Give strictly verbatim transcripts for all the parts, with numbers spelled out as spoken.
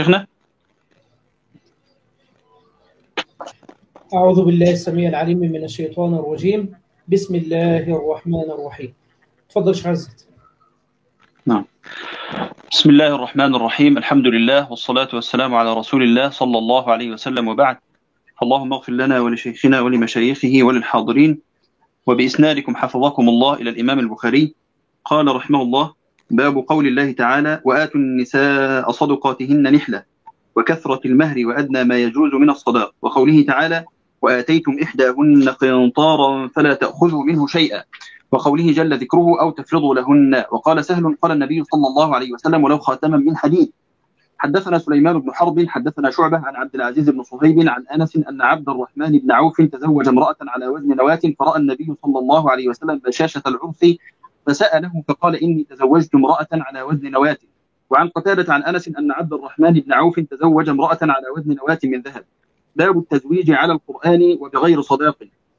شيخنا. أعوذ بالله السميع العليم من الشيطان الرجيم. بسم الله الرحمن الرحيم. تفضل شيخ عزت. نعم. بسم الله الرحمن الرحيم. الحمد لله والصلاة والسلام على رسول الله صلى الله عليه وسلم، وبعد. اللهم اغفر لنا ولشيخنا ولمشايخه وللحاضرين، وبإسنادكم حفظكم الله إلى الإمام البخاري. قال رحمه الله: باب قول الله تعالى: وآتوا النساء صدقاتهن نحلة، وكثرة المهر وأدنى ما يجوز من الصداق. وقوله تعالى: وآتيتم إحداهن قنطارا فلا تأخذوا منه شيئا. وقوله جل ذكره: أو تفرضوا لهن. وقال سهل: قال النبي صلى الله عليه وسلم: ولو خاتما من حديد. حدثنا سليمان بن حرب حدثنا شعبة عن عبد العزيز بن صهيب عن أنس أن عبد الرحمن بن عوف تزوج امرأة على وزن نواة، فرأى النبي صلى الله عليه وسلم بشاشة العرس فسأله فقال: إني تزوجت امرأة على وزن نواة. وعن قتادة عن أنس أن عبد الرحمن بن عوف تزوج امرأة على وزن نواة من ذهب. باب التزويج على القرآن وبغير صداق.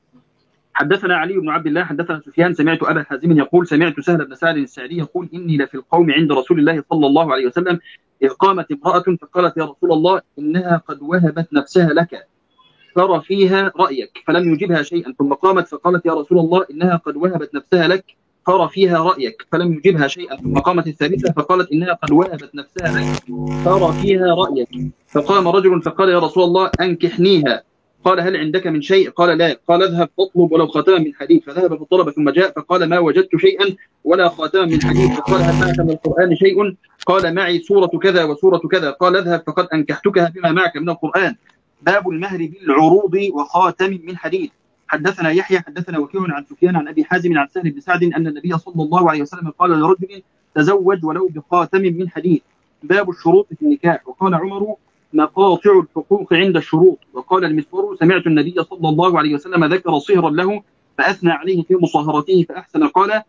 حدثنا علي بن عبد الله حدثنا سفيان سمعت أبا حازم يقول: سمعت سهل بن سعد الساعدي يقول: إني لفي القوم عند رسول الله صلى الله عليه وسلم إذ قامت امرأة فقالت: يا رسول الله، إنها قد وهبت نفسها لك، ترى فيها رأيك؟ فلم يجبها شيئا. ثم قامت فقالت: يا رسول الله، إنها قد وهبت نفسها لك، ترى فيها رأيك؟ فلم يجبها شيئا. ثم قامت الثالثة فقالت: إنها قد وهبت نفسها لك، ترى فيها رأيك؟ فقام رجل فقال: يا رسول الله، أنكحنيها. قال: هل عندك من شيء؟ قال: لا. قال: اذهب فاطلب ولو خاتما من حديد. فذهب فطلب ثم جاء فقال: ما وجدت شيئا ولا خاتما من حديد. فقال: هل معك من القرآن شيء؟ قال: معي سورة كذا وسورة كذا. قال: اذهب فقد أنكحتكها بما معك من القرآن. باب المهر بالعروض وخاتم من حديد. حدثنا يحيى حدثنا وكيع عن سفيان عن أبي حازم عن سهل بن سعد أن النبي صلى الله عليه وسلم قال لرجل: تزوج ولو بخاتم من حديد. باب الشروط في النكاح. وقال عمر: مقاطع الحقوق عند الشروط. وقال المسور: سمعت النبي صلى الله عليه وسلم ذكر صهرا له فأثنى عليه في مصاهرته فأحسن. قال: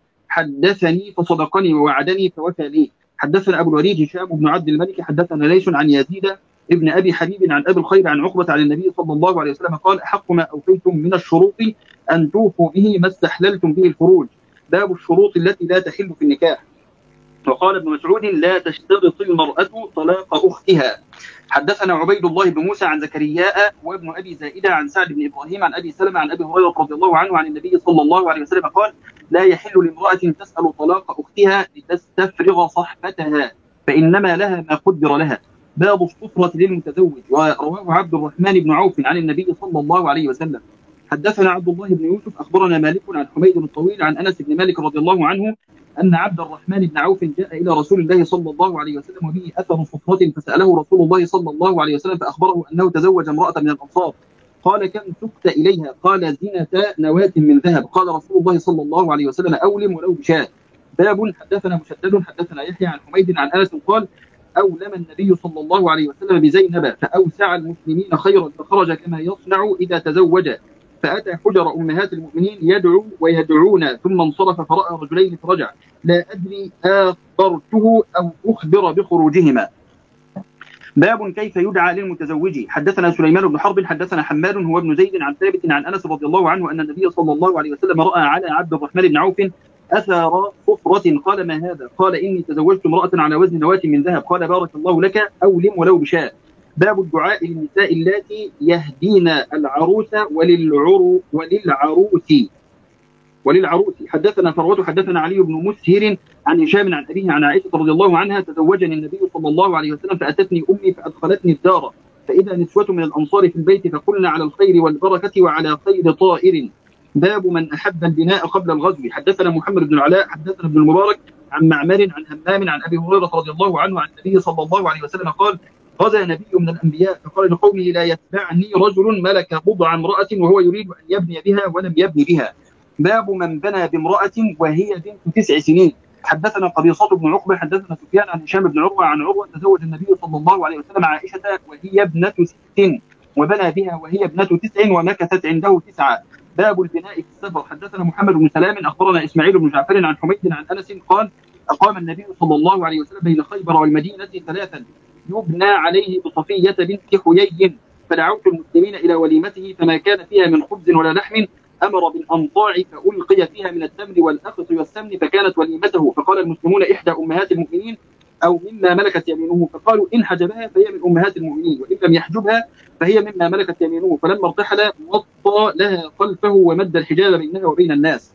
حدثني فصدقني ووعدني فوفى لي. حدثنا أبو الوليد هشام بن عبد الملك حدثنا ليس عن يزيد ابن أبي حبيب عن أبي الخير عن عقبة عن النبي صلى الله عليه وسلم قال: أحق ما أوفيتم من الشروط أن توفوا به ما استحللتم به الفروج. باب الشروط التي لا تحل في النكاح. وقال ابن مسعود: لا تشترط المرأة طلاق أختها. حدثنا عبيد الله بن موسى عن زكرياء وابن أبي زائدة عن سعد بن إبراهيم عن أبي سلمة عن أبي هريرة رضي الله عنه عن النبي صلى الله عليه وسلم قال: لا يحل لامرأة تسأل طلاق أختها لتستفرغ صحبتها، فإنما لها ما قدر لها. باب الصفرة للمتزوج. ورواه عبد الرحمن بن عوف عن النبي صلى الله عليه وسلم. حدثنا عبد الله بن يوسف أخبرنا مالك عن حميد الطويل عن أنس بن مالك رضي الله عنه أن عبد الرحمن بن عوف جاء إلى رسول الله صلى الله عليه وسلم وبه أثر صفرة فسأله رسول الله صلى الله عليه وسلم فأخبره أنه تزوج امرأة من الأنصار. قال: كم سكت إليها؟ قال: زنة نواة من ذهب. قال رسول الله صلى الله عليه وسلم: أولم ولو بشاة. باب حدثنا مسدد حدثنا يحيى عن حميد عن أنس قال: أولم النبي صلى الله عليه وسلم بزينب فأوسع المسلمين خيرا فخرج كما يصنع إذا تزوج، فأتى حجر أمهات المؤمنين يدعو ويدعون ثم انصرف فرأى رجلين فرجع: لا أدري آخرته أو أخبر بخروجهما. باب كيف يدعى للمتزوج. حدثنا سليمان بن حرب حدثنا حماد هو ابن زيد عن ثابت عن أنس رضي الله عنه أن النبي صلى الله عليه وسلم رأى على عبد الرحمن بن عوف أثر صفرة. قال: ما هذا؟ قال: إني تزوجت امرأة على وزن نواة من ذهب. قال: بارك الله لك، أولم ولو بشاة. باب الدعاء للنساء اللاتي يهدين العروس وللعرو وللعروس وللعروس. حدثنا فروة حدثنا علي بن مسهر عن هشام عن أبيه عن عائشة رضي الله عنها: تزوجني النبي صلى الله عليه وسلم فأتتني أمي فأدخلتني الدار فإذا نسوة من الأنصار في البيت فقلنا: على الخير والبركة وعلى خير طائر. باب من أحب البناء قبل الغزو. حدثنا محمد بن العلاء حدثنا ابن المبارك عن معمر عن همام عن أبي هريرة رضي الله عنه عن النبي صلى الله عليه وسلم قال: غزا نبي من الأنبياء فقال لقومه: لا يتبعني رجل ملك بضع امرأة وهو يريد أن يبني بها ولم يبني بها. باب من بنى بامرأة وهي بنت تسع سنين. حدثنا قبيصة بن عقبة حدثنا سفيان عن هشام بن عروة عن عروة: تزوج النبي صلى الله عليه وسلم عائشة وهي ابنة ست وبنى بها وهي ابنة تسع ومكثت عنده تسعة. باب البناء في السفر. حدثنا محمد بن سلام أخبرنا إسماعيل بن جعفر عن حميد عن أنس قال: أقام النبي صلى الله عليه وسلم بين خيبر والمدينة ثلاثا يبنى عليه بصفية بنت حيي، فدعوت المسلمين إلى وليمته فما كان فيها من خبز ولا لحم أمر بالأنطاع فألقي فيها من التمر والأخص والسمن فكانت وليمته. فقال المسلمون: إحدى أمهات المؤمنين أو مما ملكت يمينه، فقالوا إن حجبها فهي من أمهات المؤمنين، وإن لم يحجبها فهي مما ملكت يمينه. فلما ارتحل وطى لها خلفه ومد الحجاب بينها وبين الناس.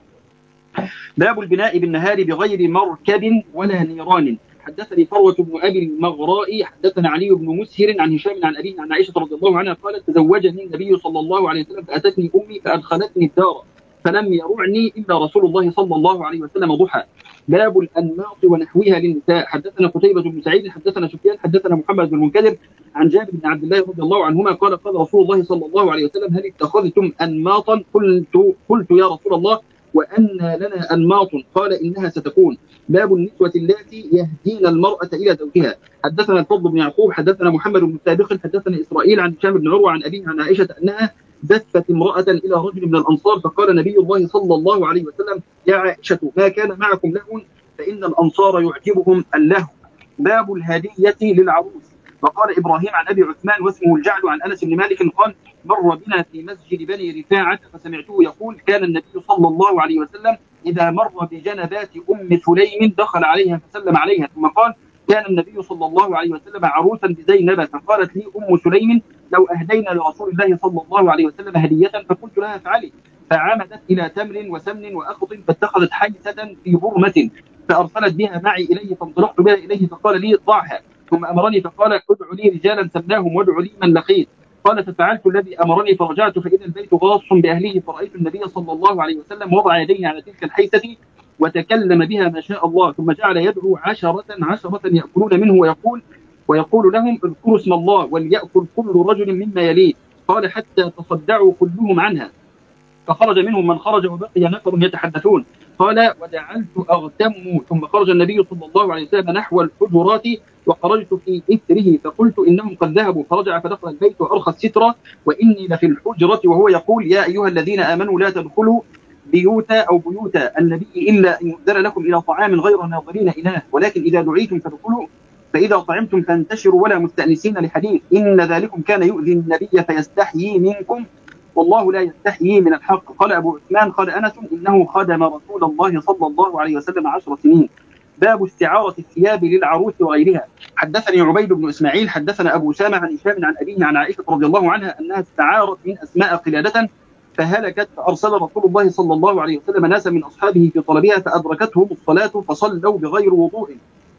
باب البناء بالنهار بغير مركب ولا نيران. حدثني فروة بن أبي المغراء حدثنا علي بن مسهر عن هشام عن أبيه عن عائشة رضي الله عنها قالت تزوجني النبي صلى الله عليه وسلم فأتتني أمي فأدخلتني الدار فلم يرعني إلا رسول الله صلى الله عليه وسلم ضحى. باب الأنماط ونحوها للنساء. حدثنا قتيبة بن سعيد حدثنا سفيان حدثنا محمد بن المنكدر عن جابر بن عبد الله رضي الله عنهما قال قال رسول الله صلى الله عليه وسلم هل اتخذتم أنماطا؟ قلت قلت يا رسول الله وأن لنا أنماط؟ قال إنها ستكون. باب النسوة اللاتي يهدين المرأة إلى زوجها. حدثنا الفضل بن يعقوب حدثنا محمد بن سابق حدثنا إسرائيل عن هشام بن عروة عن أبيه عن عائشة أنها زفت امرأة إلى رجل من الأنصار فقال نبي الله صلى الله عليه وسلم يا عائشة ما كان معكم لهو فإن الأنصار يعجبهم اللهو. باب الهدية للعروس. وقال إبراهيم عن أبي عثمان واسمه الجعد عن أنس بن مالك قال مر بنا في مسجد بني رفاعة فسمعته يقول كان النبي صلى الله عليه وسلم إذا مر بجنبات أم سليم دخل عليها فسلم عليها ثم قال كان النبي صلى الله عليه وسلم عروسا بزينب فقالت لي أم سليم لو أهدينا لرسول الله صلى الله عليه وسلم هدية فقلت لها افعلي فعمدت إلى تمر وسمن وأخط فاتخذت حيسة في برمة فأرسلت بها معي إليه فانطلقت بها إليه فقال لي ضعها ثم أمرني فقال ادع لي رجالا سمناهم وادع لي من لقيت. قال ففعلت الذي أمرني فرجعت فإذا البيت غاص بأهله فرأيت النبي صلى الله عليه وسلم وضع يديه على تلك الحيسة وتكلم بها ما شاء الله ثم جعل يدعو عشرة عشرة يأكلون منه ويقول ويقول لهم اذكروا اسم الله وليأكل كل رجل مما يليه. قال حتى تصدعوا كلهم عنها فخرج منهم من خرج وبقي نفر يتحدثون. قال وجعلت أغتم ثم خرج النبي صلى الله عليه وسلم نحو الحجرات وخرجت في إثره فقلت إنهم قد ذهبوا فرجع فدخل البيت وأرخى الستر وإني لفي الحجرة وهو يقول يا أيها الذين آمنوا لا تدخلوا بيوت أو بيوت النبي إلا أن يؤذن لكم إلى طعام غير ناظرين إناه ولكن إذا دعيتم فادخلوا فإذا طعمتم فانتشروا ولا مستأنسين لحديث إن ذلكم كان يؤذي النبي فيستحيي منكم والله لا يستحيي من الحق. قال أبو عثمان قال أنس إنه خدم رسول الله صلى الله عليه وسلم عشر سنين. باب استعارة الثياب للعروس وغيرها. حدثني عبيد بن إسماعيل حدثنا أبو سامة عن هشام عن أبيه عن عائشة رضي الله عنها أنها استعارت من أسماء قلادة فهلكت فأرسل رسول الله صلى الله عليه وسلم ناسا من أصحابه في طلبها فأدركتهم الصلاة فصلوا بغير وضوء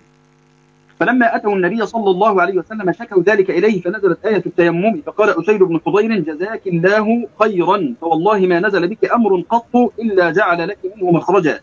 فلما أتوا النبي صلى الله عليه وسلم شكوا ذلك إليه فنزلت آية التيمم فقال أسيد بن حضير جزاك الله خيرا فوالله ما نزل بك أمر قط إلا جعل لك منه مخرجا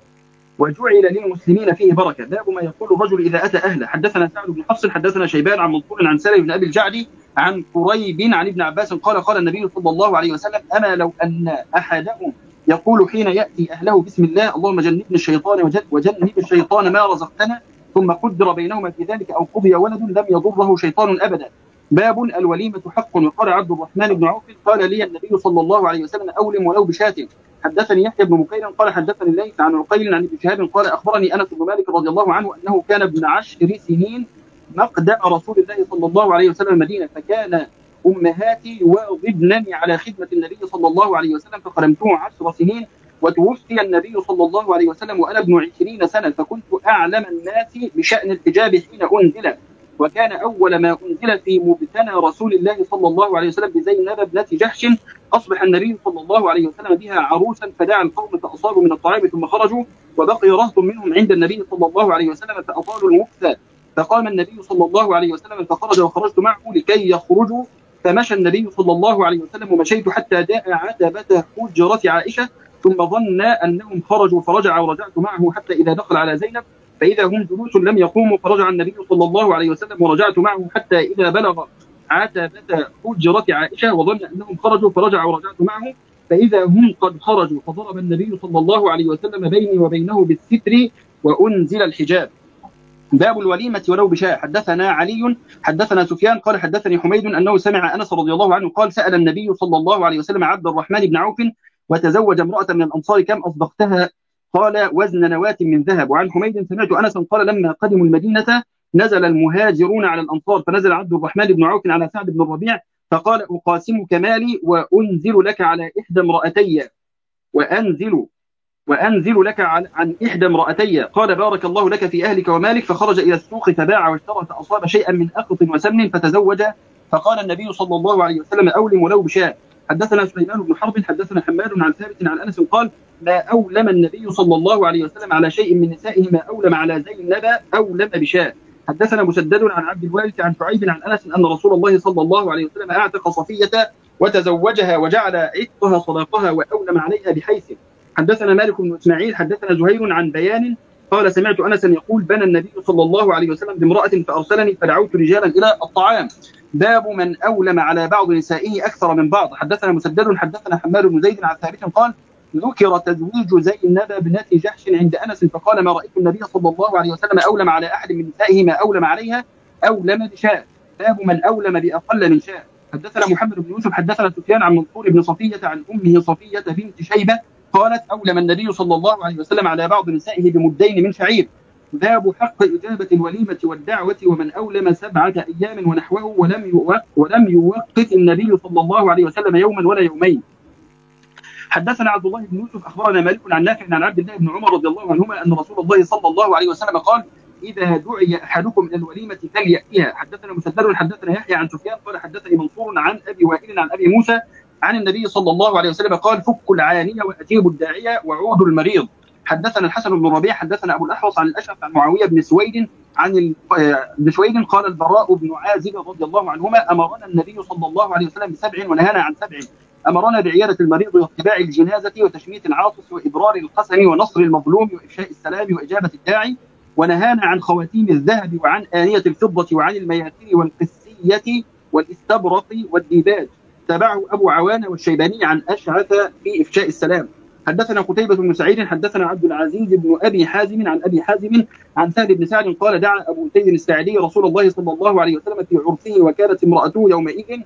وجعل للمسلمين فيه بركة. باب ما يقول الرجل إذا أتى أهله. حدثنا سعد بن حفص حدثنا شيبان عن منصور عن سالم بن أبي الجعد عن قريب عن ابن عباس قال قال النبي صلى الله عليه وسلم أما لو أن أحدهم يقول حين يأتي أهله بسم الله اللهم جنبني الشيطان وجنب الشيطان ما رزقتنا ثم قدر بينهما في ذلك أو قضي ولد لم يضره شيطان أبدا. باب الوليمة حق. وقال عبد الرحمن بن عوف قال لي النبي صلى الله عليه وسلم أولم ولو بشاة. حدثني يحيى بن بكير قال حدثني الليث عن عقيل عن ابن شهاب قال أخبرني أنس بن مالك رضي الله عنه أنه كان ابن عشر سنين مقدم رسول الله صلى الله عليه وسلم المدينة فكان أمهاتي يواظبنني على خدمة النبي صلى الله عليه وسلم فخدمته عشر سنين وتوفي النبي صلى الله عليه وسلم وأنا ابن عشرين سنة فكنت أعلم الناس بشأن الحجاب حين أنزل وكان أول ما أنزل في مبتنى رسول الله صلى الله عليه وسلم بزينب ابنة جحش. أصبح النبي صلى الله عليه وسلم بها عروسا فدعا القوم فأصابوا من الطعام ثم خرجوا وبقي رهط منهم عند النبي صلى الله عليه وسلم فأطالوا المكثى فقام النبي صلى الله عليه وسلم فخرج وخرجت معه لكي يخرجوا فمشى النبي صلى الله عليه وسلم ومشيت حتى جاء عتبة حجرة عائشة ثم ظن أنهم خرجوا فرجع ورجعت معه حتى إذا دخل على زينب فإذا هم جلوس لم يقوموا فرجع النبي صلى الله عليه وسلم ورجعت معه حتى إذا بلغ عتبة حجرة عائشة وظن أنهم خرجوا فرجع ورجعت معه فإذا هم قد خرجوا فضرب النبي صلى الله عليه وسلم بيني وبينه بالستر وأنزل الحجاب. باب الوليمة ولو بشاء. حدثنا علي حدثنا سفيان قال حدثني حميد أنه سمع أنس رضي الله عنه قال سأل النبي صلى الله عليه وسلم عبد الرحمن بن عوف وتزوج امرأة من الأنصار كم أصدقتها؟ قال وزن نواة من ذهب. وعن حميد سمعت أنس قال لما قدموا المدينة نزل المهاجرون على الأنصار فنزل عبد الرحمن بن عوف على سعد بن الربيع فقال أقاسمك مالي وأنزل لك على إحدى امرأتي وأنزل وأنزل لك عن, عن إحدى امرأتي. قال بارك الله لك في أهلك ومالك. فخرج إلى السوق فباع واشترى فأصاب شيئا من أخط وسمن فتزوج. فقال النبي صلى الله عليه وسلم أولم ولو بشاء. حدثنا سليمان بن حرب حدثنا حماد عن ثابت عن أنس قال ما أولم النبي صلى الله عليه وسلم على شيء من نسائه ما أولم على زينب أولم بشاء. حدثنا مسدد عن عبد الوارث عن شعيب عن أنس أن رسول الله صلى الله عليه وسلم أعتق صفية وتزوجها وجعل عتقها صداقها وأولم عليها بحيث. حدثنا مالك بن إسماعيل حدثنا زهير عن بيان قال سمعت أنسا يقول بنى النبي صلى الله عليه وسلم بامرأة فأرسلني فدعوت رجالا إلى الطعام. باب من أولم على بعض نسائه أكثر من بعض. حدثنا مسدد حدثنا حماد بن زيد عن ثابت قال ذكر تزويج زينب بنت جحش عند أنس فقال ما رأيت النبي صلى الله عليه وسلم أولم على أحد من نسائه ما أولم عليها أولم بشاء. باب من أولم بأقل من شاء. حدثنا محمد بن يوسف حدثنا سفيان عن منصور بن صفية عن أمه صفية بنت شيبة قالت أولم النبي صلى الله عليه وسلم على بعض نسائه بمدين من شعير. باب حق إجابة الوليمة والدعوة ومن أولم سبعة أيام ونحوه ولم يوقف ولم يوقف النبي صلى الله عليه وسلم يوما ولا يومين. حدثنا عبد الله بن يوسف أخبرنا مالك عن نافع عن عبد الله بن عمر رضي الله عنهما أن رسول الله صلى الله عليه وسلم قال إذا دعي أحدكم إلى الوليمة فليأتيها. حدثنا مسدد حدثنا يحيى عن سفيان قال حدثني منصور عن أبي وائل عن أبي موسى عن النبي صلى الله عليه وسلم قال فكوا العانية وأجيبوا الداعية وعودوا المريض. حدثنا الحسن بن ربيع حدثنا أبو الأحوص عن الأشعث عن معاوية بن سويد عن ابن سويد قال البراء بن عازب رضي الله عنهما أمرنا النبي صلى الله عليه وسلم بسبع ونهانا عن سبع. أمرنا بعيادة المريض واتباع الجنازة وتشميت العاطس وإبرار القسم ونصر المظلوم وإفشاء السلام وإجابة الداعي. ونهانا عن خواتيم الذهب وعن آنية الفضة وعن المياثير والقسية والاستبرق والديباج. تبعه أبو عوانة والشيباني عن أشعث في إفشاء السلام. حدثنا قتيبة بن سعيد حدثنا عبد العزيز بن أبي حازم عن أبي حازم عن سهل بن سعد قال دعا أبو سيد الساعدي رسول الله صلى الله عليه وسلم في عرسه وكانت امرأته يومئذ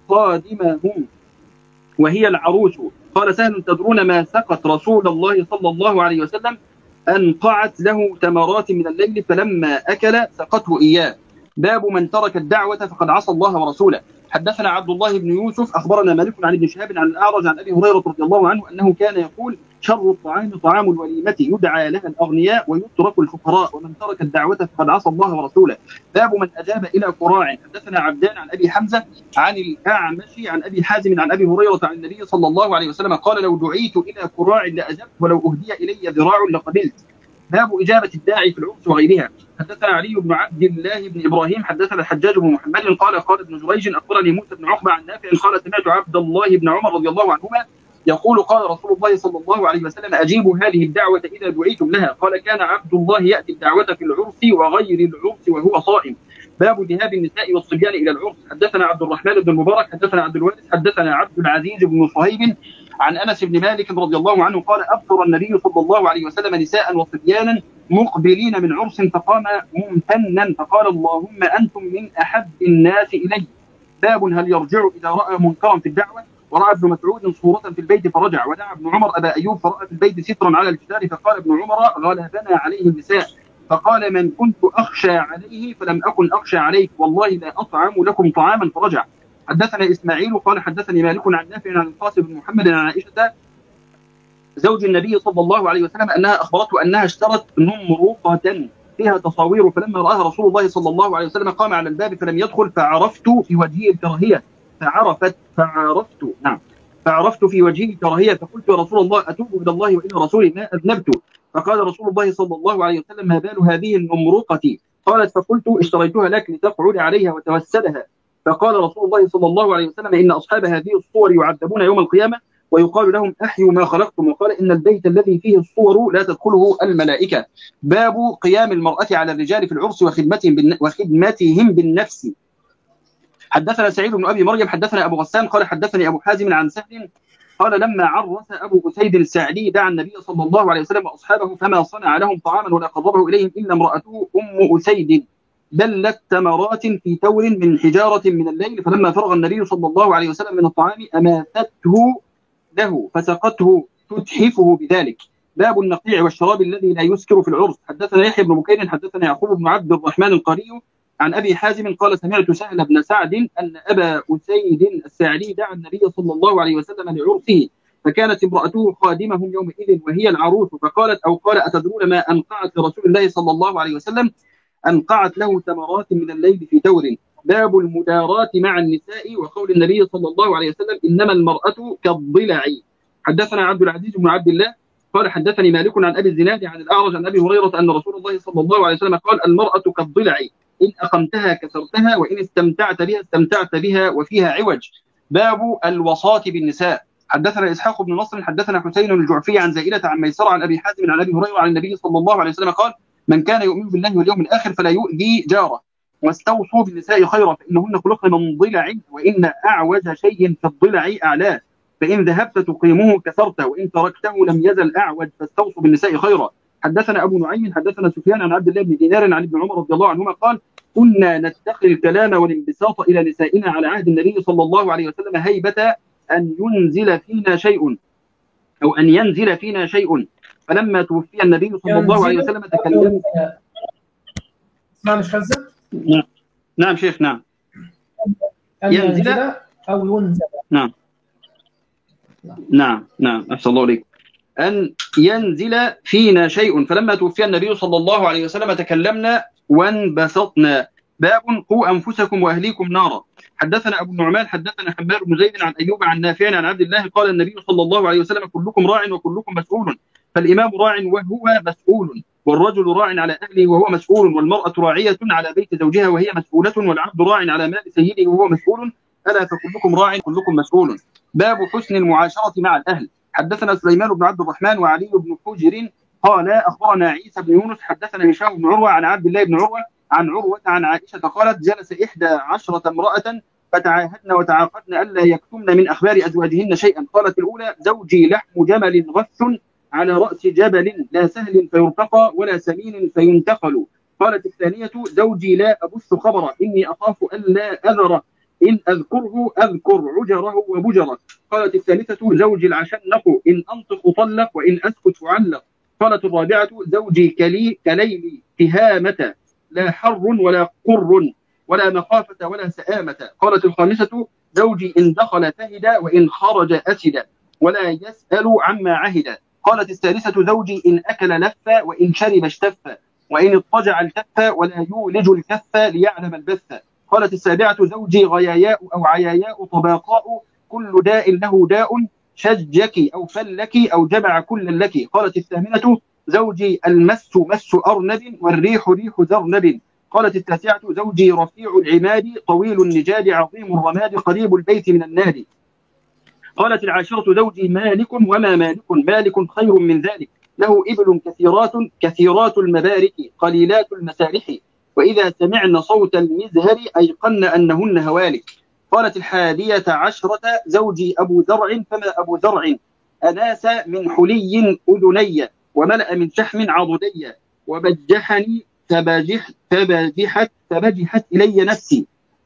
قادمهم وهي العروس. قال سهل تدرون ما سقت رسول الله صلى الله عليه وسلم؟ أنقعت له تمرات من الليل فلما أكل سقته إياه. باب من ترك الدعوة فقد عصى الله ورسوله. حدثنا عبد الله بن يوسف أخبرنا مالك عن ابن شهاب عن الأعرج عن أبي هريرة رضي الله عنه أنه كان يقول شر الطعام طعام الوليمة يدعى لها الأغنياء ويترك الفقراء ومن ترك الدعوة فقد عصى الله ورسوله. باب من أجاب إلى قراع. حدثنا عبدان عن أبي حمزة عن الأعمش عن أبي حازم عن أبي هريرة عن النبي صلى الله عليه وسلم قال لو دعيت إلى قراع لأجبت ولو أهدي إلي ذراع لقبلت. باب إجابة الداعي في العرس وغيرها. حدثنا علي بن عبد الله بن إبراهيم حدثنا الحجاج بن محمد قال قال ابن جريج أخبرني موسى بن عقبة عن نافع قال سمعت عبد الله بن عمر رضي الله عنهما يقول قال رسول الله صلى الله عليه وسلم أجيبوا هذه الدعوة إذا دعيتم لها. قال كان عبد الله يأتي الدعوة في العرس وغير العرس وهو صائم. باب ذهاب النساء والصبيان إلى العرس. حدثنا عبد الرحمن بن المبارك حدثنا عبد الوارث حدثنا عبد العزيز بن صهيب عن أنس بن مالك رضي الله عنه قال أبصر النبي صلى الله عليه وسلم نساء وصبيانا مقبلين من عرس فقام ممتنا فقال اللهم أنتم من أحب الناس إلي. باب هل يرجع إذا رأى منكرا في الدعوة. ورأى ابن مسعود صورة في البيت فرجع ودعا ابن عمر أبا أيوب فرأى في البيت سترا على الجدار فقال ابن عمر غلبنا عليه النساء فقال من كنت أخشى عليه فلم أكن أخشى عليك والله لا أطعم لكم طعاما فرجع. حدثنا إسماعيل قال حدثني مالك عن نافع عن القاسم بن محمد عن عائشة زوج النبي صلى الله عليه وسلم أنها أخبرته أنها اشترت نمرقة فيها تصاوير فلما رآها رسول الله صلى الله عليه وسلم قام على الباب فلم يدخل فعرفت في وجهه الكراهية فعرفت فعرفت نعم فعرفت في وجهه الكراهية فقلت يا رسول الله أتوب إلى الله وإلى رسوله ما أذنبت. فقال رسول الله صلى الله عليه وسلم ما بال هذه النمرقة؟ قالت فقلت اشتريتها لك لتقعد عليها وتوسدها. فقال رسول الله صلى الله عليه وسلم إن أصحاب هذه الصور يعذبون يوم القيامة ويقال لهم أحيوا ما خلقتم وقال إن البيت الذي فيه الصور لا تدخله الملائكة. باب قيام المرأة على الرجال في العرس وخدمتهم بالن... وخدمتهم بالنفس. حدثنا سعيد بن أبي مريم حدثنا أبو غسان قال حدثني أبو حازم عن سهل قال لما عرس أبو أسيد الساعدي دعا النبي صلى الله عليه وسلم وأصحابه فما صنع لهم طعاما ولا قربه إليهم إلا امرأته أم أسيد دلت تمرات في تور من حجارة من الليل فلما فرغ النبي صلى الله عليه وسلم من الطعام أماتته له فسقته تتحفه بذلك. باب النقيع والشراب الذي لا يسكر في العرس. حدثنا يحيى بن بكير حدثنا يعقوب بن عبد الرحمن القاري عن أبي حازم قال سمعت سهل بن سعد أن أبا أسيد الساعدي دعا النبي صلى الله عليه وسلم لعرسه فكانت امرأته خادمهم يومئذ وهي العروس، فقالت أو قال: أتدرون ما أنقعت لرسول الله صلى الله عليه وسلم؟ أنقعت له تمرات من الليل في تور. باب المداراة مع النساء، وقول النبي صلى الله عليه وسلم: إنما المرأة كالضلع. حدثنا عبد العزيز بن عبد الله قال حدثني مالك عن أبي الزناد عن الأعرج عن أبي هريرة أن رسول الله صلى الله عليه وسلم قال: المرأة كالضلع، إن أقمتها كسرتها، وإن استمتعت بها استمتعت بها وفيها عوج. باب الوصاة بالنساء. حدثنا إسحاق بن نصر حدثنا حسين الجعفي عن زائدة عن ميسرة عن أبي حازم عن أبي هريرة عن النبي صلى الله عليه وسلم قال: من كان يؤمن بالله واليوم الآخر فلا يؤذي جاره، واستوصوا بالنساء خيرا فإنهن خلقن من ضلع، وإن أعوج شيء في الضلع أعلاه، فإن ذهبت تقيمه كسرته، وإن تركته لم يزل أعوج، فاستوصوا بالنساء خيرا. حدثنا أبو نعيم حدثنا سفيان عن عبد الله بن دينار عن ابن عمر رضي الله عنهما قال: كنا نتخذ الكلام والانبساط إلى نسائنا على عهد النبي صلى الله عليه وسلم هيبة أن ينزل فينا شيء أو أن ينزل فينا شيء، فلما توفي النبي صلى الله عليه وسلم تكلم. اسمع مش حزة؟ نعم نعم شيخ. نعم أن ينزل أو ينزل. نعم نعم نعم أحسن الله عليك. أن ينزل فينا شيء، فلما توفي النبي صلى الله عليه وسلم تكلمنا وانبسطنا. باب قوا أنفسكم وأهليكم نارا. حدثنا أبو النعمان حدثنا حماد بن زيد عن أيوب عن نافع عن عبد الله قال: النبي صلى الله عليه وسلم: كلكم راع وكلكم مسؤول، فالإمام راع وهو مسؤول، والرجل راع على أهله وهو مسؤول، والمرأة راعية على بيت زوجها وهي مسؤولة، والعبد راع على مال سيده وهو مسؤول، ألا فكلكم راع كلكم مسؤول. باب حسن المعاشرة مع الأهل. حدثنا سليمان بن عبد الرحمن وعلي بن حجر قال: أخبرنا عيسى بن يونس حدثنا هشام بن عروة عن عبد الله بن عروة عن عروة عن عائشة قالت: جلس إحدى عشرة امرأة فتعاهدن وتعاقدن ألا يكتمن من أخبار أزواجهن شيئا. قالت الأولى: زوجي لحم جمل غث على رأس جبل، لا سهل فيرتقى ولا سمين فينتقل. قالت الثانية: زوجي لا أبث خبرا، إني أخاف ألا أذر، إن أذكره أذكر عجره وبجره. قالت الثالثة: زوجي العشنق، إن أنطق طلق وإن أسكت علق. قالت الرابعة: زوجي كلي كليل تهامة، لا حر ولا قر ولا مخافة ولا سآمة. قالت الخامسة: زوجي إن دخل فهد وإن خرج أسد، ولا يسأل عما عهد. قالت السادسة: زوجي إن أكل لف وإن شرب اشتف، وإن اضطجع التف ولا يولج الكف ليعلم البث. قالت السابعة: زوجي غياياء أو عياياء طباقاء، كل داء له داء، شجك أو فلك أو جمع كل لك. قالت الثامنة: زوجي المس مس أرنب والريح ريح ذرنب. قالت التاسعة: زوجي رفيع العماد طويل النجاد عظيم الرماد قريب البيت من النادي. قالت العاشرة: زوجي مالك وما مالك، مالك خير من ذلك، له إبل كثيرات كثيرات المبارك قليلات المسارح، وإذا سمعن صوت المزهر أيقن أنهن هوالك. قالت الحادية عشرة: زوجي أبو زرع، فما أبو زرع أناس من حلي أذني، وملأ من شحم عضدي، وبجحني فبجح فبجحت فبجحت إلي نفسي،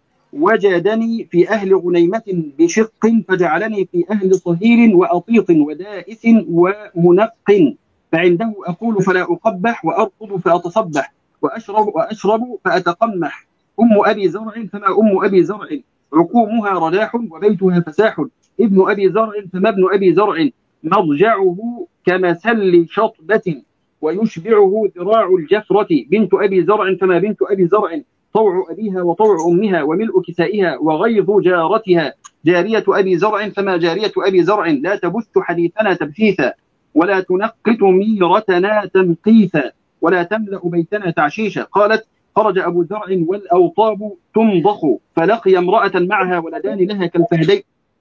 وجدني في أهل غنيمة بشق، فجعلني في أهل صهيل وأطيط ودائس ومنق، فعنده أقول فلا أقبح، وأرقد فأتصبح، وأشرب وأشرب فأتقمح. أم أبي زرع، فما أم أبي زرع عقومها رداح وبيتها فساح، ابن أبي زرع فما ابن أبي زرع مضجعه كمسل شطبة، ويشبعه ذراع الجفرة. بنت أبي زرع فما بنت أبي زرع طوع أبيها وطوع أمها وملء كسائها وغيظ جارتها. جارية أبي زرع فما جارية أبي زرع لا تبث حديثنا تبثيثا، ولا تنقط ميرتنا تنقيثا، ولا تملأ بيتنا تعشيشا. قالت: خرج أبو زرع والأوطاب تمضخ، فلقي امرأة معها ولدان لها كالفهدين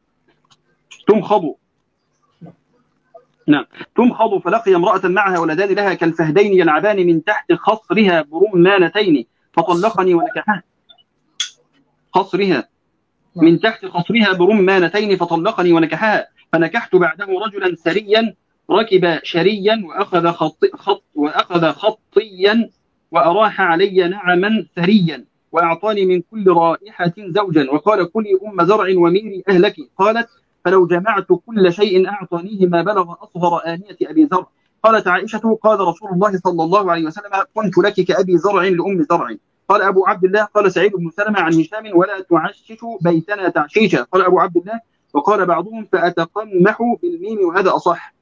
تمخض نعم تمخض فلقي امرأة معها ولدان لها كالفهدين يلعبان من تحت خصرها برمانتين، فطلقني ونكحها خصرها من تحت خصرها برمانتين فطلقني ونكحها، فنكحت بعده رجلا سريا ركب شريا وأخذ خط خط وأخذ خطيا وأراح علي نعما ثريا، وأعطاني من كل رائحة زوجا، وقال: كلي أم زرع وميري أهلك. قالت: فلو جمعت كل شيء أعطانيه ما بلغ أصغر آنية أبي زرع. قالت عائشة: قال رسول الله صلى الله عليه وسلم: كنت لك كأبي زرع لأم زرع. قال أبو عبد الله: قال سعيد بن سلمة عن هشام: ولا تعشش بيتنا تعشيشا. قال أبو عبد الله: وقال بعضهم فأتقمح بالميم وهذا أصح.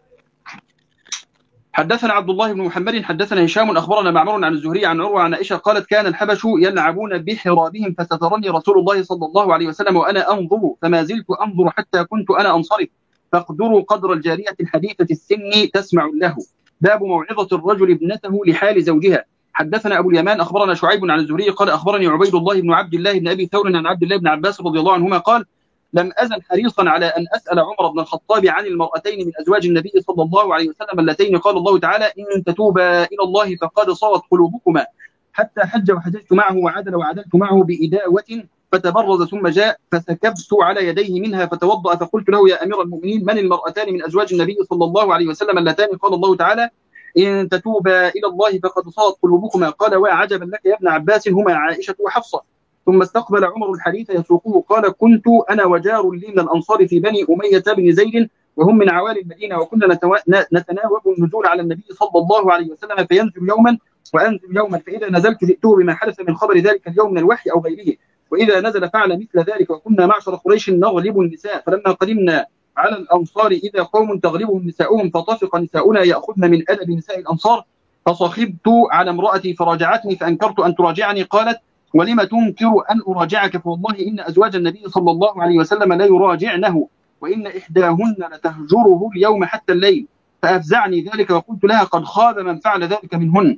حدثنا عبد الله بن محمد حدثنا هشام أخبرنا معمر عن الزهري عن عروة عن عائشة قالت كان الحبش يلعبون بحرابهم فسترني رسول الله صلى الله عليه وسلم وأنا أنظر فما زلت أنظر حتى كنت أنا أنصرف فاقدروا قدر الجارية الحديثة السن تسمع له. باب موعظة الرجل ابنته لحال زوجها. حدثنا أبو اليمان أخبرنا شعيب عن الزهري قال أخبرني عبيد الله بن عبد الله بن أبي ثور عن عبد الله بن عباس رضي الله عنهما قال لم أزل حريصا على أن أسأل عمر بن الخطاب عن المرأتين من أزواج النبي صلى الله عليه وسلم اللتين قال الله تعالى إن تتوبا إلى الله فقد صارت قلوبكما حتى حج وحججت معه وعدل وعدلت معه بإداوة فتبرز ثم جاء فسكبت على يديه منها فتوضأ فقلت له يا أمير المؤمنين من المرأتان من أزواج النبي صلى الله عليه وسلم اللتان قال الله تعالى إن تتوبا إلى الله فقد صارت قلوبكما قال وعجبا لك يا ابن عباس هما عائشة وحفصة. ثم استقبل عمر الحديث يسوقه قال كنت أنا وجار لي من الأنصار في بني أمية بن زيد وهم من عوالي المدينة وكنا نتناوب النزول على النبي صلى الله عليه وسلم فينزل يوما وأنزل يوما فإذا نزلت جئته بما حدث من خبر ذلك اليوم من الوحي أو غيره وإذا نزل فعل مثل ذلك وكنا معشر قريش نغلب النساء فلما قدمنا على الأنصار إذا قوم تغلبهم نساؤهم فطفق نساؤنا يأخذن من أدب نساء الأنصار فصخبت على امرأتي فراجعتني فأنكرت أن تراجعني قالت ولم تنكر أن أراجعك فوالله إن أزواج النبي صلى الله عليه وسلم لا يراجعنه وإن إحداهن لتهجره اليوم حتى الليل فأفزعني ذلك وقلت لها قد خاب من فعل ذلك منهن.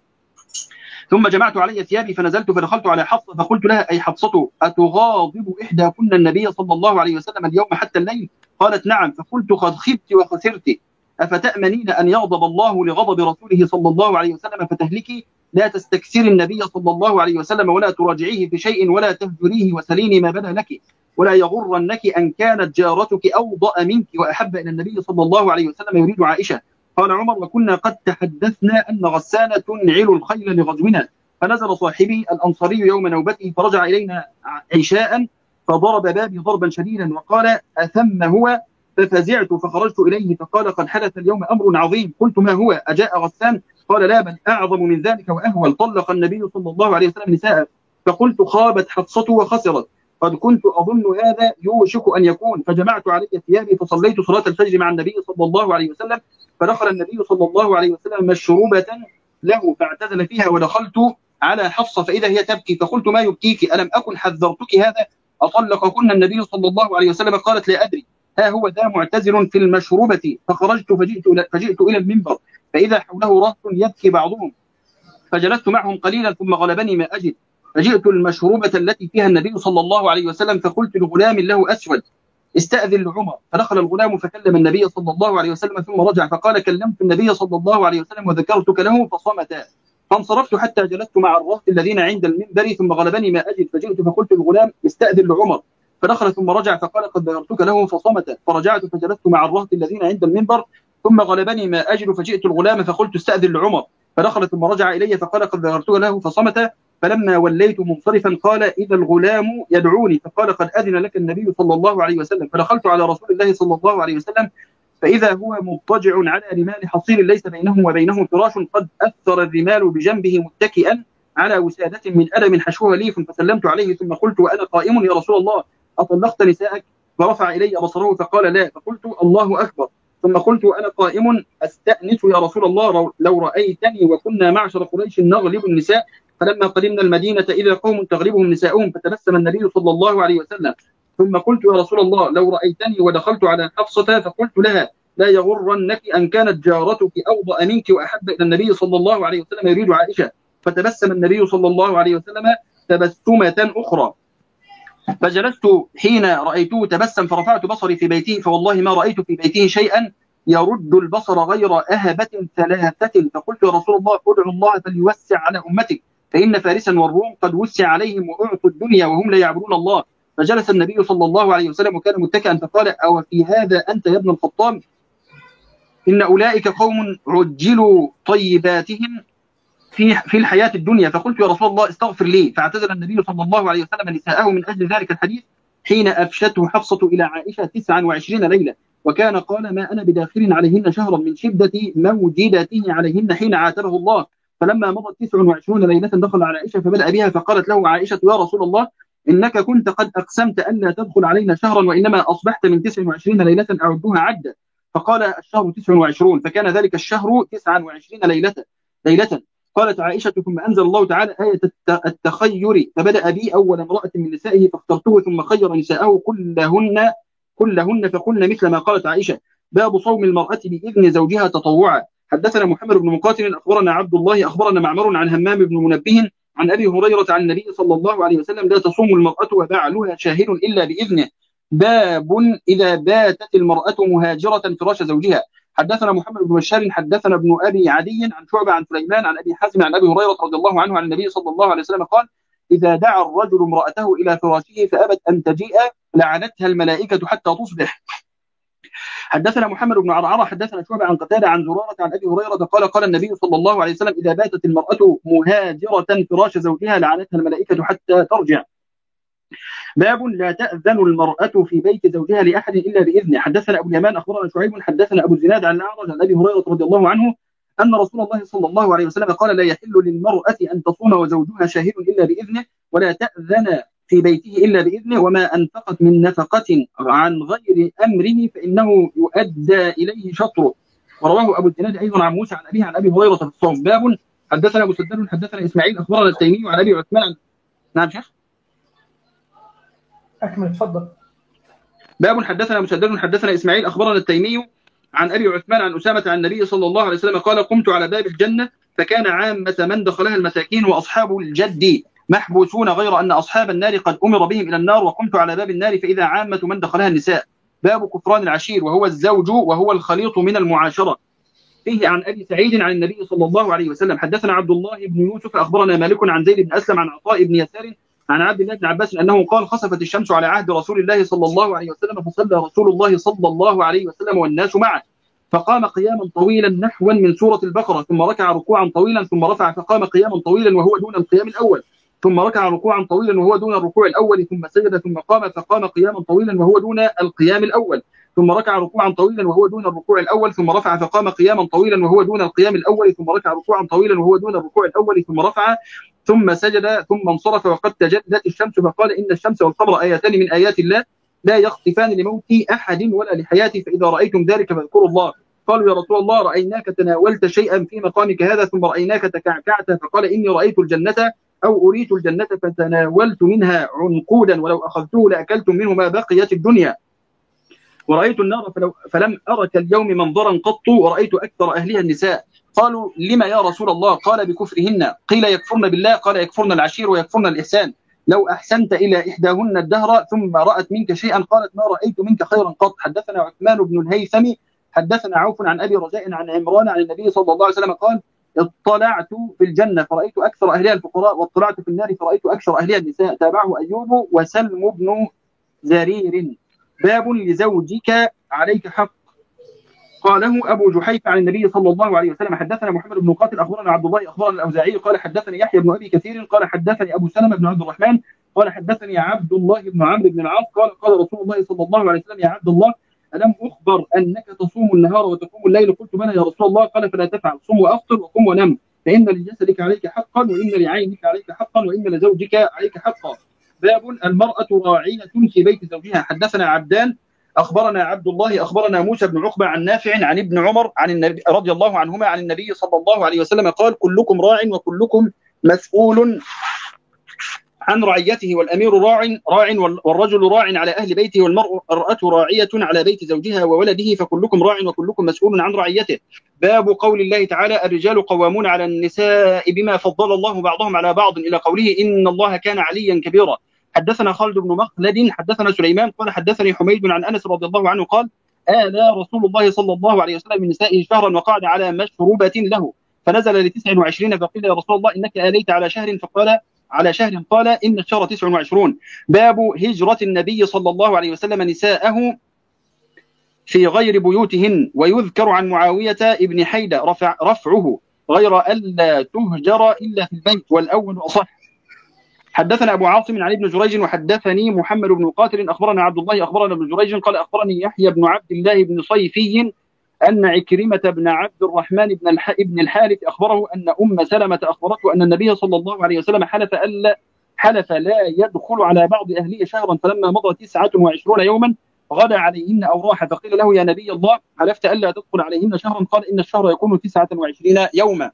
ثم جمعت علي ثيابي فنزلت فدخلت على حفصة فقلت لها أي حفصة أتغاضب إحداكن النبي صلى الله عليه وسلم اليوم حتى الليل؟ قالت نعم. فقلت قد خبت وخسرت أفتأمنين أن يغضب الله لغضب رسوله صلى الله عليه وسلم فتهلكي؟ لا تستكثري النبي صلى الله عليه وسلم ولا تراجعيه في شيء ولا تهجريه وسليني ما بدا لك ولا يغرنك أن كانت جارتك أوضأ منك وأحب إلى النبي صلى الله عليه وسلم يريد عائشة. قال عمر وكنا قد تحدثنا أن غسانة تنعل الخيل لغزونا فنزل صاحبي الأنصاري يوم نوبته فرجع إلينا عشاء فضرب بابي ضربا شديدا وقال أثم هو ففزعت فخرجت إليه فقال قد حدث اليوم أمر عظيم. قلت ما هو أجاء غسان؟ قال لا بل أعظم من ذلك وأهول طلق النبي صلى الله عليه وسلم نساء. فقلت خابت حفصة وخسرت قد كنت أظن هذا يوشك أن يكون فجمعت علي ثيابي فصليت صلاة الفجر مع النبي صلى الله عليه وسلم فدخل النبي صلى الله عليه وسلم مشروبة له فاعتزل فيها ودخلت على حفصة فإذا هي تبكي فقلت ما يبكيك ألم أكن حذرتك هذا أطلقكن النبي صلى الله عليه وسلم؟ قالت لا أدري ها هو ذا معتزل في المشروبة فخرجت فجئت إلى, فجئت إلى المنبر فإذا حوله رهط يبكي بعضهم فجلست معهم قليلا ثم غلبني ما أجد فجئت المشروبة التي فيها النبي صلى الله عليه وسلم فقلت لغلام له أسود استأذن لعمر فدخل الغلام فكلم النبي صلى الله عليه وسلم ثم رجع فقال كلمت النبي صلى الله عليه وسلم وذكرتك له فصمت فانصرفت حتى جلست مع الرهط الذين عند المنبر ثم غلبني ما أجد فجئت فقلت للغلام استأذن لعمر فدخل ثم رجع فقال قد ذكرتك له فصمت فرجعت فجلست مع الرهط الذين عند المنبر ثم غلبني ما أجد فجئت الغلام فقلت استأذن لعمر فدخل ثم رجع إلي فقال قد ذكرتك له فصمت فلما وليت منصرفا قال إذا الغلام يدعوني فقال قد أذن لك النبي صلى الله عليه وسلم فدخلت على رسول الله صلى الله عليه وسلم فإذا هو مضطجع على رمال حصير ليس بينه وبينه فراش قد أثر الرمال بجنبه متكئا على وسادة من ألم حشوها ليف فسلمت عليه ثم قلت وأنا قائم يا رسول الله أطلقت نساءك؟ فرفع إلي بصره فقال لا فقلت الله أكبر ثم قلت أنا قائم أستأنس يا رسول الله لو رأيتني وكنا معشر قريش نغلب النساء فلما قدمنا المدينة إذا قوم تغلبهم نساؤهم فتبسم النبي صلى الله عليه وسلم ثم قلت يا رسول الله لو رأيتني ودخلت على حفصة فقلت لها لا يغرنك أن كانت جارتك أوضأ منك وأحب إلى النبي صلى الله عليه وسلم يريد عائشة فتبسم النبي صلى الله عليه وسلم تبسمة أخرى فجلست حين رأيته تبسم فرفعت بصري في بيته فوالله ما رأيت في بيته شيئا يرد البصر غير أهبة ثلاثة فقلت يا رسول الله ادعو الله فليوسع على أمتك فإن فارسا والروم قد وسع عليهم وأعطوا الدنيا وهم لا يعبدون الله. فجلس النبي صلى الله عليه وسلم وكان متكئا فقال أو في هذا أنت يا ابن الخطاب إن أولئك قوم عجلوا طيباتهم في في الحياة الدنيا. فقلت يا رسول الله استغفر لي فاعتزل النبي صلى الله عليه وسلم نساءه من أجل ذلك الحديث حين أفشته حفصة إلى عائشة تسعا وعشرين ليلة وكان قال ما أنا بداخل عليهن شهرا من شدة موجدته عليهن حين عاتبه الله. فلما مضت تسع وعشرون ليلة دخل على عائشة فبدأ بها فقالت له عائشة يا رسول الله إنك كنت قد أقسمت ألا تدخل علينا شهرا وإنما أصبحت من تسع وعشرين ليلة أعدها عدا. فقال الشهر تسع وعشرون فكان ذلك الشهر تسع وعشرين ليلة ليلة. قالت عائشة ثم أنزل الله تعالى آية التخير فبدأ بي أول امرأة من نسائه فاخترته ثم خير نساءه كلهن كلهن فقلن مثل ما قالت عائشة. باب صوم المرأة بإذن زوجها تطوعا. حدثنا محمد بن مقاتل أخبرنا عبد الله أخبرنا معمر عن همام بن منبه عن أبي هريرة عن النبي صلى الله عليه وسلم لا تصوم المرأة وبعلها شاهد إلا بإذنه. باب إذا باتت المرأة مهاجرة فراش زوجها. حدثنا محمد بن بشار حدثنا ابن أبي عدي عن شعبة عن سليمان عن أبي حازم عن أبي هريرة رضي الله عنه عن النبي صلى الله عليه وسلم قال إذا دعا الرجل امرأته إلى فراشه فأبت أن تجيء لعنتها الملائكة حتى تصبح. حدثنا محمد بن عرعرة حدثنا شعبة عن قتادة عن زرارة عن أبي هريرة قال قال النبي صلى الله عليه وسلم إذا باتت المرأة مهاجرة فراش زوجها لعنتها الملائكة حتى ترجع. باب لا تأذن المرأة في بيت زوجها لأحد إلا بإذنه. حدثنا أبو اليمان أخبرنا شعيب حدثنا أبو الزناد عن الأعرج عن أبي هريرة رضي الله عنه أن رسول الله صلى الله عليه وسلم قال لا يحل للمرأة أن تصوم وزوجها شاهد إلا بإذنه ولا تأذن في بيته إلا بإذنه وما أنفقت من نفقة عن غير أمره فإنه يؤدى إليه شطره. ورواه أبو الزناد أيضا عن موسى عن أبيه عن أبي هريرة في الصوم. باب حدثنا مسدد حدثنا إسماعيل أخبرنا التيمي عن أبي عثمان. نعم شيخ أكمل تفضل. باب حدثنا مسدد حدثنا إسماعيل أخبرنا التيمي عن أبي عثمان عن أسامة عن النبي صلى الله عليه وسلم قال قمت على باب الجنة فكان عامة من دخلها المساكين وأصحاب الجد محبوسون غير أن أصحاب النار قد أمر بهم إلى النار وقمت على باب النار فإذا عامة من دخلها النساء. باب كفران العشير وهو الزوج وهو الخليط من المعاشرة. فيه عن أبي سعيد عن النبي صلى الله عليه وسلم حدثنا عبد الله بن يوسف أخبرنا مالك عن زيد بن أسلم عن عطاء بن يسار عن عبد الله بن عباس أنه قال خسفت الشمس على عهد رسول الله صلى الله عليه وسلم فصلى رسول الله صلى الله عليه وسلم والناس معه فقام قياما طويلا نحوا من سورة البقرة ثم ركع ركوعا طويلا ثم رفع فقام قياما طويلا وهو دون القيام الأول ثم ركع ركوعا طويلا وهو دون الركوع الأول ثم سجد ثم قام فقام قياما طويلا وهو دون القيام الأول ثم ركع ركوعا طويلا وهو دون الركوع الأول ثم رفع فقام قياما طويلا وهو دون القيام الأول ثم ركع ركوعا طويلا وهو دون الركوع الأول ثم رفع ثم سجد ثم انصرف وقد تجلت الشمس فقال إن الشمس والقمر آيتان من آيات الله لا يخطفان لموت أحد ولا لحياته فإذا رأيتم ذلك فاذكروا الله. قالوا يا رسول الله رأيناك تناولت شيئا في مقامك هذا ثم رأيناك تكعكعت فقال إني رأيت الجنة أو أريت الجنة فتناولت منها عنقودا ولو أخذته لأكلتم منه ما بقيت الدنيا ورأيت النار فلو فلم أرك اليوم منظرا قط ورأيت أكثر أهلها النساء. قالوا لما يا رسول الله؟ قال بكفرهن. قيل يكفرن بالله؟ قال يكفرن العشير ويكفرن الإحسان. لو أحسنت إلى إحداهن الدهر ثم رأت منك شيئا قالت ما رأيت منك خيرا قط. حدثنا عثمان بن الهيثم حدثنا عوف عن أبي رجاء عن عمران عن النبي صلى الله عليه وسلم قال اطلعت في الجنة فرأيت أكثر أهلها الفقراء واطلعت في النار فرأيت أكثر أهلها النساء. تابعه أيوب وسلم بن زرير. باب لزوجك عليك حق. قاله أبو جحيفة عن النبي صلى الله عليه وسلم. حدثنا محمد بن قاتل أخبرنا عبد الله أخبرنا الأوزاعي قال حدثني يحيى بن أبي كثير قال حدثني أبو سلمة بن عبد الرحمن قال حدثني عبد الله بن عمرو بن العاص قال قال رسول الله صلى الله عليه وسلم يا عبد الله ألم أخبر أنك تصوم النهار وتقوم الليل؟ قلت بلى يا رسول الله. قال فلا تفعل صم وأفطر وقم ونم فإن لجسدك عليك حقا وإن لعينك عليك حقا وإن لزوجك عليك حقا. باب المرأة راعية في بيت زوجها. حدثنا عبدان أخبرنا عبد الله أخبرنا موسى بن عقبة عن نافع عن ابن عمر عن النبي رضي الله عنهما عن النبي صلى الله عليه وسلم قال كلكم راع وكلكم مسؤول عن رعيته والأمير راع راع والرجل راع على أهل بيته والمرأة راعية على بيت زوجها وولده فكلكم راع وكلكم مسؤول عن رعيته. باب قول الله تعالى الرجال قوامون على النساء بما فضل الله بعضهم على بعض إلى قوله إن الله كان عليا كبيرا. حدثنا خالد بن مخلد حدثنا سليمان قال حدثني حميد عن أنس رضي الله عنه قال آلى رسول الله صلى الله عليه وسلم من نسائه شهرا وقعد على مشروبة له فنزل لتسع وعشرين فقيل يا رسول الله إنك آليت على شهر فقال على شهر قال إن الشهر تسع وعشرون. باب هجرة النبي صلى الله عليه وسلم نساءه في غير بيوتهن. ويذكر عن معاوية ابن حيدة رفع رفعه غير ألا تهجر إلا في البيت والأول أصح. حدثنا أبو عاصم عن ابن جريج وحدثني محمد بن قاتل أخبرنا عبد الله أخبرنا ابن جريج قال أخبرني يحيى بن عبد الله بن صيفي أن عكرمة بن عبد الرحمن بن ابن الحارث أخبره أن أم سلمة أخبرته أن النبي صلى الله عليه وسلم حلف ألا حلف لا يدخل على بعض أهله شهرا، فلما مضى تسعة وعشرون يوما غدا عليهن أو راح، فقيل له يا نبي الله حلفت ألا تدخل عليهن شهرا؟ قال إن الشهر يكون تسعة وعشرين يوما.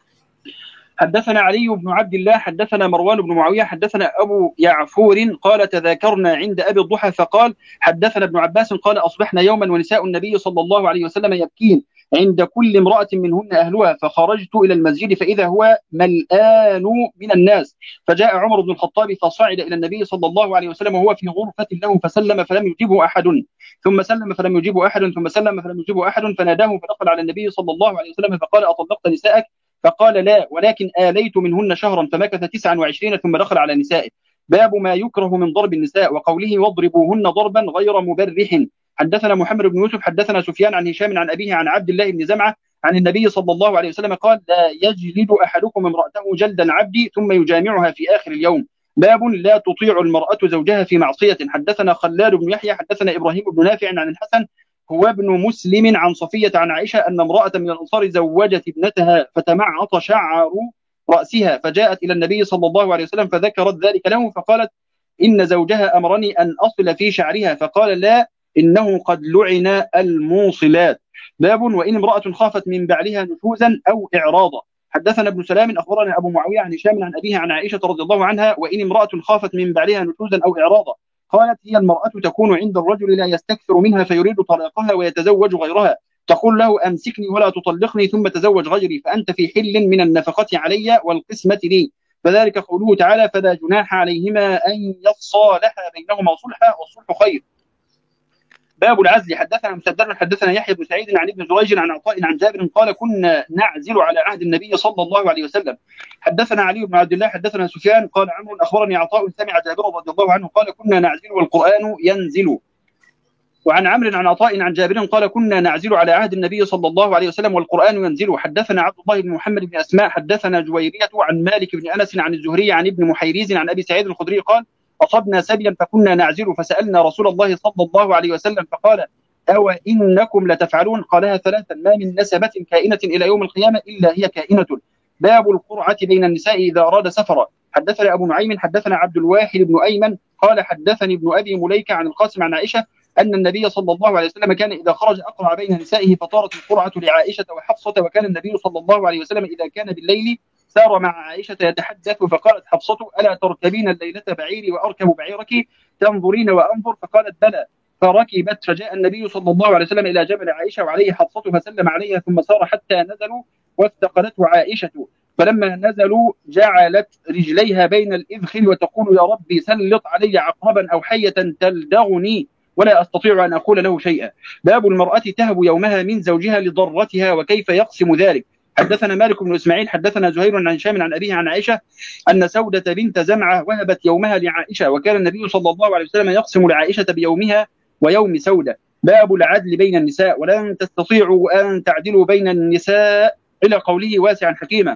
حدثنا علي بن عبد الله حدثنا مروان بن معاوية حدثنا أبو يعفور قال تذاكرنا عند أبي الضحى فقال حدثنا ابن عباس قال أصبحنا يوما ونساء النبي صلى الله عليه وسلم يبكين عند كل امرأة منهن أهلها، فخرجت إلى المسجد فإذا هو ملآن من الناس، فجاء عمر بن الخطاب فصعد إلى النبي صلى الله عليه وسلم وهو في غرفة له فسلم فلم يجيبه أحد، ثم سلم فلم يجيبه أحد، ثم سلم فلم يجيبه أحد، فناداه فدخل على النبي صلى الله عليه وسلم فقال أطلقت نساءك؟ فقال لا، ولكن آليت منهن شهرا، فمكث تسعا وعشرين ثم دخل على نسائه. باب ما يكره من ضرب النساء وقوله واضربوهن ضربا غير مبرح. حدثنا محمد بن يوسف حدثنا سفيان عن هشام عن أبيه عن عبد الله بن زمعة عن النبي صلى الله عليه وسلم قال لا يجلد أحدكم امرأته جلد العبد ثم يجامعها في آخر اليوم. باب لا تطيع المرأة زوجها في معصية. حدثنا خلاد بن يحيى حدثنا إبراهيم بن نافع عن الحسن هو ابن مسلم عن صفية عن عائشة أن امرأة من الأنصار زوجت ابنتها فتمعط شعر رأسها، فجاءت إلى النبي صلى الله عليه وسلم فذكرت ذلك له، فقالت إن زوجها أمرني أن أصل في شعرها، فقال لا إنه قد لعن الموصلات. باب وإن امرأة خافت من بعلها نشوزا أو إعراضا. حدثنا ابن سلام أخبرنا أبو معاوية عن هشام عن أبيها عن عائشة رضي الله عنها وإن امرأة خافت من بعلها نشوزا أو إعراضا قالت هي المرأة تكون عند الرجل لا يستكثر منها فيريد طلاقها ويتزوج غيرها، تقول له أمسكني ولا تطلقني ثم تزوج غيري فأنت في حل من النفقة علي والقسمة لي، فذلك قوله تعالى فلا جناح عليهما أن يصالحا بينهما صلحا والصلح خير. باب العزل. حدثنا مسدد حدثنا يحيى بن سعيد عن ابن جريج عن عطاء عن جابر قال كنا نعزل على عهد النبي صلى الله عليه وسلم. حدثنا علي بن عبد الله حدثنا سفيان قال عمرو اخبرني عطاء سمع جابر رضي الله عنه قال كنا نعزل والقرآن ينزل. وعن عمرو عن عطاء عن جابر قال كنا نعزل على عهد النبي صلى الله عليه وسلم والقرآن ينزل. حدثنا عبد الله بن محمد بن أسماء حدثنا جويرية عن مالك بن أنس عن الزهري عن ابن محيريز عن أبي سعيد الخدري قال أصبنا سبيا فكنا نعزل فسألنا رسول الله صلى الله عليه وسلم فقال أو إنكم لتفعلون؟ قالها ثلاثا ما من نسبة كائنة إلى يوم القيامة إلا هي كائنة. باب القرعة بين النساء إذا أراد سفرا. حدثنا أبو نعيم حدثنا عبد الواحد بن أيمن قال حدثني ابن أبي مليكة عن القاسم عن عائشة أن النبي صلى الله عليه وسلم كان إذا خرج أقرع بين نسائه فطارت القرعة لعائشة وحفصة، وكان النبي صلى الله عليه وسلم إذا كان بالليل سار مع عائشة يتحدث فقالت حفصة ألا تركبين الليلة بعيري وأركب بعيرك تنظرين وأنظر؟ فقالت بلى، فركبت فجاء النبي صلى الله عليه وسلم إلى جبل عائشة وعليه حفصة فسلم عليها ثم سار حتى نزلوا وافتقدته عائشة، فلما نزلوا جعلت رجليها بين الإذخر وتقول يا ربي سلط علي عقربا أو حية تلدغني ولا أستطيع أن أقول له شيئا. باب المرأة تهب يومها من زوجها لضرتها وكيف يقسم ذلك. حدثنا مالك بن إسماعيل حدثنا زهير عن هشام عن أبيه عن عائشة أن سودة بنت زمعة وهبت يومها لعائشة، وكان النبي صلى الله عليه وسلم يقسم لعائشة بيومها ويوم سودة. باب العدل بين النساء ولن تستطيعوا أن تعدلوا بين النساء إلى قوله واسعا حكيما.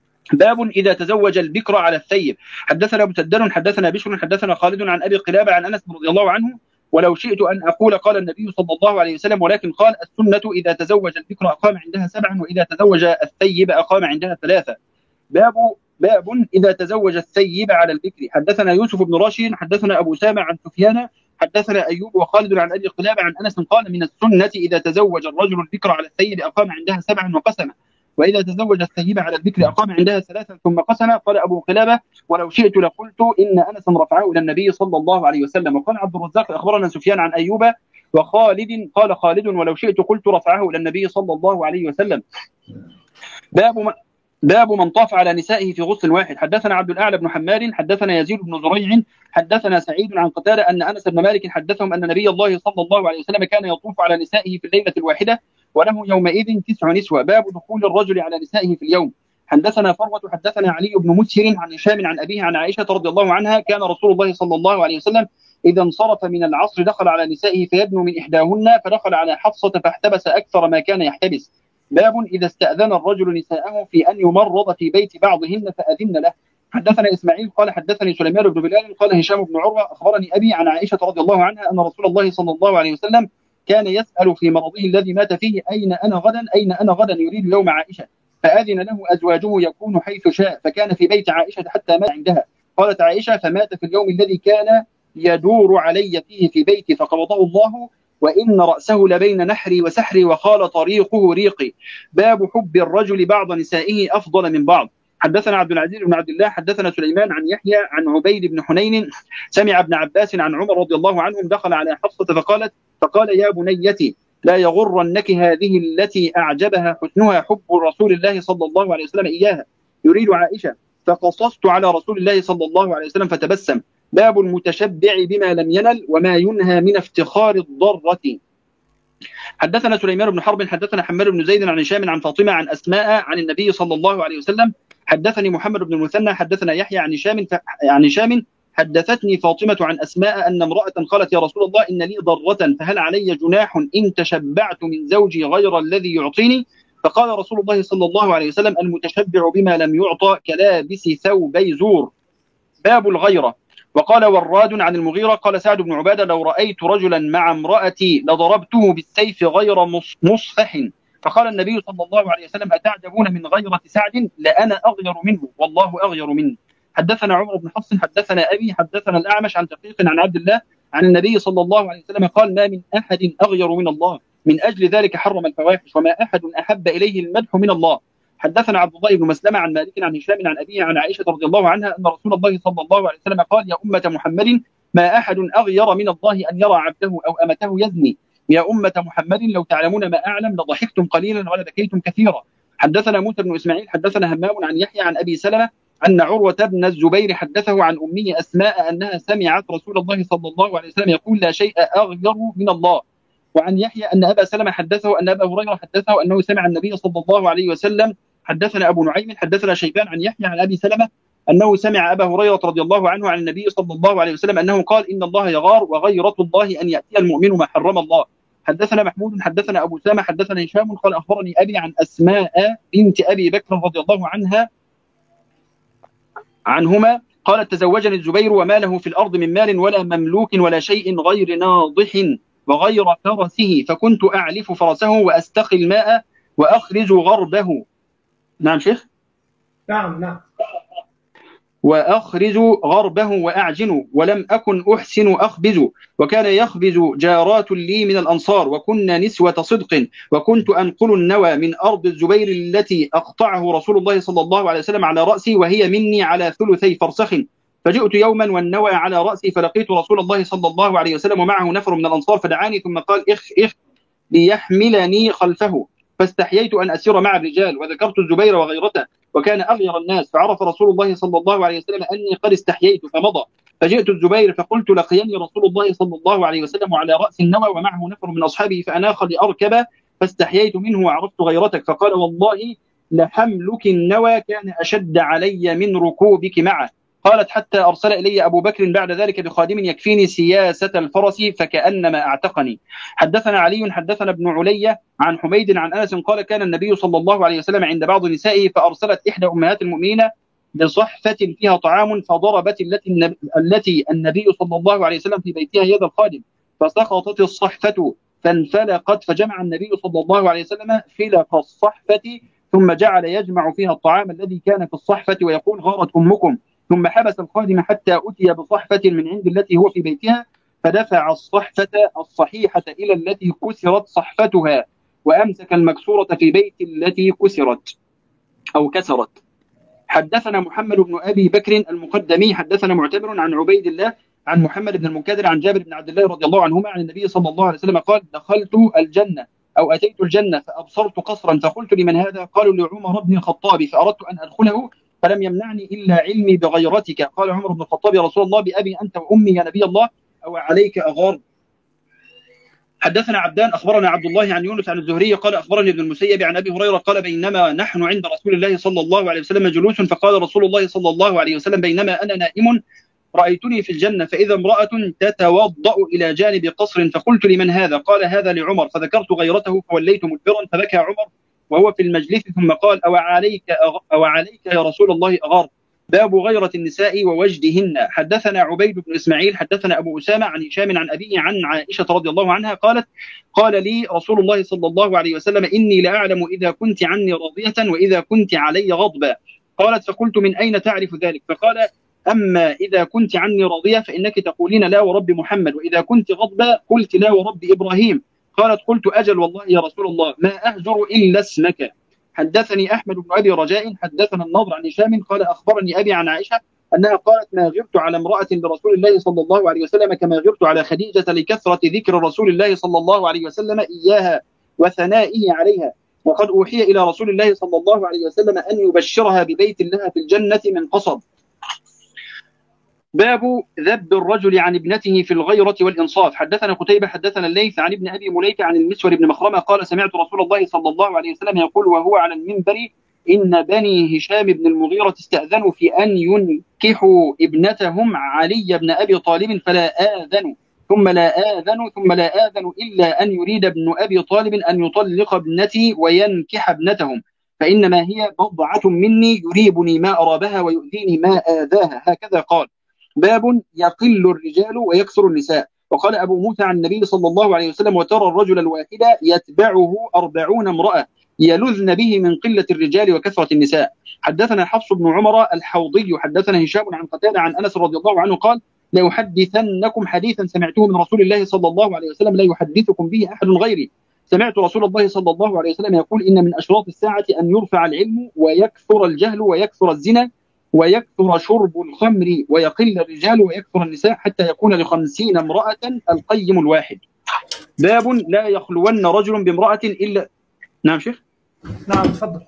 باب إذا تزوج البكر على الثيب. حدثنا مسدد حدثنا بشر حدثنا خالد عن أبي قلابة عن أنس رضي الله عنه ولو شئت أن أقول قال النبي صلى الله عليه وسلم ولكن قال السنة إذا تزوج البكر أقام عندها سبعا وإذا تزوج الثيب أقام عندها ثلاثة. باب باب إذا تزوج الثيب على البكر. حدثنا يوسف بن راشد حدثنا أبو سامع عن سفيان حدثنا أيوب وخالد عن أبي قلابة عن أنس قال من السنة إذا تزوج الرجل البكر على الثيب أقام عندها سبعا وقسم، وإذا تزوج الثيب على البكر أقام عندها ثلاثا ثم قسم. قال أبو قلابة ولو شئت لقلت إن أنس رفعه إلى النبي صلى الله عليه وسلم. وقال عبد الرزاق أخبرنا سفيان عن أيوب وخالد قال خالد ولو شئت قلت رفعه إلى النبي صلى الله عليه وسلم. باب باب من طاف على نسائه في غسل واحد. حدثنا عبد الأعلى بن حماد حدثنا يزيد بن زريع حدثنا سعيد عن قتادة أن أنس بن مالك حدثهم أن نبي الله صلى الله عليه وسلم كان يطوف على نسائه في الليلة الواحدة وله يومئذ تسع نسوة. باب دخول الرجل على نسائه في اليوم. حدثنا فروة حدثنا علي بن مسهر عن هشام عن أبيه عن عائشة رضي الله عنها كان رسول الله صلى الله عليه وسلم إذا انصرف من العصر دخل على نسائه فيدنو من إحداهن فدخل على حفصة فاحتبس أكثر ما كان يحتبس. باب إذا استأذن الرجل نساءه في أن يمرض في بيت بعضهن فأذن له. حدثنا إسماعيل قال حدثني سليمان بن بلال قال هشام بن عروة أخبرني أبي عن عائشة رضي الله عنها أن رسول الله صلى الله عليه وسلم كان يسأل في مرضه الذي مات فيه أين أنا غدا أين أنا غدا يريد يوم عائشة، فأذن له أزواجه يكون حيث شاء، فكان في بيت عائشة حتى مات عندها. قالت عائشة: فمات في اليوم الذي كان يدور علي فيه في بيتي فقبضه الله، وإن رأسه لبين نحري وسحري وقال طريقه ريقي. باب حب الرجل بعض نسائه أفضل من بعض. حدثنا عبد العزيز بن عبد الله حدثنا سليمان عن يحيى عن عبيد بن حنين سمع ابن عباس عن عمر رضي الله عنهم دخل على حفصة فقالت فقال: يا بنيتي لا يغرنك هذه التي أعجبها حسنها حب رسول الله صلى الله عليه وسلم إياها، يريد عائشة، فقصصت على رسول الله صلى الله عليه وسلم فتبسم. باب المتشبع بما لم ينل وما ينهى من افتخار الضرة. حدثنا سليمان بن حرب حدثنا حماد بن زيد عن هشام عن فاطمة عن أسماء عن النبي صلى الله عليه وسلم. حدثني محمد بن المثنى حدثنا يحيى عن هشام ف... عن هشام حدثتني فاطمة عن أسماء أن امرأة قالت: يا رسول الله إن لي ضرة فهل علي جناح إن تشبعت من زوجي غير الذي يعطيني؟ فقال رسول الله صلى الله عليه وسلم: المتشبع بما لم يعطى كلابس ثوبي زور. باب الغيرة. وقال وراد عن المغيرة قال سعد بن عبادة: لو رأيت رجلا مع امرأتي لضربته بالسيف غير مصفح. فقال النبي صلى الله عليه وسلم: أتعجبون من غيرة سعد؟ لأنا أغير منه والله أغير مني. حدثنا عمر بن حفص حدثنا أبي حدثنا الأعمش عن دقيق عن عبد الله عن النبي صلى الله عليه وسلم قال: ما من أحد أغير من الله، من أجل ذلك حرم الفواحش، وما أحد أحب إليه المدح من الله. حدثنا عبد الله بن مسلمة عن مالك عن هشام عن أبيه عن عائشة رضي الله عنها أن رسول الله صلى الله عليه وسلم قال: يا أمة محمد ما أحد أغير من الله أن يرى عبده أو أمته يزني. يا أمة محمد لو تعلمون ما أعلم لضحكتم قليلا ولبكيتم كثيرا. حدثنا موسى بن إسماعيل حدثنا همام عن يحيى عن أبي سلمة أن عروة بن الزبير حدثه عن أمه أسماء أنها سمعت رسول الله صلى الله عليه وسلم يقول: لا شيء أغير من الله. وعن يحيى أن أبا سلمة حدثه أن أبا هريرة حدثه أنه سمع النبي صلى الله عليه وسلم. حدثنا أبو نعيم حدثنا شيبان عن يحيى عن أبي سلمة أنه سمع أبا هريرة رضي الله عنه عن النبي صلى الله عليه وسلم أنه قال: إن الله يغار وغيرة الله أن يأتي المؤمن ما حرم الله. حدثنا محمود حدثنا أبو سامة حدثنا هشام قال: أخبرني أبي عن أسماء بنت أبي بكر رضي الله عنها عنهما قالت: تزوجني الزبير وما له في الأرض من مال ولا مملوك ولا شيء غير ناضح وغير فرسه، فكنت أعلف فرسه وأستقي الماء وأخرج غربه. نعم شيخ؟ نعم نعم. وأخرج غربه وأعجن ولم أكن أحسن أخبز، وكان يخبز جارات لي من الأنصار وكنا نسوة صدق، وكنت أنقل النوى من أرض الزبير التي أقطعه رسول الله صلى الله عليه وسلم على رأسي وهي مني على ثلثي فرسخ. فجئت يوما والنوى على رأسي فلقيت رسول الله صلى الله عليه وسلم ومعه نفر من الأنصار فدعاني ثم قال: إخ إخ ليحملني خلفه، فاستحييت أن أسير مع الرجال وذكرت الزبير وغيرته وكان أغير الناس، فعرف رسول الله صلى الله عليه وسلم أني قد استحييت فمضى. فجئت الزبير فقلت: لقيني رسول الله صلى الله عليه وسلم على رأس النوى ومعه نفر من أصحابه فأناخ لأركب فاستحييت منه وعرفت غيرتك. فقال: والله لحملك النوى كان أشد علي من ركوبك معه. قالت: حتى أرسل إلي أبو بكر بعد ذلك بخادم يكفيني سياسة الفرس فكأنما أعتقني. حدثنا علي حدثنا ابن علي عن حميد عن أنس قال: كان النبي صلى الله عليه وسلم عند بعض نسائه فأرسلت إحدى أمهات المؤمنين بصحفة فيها طعام فضربت التي النبي, التي النبي صلى الله عليه وسلم في بيتها يد الخادم فسقطت الصحفة فانفلقت، فجمع النبي صلى الله عليه وسلم فلق الصحفة ثم جعل يجمع فيها الطعام الذي كان في الصحفة ويقول: غارت أمكم. ثم حبس الخادم حتى أتي بصحفة من عند التي هو في بيتها فدفع الصحفة الصحيحة إلى التي كسرت صحفتها وأمسك المكسورة في بيت التي كسرت أو كسرت. حدثنا محمد بن أبي بكر المقدمي حدثنا معتمر عن عبيد الله عن محمد بن المنكدر عن جابر بن عبد الله رضي الله عنهما عن النبي صلى الله عليه وسلم قال: دخلت الجنة أو أتيت الجنة فأبصرت قصرا فقلت: لمن هذا؟ قالوا: لعمر بن الخطاب، فأردت أن أدخله فلم يمنعني إلا علمي بغيرتك. قال عمر بن الخطاب: يا رسول الله بأبي أنت وأمي يا نبي الله، أو عليك أغار. حدثنا عبدان أخبرنا عبد الله عن يونس عن الزهري قال: أخبرني ابن المسيب عن أبي هريرة قال: بينما نحن عند رسول الله صلى الله عليه وسلم جلوس فقال رسول الله صلى الله عليه وسلم: بينما أنا نائم رأيتني في الجنة فإذا امرأة تتوضأ إلى جانب قصر، فقلت: لمن هذا؟ قال: هذا لعمر. فذكرت غيرته فوليت مدبرا فبكى عمر وهو في المجلس ثم قال: أو عليك, أو عليك يا رسول الله أغار. باب غيرة النساء ووجدهن. حدثنا عبيد بن إسماعيل حدثنا أبو أسامة عن هشام عن أبيه عن عائشة رضي الله عنها قالت: قال لي رسول الله صلى الله عليه وسلم: إني لأعلم إذا كنت عني راضية وإذا كنت علي غضبا. قالت: فقلت: من أين تعرف ذلك؟ فقال: أما إذا كنت عني راضية فإنك تقولين لا ورب محمد، وإذا كنت غضبة قلت لا ورب إبراهيم. قالت قلت أجل والله يا رسول الله ما أهجر إلا اسمك. حدثني أحمد بن أبي رجاء حدثنا النضر عن هشام قال أخبرني أبي عن عائشة أنها قالت ما غرت على امرأة لرسول الله صلى الله عليه وسلم كما غرت على خديجة لكثرة ذكر رسول الله صلى الله عليه وسلم إياها وثنائه عليها، وقد أوحي إلى رسول الله صلى الله عليه وسلم أن يبشرها ببيت لها في الجنة من قصب. باب ذب الرجل عن ابنته في الغيرة والإنصاف. حدثنا قتيبة حدثنا الليث عن ابن أبي مليكة عن المسور بن مخرمة قال سمعت رسول الله صلى الله عليه وسلم يقول وهو على المنبر إن بني هشام بن المغيرة استأذنوا في أن ينكحوا ابنتهم علي بن أبي طالب فلا آذنوا ثم لا آذن ثم لا آذن إلا أن يريد ابن أبي طالب أن يطلق ابنتي وينكح ابنتهم فإنما هي بضعة مني يريبني ما أرابها ويؤذيني ما آذاها. هكذا قال. باب يقل الرجال ويكثر النساء. وقال أبو موسى عن النبي صلى الله عليه وسلم وترى الرجل الواحد يتبعه أربعون امرأة يلذن به من قلة الرجال وكثرة النساء. حدثنا حفص بن عمر الحوضي حدثنا هشام عن قتادة عن أنس رضي الله عنه قال لا يحدثنكم حديثا سمعته من رسول الله صلى الله عليه وسلم لا يحدثكم به أحد غيري. سمعت رسول الله صلى الله عليه وسلم يقول إن من أشراط الساعة أن يرفع العلم ويكثر الجهل ويكثر الزنا ويكثر شرب الخمر ويقل الرجال ويكثر النساء حتى يكون لخمسين امرأة القيم الواحد. باب لا يخلون رجل بامرأة إلا نعم شيخ نعم تفضل.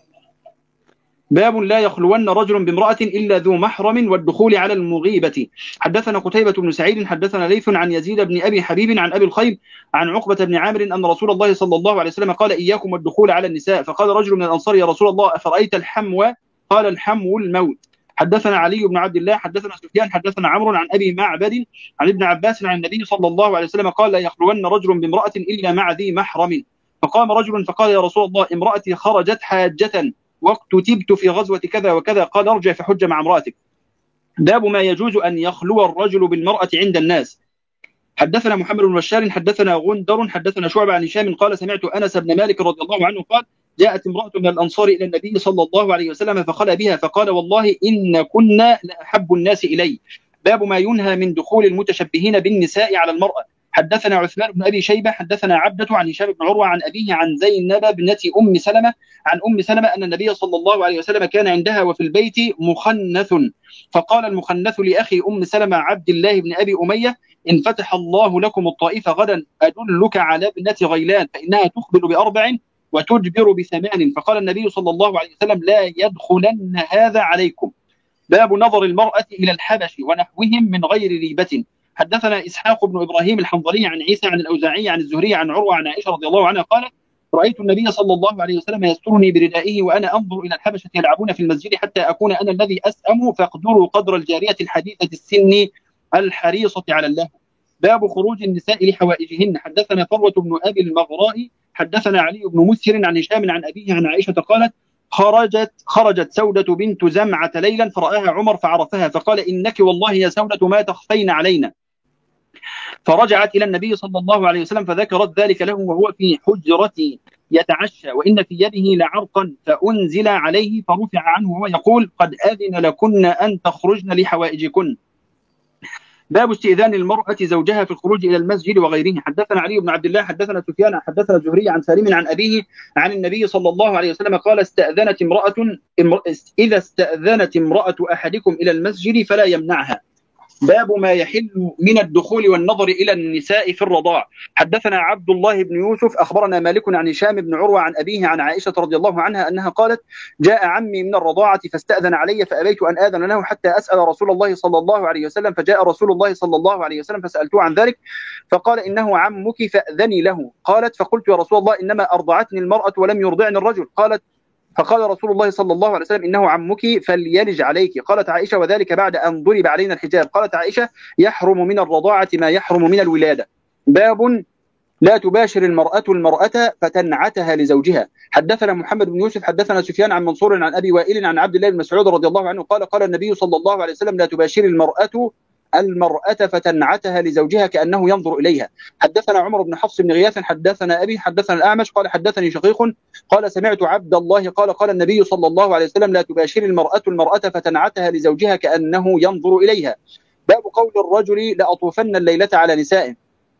باب لا يخلون رجل بامرأة إلا ذو محرم والدخول على المغيبة. حدثنا قتيبة بن سعيد حدثنا ليث عن يزيد بن أبي حبيب عن أبي الخير عن عقبة بن عامر أن رسول الله صلى الله عليه وسلم قال إياكم والدخول على النساء. فقال رجل من الأنصار يا رسول الله أفرأيت الحمو؟ قال الحمو الموت. حدثنا علي بن عبد الله حدثنا سفيان حدثنا عمرو عن أبي معبد عن ابن عباس عن النبي صلى الله عليه وسلم قال لا يخلون رجل بامرأة إلا مع ذي محرم. فقام رجل فقال يا رسول الله امرأتي خرجت حاجة واكتتبت في غزوة كذا وكذا. قال ارجع فحج مع امرأتك. باب ما يجوز أن يخلو الرجل بالمرأة عند الناس. حدثنا محمد بن بشار حدثنا غندر حدثنا شعبة عن هشام قال سمعت أنس بن مالك رضي الله عنه قال جاءت امرأة من الأنصار إلى النبي صلى الله عليه وسلم فخلى بها فقال والله إن كنا لأحب الناس إلي. باب ما ينهى من دخول المتشبهين بالنساء على المرأة. حدثنا عثمان بن أبي شيبة حدثنا عبدة عن هشام بن عروة عن أبيه عن زينب ابنة أم سلمة عن أم سلمة أن النبي صلى الله عليه وسلم كان عندها وفي البيت مخنث فقال المخنث لأخي أم سلمة عبد الله بن أبي أمية إن فتح الله لكم الطائف غدا أدلك على ابنة غيلان فإنها تخبر بأربع وتجبر بثمان. فقال النبي صلى الله عليه وسلم لا يدخلن هذا عليكم. باب نظر المرأة إلى الحبش ونحوهم من غير ريبة. حدثنا إسحاق بن إبراهيم الحنظلي عن عيسى عن الأوزاعي عن الزهري عن عروة عن عائشة رضي الله عنها قالت رأيت النبي صلى الله عليه وسلم يسترني بردائه وأنا أنظر إلى الحبشة يلعبون في المسجد حتى أكون أنا الذي أسأم فاقدروا قدر الجارية الحديثة السن الحريصة على الله. باب خروج النساء لحوائجهن. حدثنا فروة بن أبي المغراء حدثنا علي بن مسهر عن هشام عن أبيه عن عائشة قالت خرجت خرجت سودة بنت زمعة ليلا فرآها عمر فعرفها فقال إنك والله يا سودة ما تخفين علينا. فرجعت إلى النبي صلى الله عليه وسلم فذكرت ذلك له وهو في حجرتي يتعشى وإن في يده لعرقا فأنزل عليه فرفع عنه وهو يقول قد أذن لكن أن تخرجن لحوائجكن. باب استئذان المرأة زوجها في الخروج إلى المسجد وغيره. حدثنا علي بن عبد الله حدثنا سفيان حدثنا الزهري عن سالم عن أبيه عن النبي صلى الله عليه وسلم قال استأذنت امرأة إذا استأذنت امرأة أحدكم إلى المسجد فلا يمنعها. باب ما يحل من الدخول والنظر إلى النساء في الرضاع. حدثنا عبد الله بن يوسف أخبرنا مالك عن هشام بن عروة عن أبيه عن عائشة رضي الله عنها أنها قالت جاء عمي من الرضاعة فاستأذن علي فأبيت أن آذن له حتى أسأل رسول الله صلى الله عليه وسلم فجاء رسول الله صلى الله عليه وسلم فسألته عن ذلك فقال إنه عمك فأذني له. قالت فقلت يا رسول الله إنما أرضعتني المرأة ولم يرضعني الرجل. قالت فقال رسول الله صلى الله عليه وسلم إنه عمك فليلج عليك. قالت عائشة وذلك بعد أن ضرب علينا الحجاب. قالت عائشة يحرم من الرضاعة ما يحرم من الولادة. باب لا تباشر المرأة المرأة فتنعتها لزوجها. حدثنا محمد بن يوسف حدثنا سفيان عن منصور عن أبي وائل عن عبد الله بن مسعود رضي الله عنه قال قال النبي صلى الله عليه وسلم لا تباشر المرأة المرأة فتنعتها لزوجها كأنه ينظر إليها. حدثنا عمر بن حفص بن غياث حدثنا أبي حدثنا الأعمش قال حدثني شقيق قال سمعت عبد الله قال قال النبي صلى الله عليه وسلم لا تباشر المرأة المرأة فتنعتها لزوجها كأنه ينظر إليها. باب قول الرجل لأطوفن الليلة على نسائه.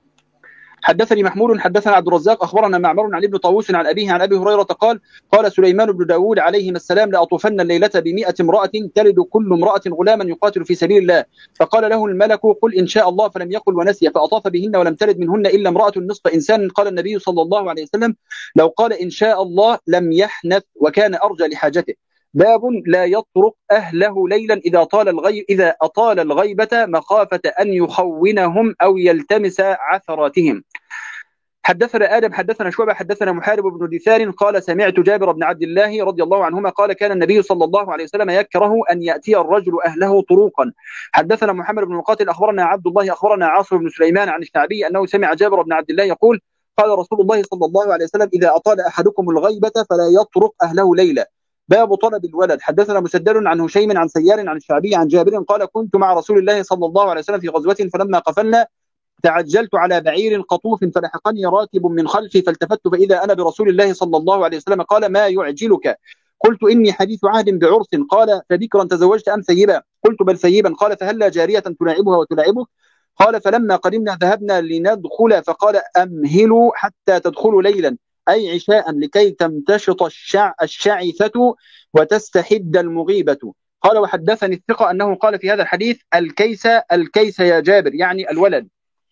حدثني محمود حدثنا عبد الرزاق أخبرنا معمر عن ابن طاووس عن أبيه عن أبي هريرة قال قال سليمان بن داود عليهما السلام لأطوفن الليلة بمئة امرأة تلد كل امرأة غلاما يقاتل في سبيل الله. فقال له الملك قل إن شاء الله فلم يقل ونسي فأطاف بهن ولم تلد منهن إلا امرأة نصف إنسان. قال النبي صلى الله عليه وسلم لو قال إن شاء الله لم يحنث وكان أرجى لحاجته. باب لا يطرق أهله ليلا إذا طال الغيب إذا أطال الغيبة مخافة أن يخونهم أو يلتمس عثراتهم. حدثنا آدم حدثنا شعبة حدثنا محارب بن دثار قال سمعت جابر بن عبد الله رضي الله عنهما قال كان النبي صلى الله عليه وسلم يكره أن يأتي الرجل أهله طروقا. حدثنا محمد بن مقاتل أخبرنا عبد الله أخبرنا عاصم بن سليمان عن الشعبي أنه سمع جابر بن عبد الله يقول قال رسول الله صلى الله عليه وسلم إذا أطال أحدكم الغيبة فلا يطرق أهله ليلا. باب طلب الولد. حدثنا مسدد عن هشيم عن سيار عن الشعبي عن جابر قال كنت مع رسول الله صلى الله عليه وسلم في غزوة فلما قفلنا تعجلت على بعير قطوف فلحقني راكب من خلفي فالتفت فإذا أنا برسول الله صلى الله عليه وسلم قال ما يعجلك؟ قلت إني حديث عهد بعرس. قال فبكرا تزوجت أم ثيبا؟ قلت بل ثيبا. قال فهلا جارية تلاعبها وتلاعبك؟ قال فلما قدمنا ذهبنا لندخل فقال أمهلوا حتى تدخلوا ليلا أي عشاء لكي تمتشط الشع الشعثة وتستحد المغيبة. قال وحدثني الثقة أنه قال في هذا الحديث الكيس الكيس يا جابر يعني الولد.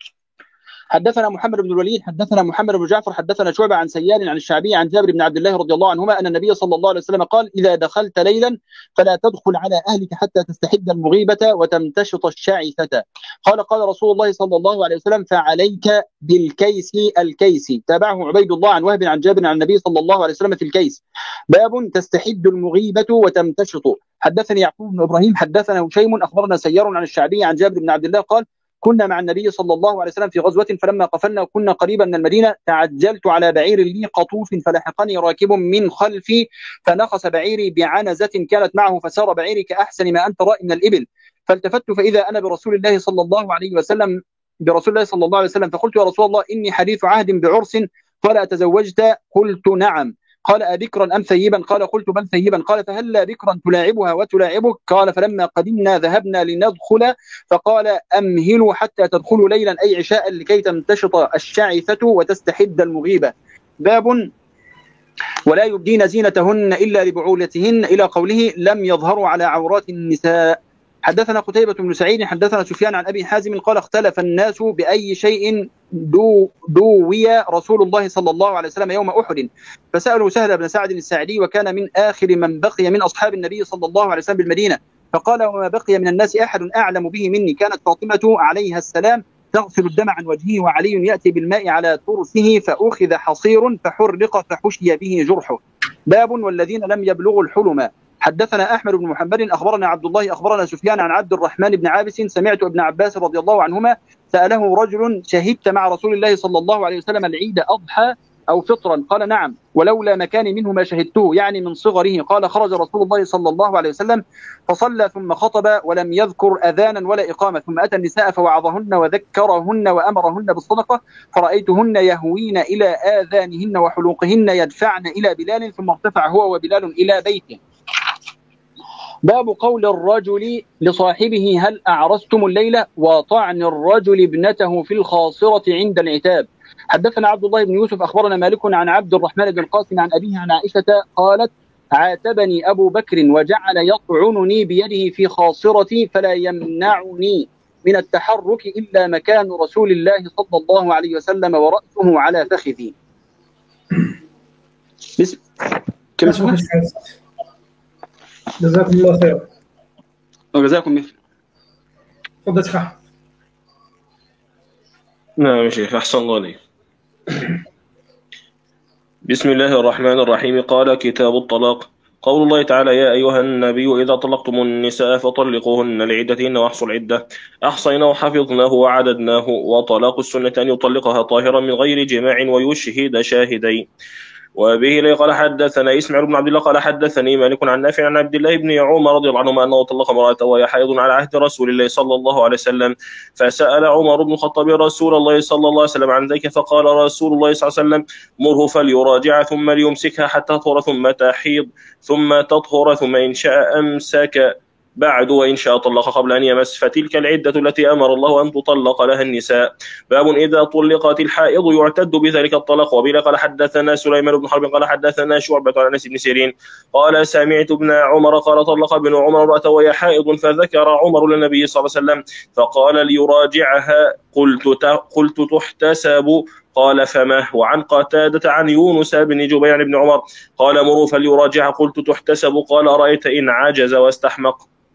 حدثنا محمد بن الوليد حدثنا محمد بن جعفر حدثنا شعبة عن سيار عن الشعبي عن جابر بن عبد الله رضي الله عنهما أن النبي صلى الله عليه وسلم قال إذا دخلت ليلا فلا تدخل على أهلك حتى تستحد المغيبة وتمتشط الشاعثة. قال قال رسول الله صلى الله عليه وسلم فعليك بالكيس الكيس. تابعه عبيد الله عن وهب عن جابر عن النبي صلى الله عليه وسلم في الكيس. باب تستحد المغيبة وتمتشط. حدثني يعقوب بن إبراهيم حدثنا هشيم أخبرنا سيار عن الشعبي عن جابر بن عبد الله قال كنا مع النبي صلى الله عليه وسلم في غزوة فلما قفلنا وكنا قريبا من المدينة تعجلت على بعير لي قطوف فلحقني راكب من خلفي فنخس بعيري بعنزة كانت معه فسار بعيري كأحسن ما أنت رأي من الإبل فالتفت فإذا أنا برسول الله صلى الله عليه وسلم برسول الله صلى الله عليه وسلم فقلت يا رسول الله إني حديث عهد بعرس. قال أتزوجت؟ قلت نعم. قال أبكرا أم ثيبا؟ قال قلت بل ثيبا. قال فهلا بكرا تلاعبها وتلاعبك؟ قال فلما قدمنا ذهبنا لندخل فقال أمهلوا حتى تدخلوا ليلا أي عشاء لكي تمتشط الشعثة وتستحد المغيبة. باب ولا يبدين زينتهن إلا لبعولتهن إلى قوله لم يظهروا على عورات النساء. حدثنا قتيبة بن سعيد حدثنا سفيان عن أبي حازم قال اختلف الناس بأي شيء دو دوي رسول الله صلى الله عليه وسلم يوم أحد فسألوا سهل بن سعد الساعدي وكان من آخر من بقي من أصحاب النبي صلى الله عليه وسلم بالمدينة فقال وما بقي من الناس أحد أعلم به مني. كانت فاطمة عليها السلام تغسل الدم عن وجهه وعلي يأتي بالماء على ترسه فأخذ حصير فحرق فحشي به جرحه. باب والذين لم يبلغوا الحلم. حدثنا أحمد بن محمد أخبرنا عبد الله أخبرنا سفيان عن عبد الرحمن بن عابس سمعت ابن عباس رضي الله عنهما سأله رجل شهدت مع رسول الله صلى الله عليه وسلم العيد أضحى أو فطرا؟ قال نعم ولولا مكاني منه ما شهدته يعني من صغره. قال خرج رسول الله صلى الله عليه وسلم فصلى ثم خطب ولم يذكر أذانا ولا إقامة ثم أتى النساء فوعظهن وذكرهن وأمرهن بالصدقة فرأيتهن يهوين إلى آذانهن وحلوقهن يدفعن إلى بلال ثم ارتفع هو وبلال إلى بيته. باب قول الرجل لصاحبه هل أعرستم الليلة وطعن الرجل ابنته في الخاصرة عند العتاب. حدثنا عبد الله بن يوسف أخبرنا مالك عن عبد الرحمن بن القاسم عن أبيه عن عائشة قالت عاتبني أبو بكر وجعل يطعنني بيده في خاصرتي فلا يمنعني من التحرك إلا مكان رسول الله صلى الله عليه وسلم ورأسه على فخذي. بسم كم اسمه؟ جزاكم الله خير. وجزاكم مثل. تفضل شيخ أحمد. نعم يا شيخ أحسن الله عليك. بسم الله الرحمن الرحيم. قال كتاب الطلاق. قول الله تعالى يا أيها النبي إذا طلقتم النساء فطلقوهن لعدتهن واحصوا العدة أحصينا وحفظناه وعددناه. وطلاق السنة أن يطلقها طاهرا من غير جماع ويشهد شاهدين. وبه قال حدثنا إسماعيل بن عبد الله قال حدثني مالك عن نافع عن عبد الله بن عمر رضي الله عنهما أنه طلق امرأته وهي حائض على عهد رسول الله صلى الله عليه وسلم، فسأل عمر بن الخطاب رسول الله صلى الله عليه وسلم عن ذلك، فقال رسول الله صلى الله عليه وسلم: مره فليراجع ثم ليمسكها حتى تطهر ثم تحيض ثم تطهر ثم إن شاء أمسك بعد وإن شاء طلق قبل أن يمس، فتلك العدة التي أمر الله أن تطلق لها النساء. باب إذا طلقت الحائض يعتد بذلك الطلاق. وبه قال حدثنا سليمان بن حرب قال حدثنا شعبة عن أنس بن سيرين قال سمعت ابن عمر قال طلق ابن عمر امرأته وهي حائض، فذكر عمر للنبي صلى الله عليه وسلم فقال ليراجعها، قلت قلت تحتسب، قال فما. وعن قتادة عن يونس بن جبير عن ابن عمر قال مروا فليراجعها، قلت تحتسب، قال أرأيت إن عجز واستحمق.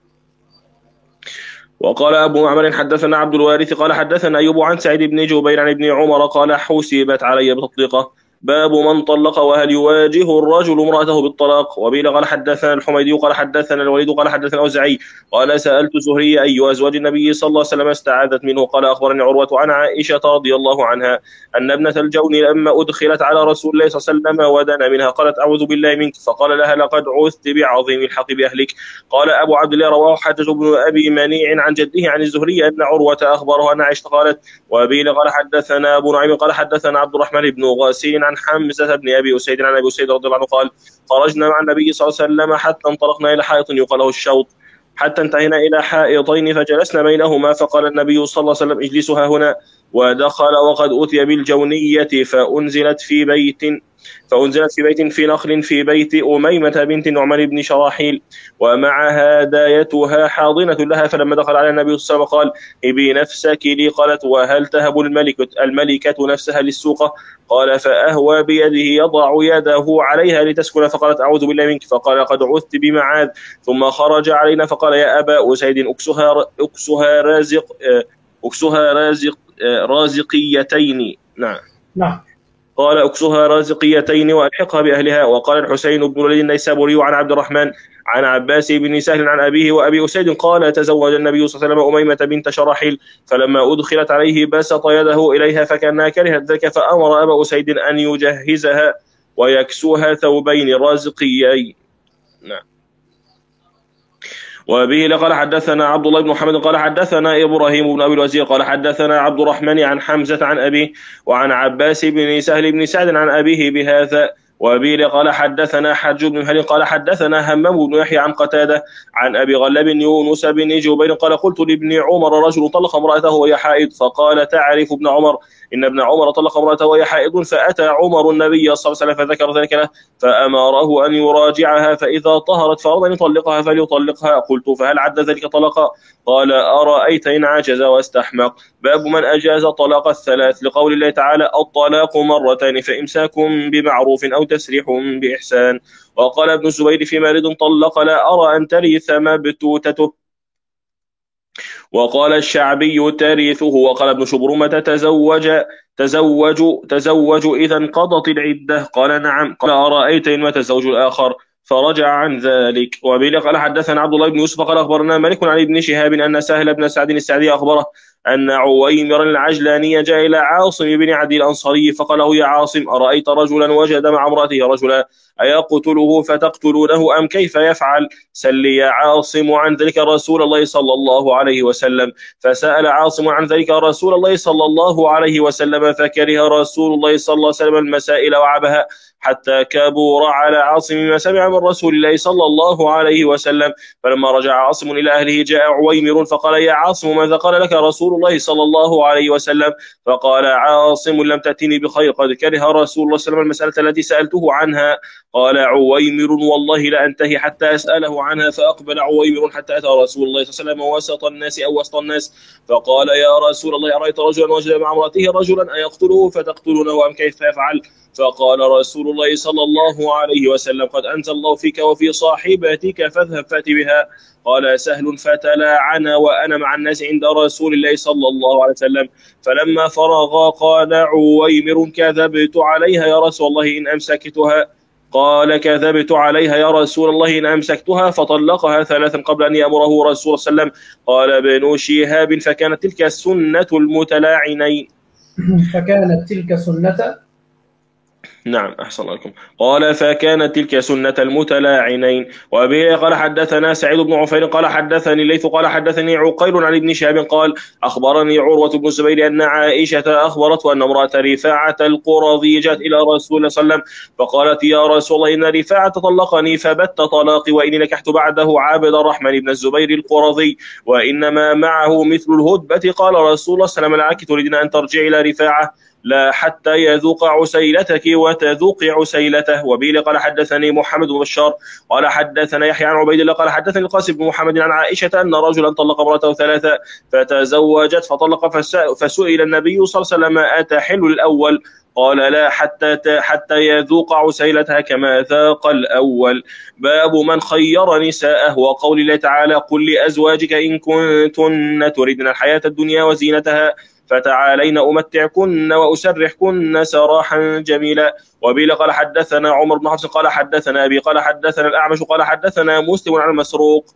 وقال أبو معمر حدثنا عبد الوارث قال حدثنا أيوب عن سعيد بن جبير عن ابن عمر قال حسبت علي بتطليقه. باب من طلق وهل يواجه الرجل امرأته بالطلاق. وبه قال حدثنا الحميدي قال حدثنا الوليد قال حدثنا الأوزاعي قال سألت زهري أي أزواج النبي صلى الله عليه وسلم استعاذت منه، قال أخبرني عروة عن عائشة رضي الله عنها أن ابنة الجون لما أدخلت على رسول الله صلى الله عليه وسلم ودنا منها قالت أعوذ بالله منك، فقال لها لقد عثت بعظيم الحق بأهلك. قال أبو عبد الله رواه حجج بن أبي منيع عن جده عن الزهري أن عروة أخبره أن عائشة قالت. وبه قال حدثنا أبو نعيم قال حدثنا عبد الرحمن بن غاسين عن حمزة بن أبي أسيد عن أبي أسيد رضي الله عنه قال خرجنا مع النبي صلى الله عليه وسلم حتى انطلقنا إلى حائط يقال له الشوط، حتى انتهينا إلى حائطين فجلسنا بينهما، فقال النبي صلى الله عليه وسلم اجلسوا هنا، ودخل وقد أتي بالجونية فأنزلت في بيت فأنزلت في بيت في نخل في بيت أميمة بنت نعمان بن شراحيل ومعها دايتها حاضنة لها، فلما دخل على النبي صلى الله عليه وسلم قال ابي نفسك لي، قالت وهل تهب الملكة, الملكة نفسها للسوقة؟ قال فأهوى بيده يضع يده عليها لتسكن، فقالت أعوذ بالله منك، فقال قد عثت بمعاذ، ثم خرج علينا فقال يا أبا أسيد أكسها, أكسها رازق أكسها رازق رازقيتين نعم نعم قال أكسها رازقيتين وألحقها بأهلها. وقال الحسين بن الوليد النيسابوري عن عبد الرحمن عن عباس بن سهل عن أبيه وأبي أسيد قال تزوج النبي صلى الله عليه وسلم أميمة بنت شراحيل، فلما أدخلت عليه بسط يده إليها فكانها كرهت ذلك، فأمر أبا أسيد أن يجهزها ويكسوها ثوبين رازقيين. نعم. وبه قال حدثنا عبد الله بن محمد قال حدثنا إبراهيم بن أبي الوزير قال حدثنا عبد الرحمن عن حمزة عن أبيه وعن عباس بن سهل بن سعد عن أبيه بهذا. وبه قال حدثنا حج بن هل قال حدثنا همام بن يحيى عن قتادة عن أبي غلب يونس بن جبير قال قلت لابن عمر رجل طلق امرأته وهي حائض، فقال تعرف ابن عمر إن ابن عمر طلق امرأته وهي حائض، فأتى عمر النبي صلى الله عليه وسلم فذكر ذلك له فأمره أن يراجعها، فإذا طهرت فأراد أن يطلقها فليطلقها. قلت فهل عد ذلك طلقا؟ قال أرأيت إن عجز واستحمق. باب من أجاز طلاق الثلاث، لقول الله تعالى الطلاق مرتين فإمساك بمعروف أو تسريح بإحسان. وقال ابن الزبير في مالد طلق لا أرى أن ترث مبتوتته. وقال الشعبي ترثه. وقال ابن شبرمة تزوج تزوج تزوج إذا انقضت العدة. قال نعم. قال أرأيت إن مات الزوج الآخر؟ فرجع عن ذلك. وبه قال حدثنا عبد الله بن يوسف قال أخبرنا مالك عن ابن شهاب أن سهل بن سعد السعدي أخبره أن عويمر العجلاني جاء إلى عاصم بن عدي الأنصاري فقال له يا عاصم أرأيت رجلا وجد مع امرأته رجلا أيقتله فتقتلونه أم كيف يفعل؟ سل يا عاصم عن ذلك رسول الله صلى الله عليه وسلم. فسأل عاصم عن ذلك رسول الله صلى الله عليه وسلم فكره رسول الله صلى الله عليه وسلم المسائل وعبها حتى كبر على عاصم ما سمع من رسول الله صلى الله عليه وسلم. فلما رجع عاصم إلى أهله جاء عويمر فقال يا عاصم ماذا قال لك رسول الله صلى الله عليه وسلم؟ فقال عاصم لم تأتني بخير، قد كره رسول الله صلى الله عليه وسلم المسألة التي سألته عنها. قال عويمر والله لا أنتهي حتى أسأله عنها. فأقبل عويمر حتى أتى رسول الله صلى الله عليه وسلم وسط الناس أو وسط الناس فقال يا رسول الله أرأيت رجلا وجد مع امرأته رجلا أيقتله فتقتلونه أم كيف يفعل؟ فقال رسول الله صلى الله عليه وسلم قد أنزل الله فيك وفي صاحبتك فاذهب فأت بها. قال سهل فتلاعنا وأنا مع الناس عند رسول الله صلى الله عليه وسلم. فلما فرغ قال عويمر كذبت عليها يا رسول الله إن أمسكتها. قال كذبت عليها يا رسول الله إن أمسكتها. فطلقها ثلاثا قبل أن يأمره رسول صلى الله عليه وسلم. قال ابن شهاب فكانت تلك سنة المتلاعنين فكانت تلك سنة نعم أحسن لكم. قال فكانت تلك سنة المتلاعنين. وأبي قال حدثنا سعيد بن عفير قال حدثني الليث قال حدثني عقيل عن ابن شهاب قال أخبرني عروة بن الزبير أن عائشة أخبرته أن امرأة رفاعة القرظي جاءت إلى رسول الله صلى الله عليه وسلم فقالت يا رسول الله إن رفاعة طلقني فبت طلاقي وإني نكحت بعده عبد الرحمن بن الزبير القرظي وإنما معه مثل الهدبة. قال رسول الله صلى الله عليه وسلم لعلك تريدين أن ترجعي إلى رفاعة لا حتى يذوق عسيلتك وتذوق عسيلته. وبه قال حدثني محمد بن بشار قال حدثنا يحيى عن عبيد الله قال حدثني القاسم بن محمد عن عائشة أن رجلا طلق امرأته ثلاثة فتزوجت فطلق فسئل النبي صلى الله عليه وسلم أتحل الأول قال لا حتى حتى يذوق عسيلتها كما ذاق الأول. باب من خير نساءه وقول الله تعالى قل لأزواجك إن كنتن تردن الحياة الدنيا وزينتها فتعالين أمتعكن وأسرحكن سراحا جميلا. وبه قال حدثنا عمر بن حفص قال حدثنا أبي قال حدثنا الأعمش قال حدثنا مسلم عن مسروق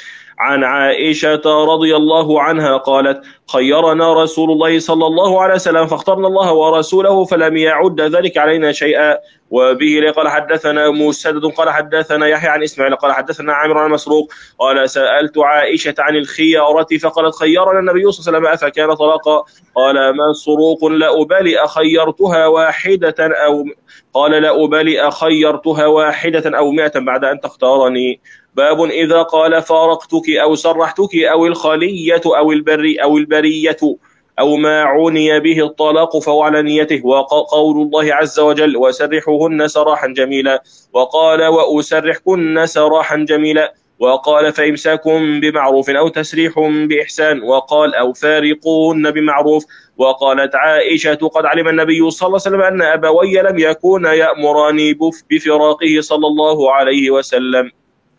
عن عائشة رضي الله عنها قالت خيرنا رسول الله صلى الله عليه وسلم فاخترنا الله ورسوله فلم يعد ذلك علينا شيئا. وبه قال حدثنا مسدد قال حدثنا يحيى عن إسماعيل قال حدثنا عامر عن مسروق قال سألت عائشة عن الخيارة فقالت خيرنا النبي صلى الله عليه وسلم أفكان طلاقا قال مسروق لا أبالي أخيرتها واحدة أو قال لا أبالي أخيرتها واحدة أو مئة بعد أن تختارني. باب إذا قال فارقتك أو سرحتك أو الخلية أو البر أو البرية أو ما عني به الطلاق فهو على نيته. وقول الله عز وجل وسرحوهن سراحا جميلا وقال وأسرحكن سراحا جميلا وقال فإمساكم بمعروف أو تسريح بإحسان وقال أو فارقوهن بمعروف. وقالت عائشة قد علم النبي صلى الله عليه وسلم أن أبوي لم يكونا يأمراني بفراقه صلى الله عليه وسلم.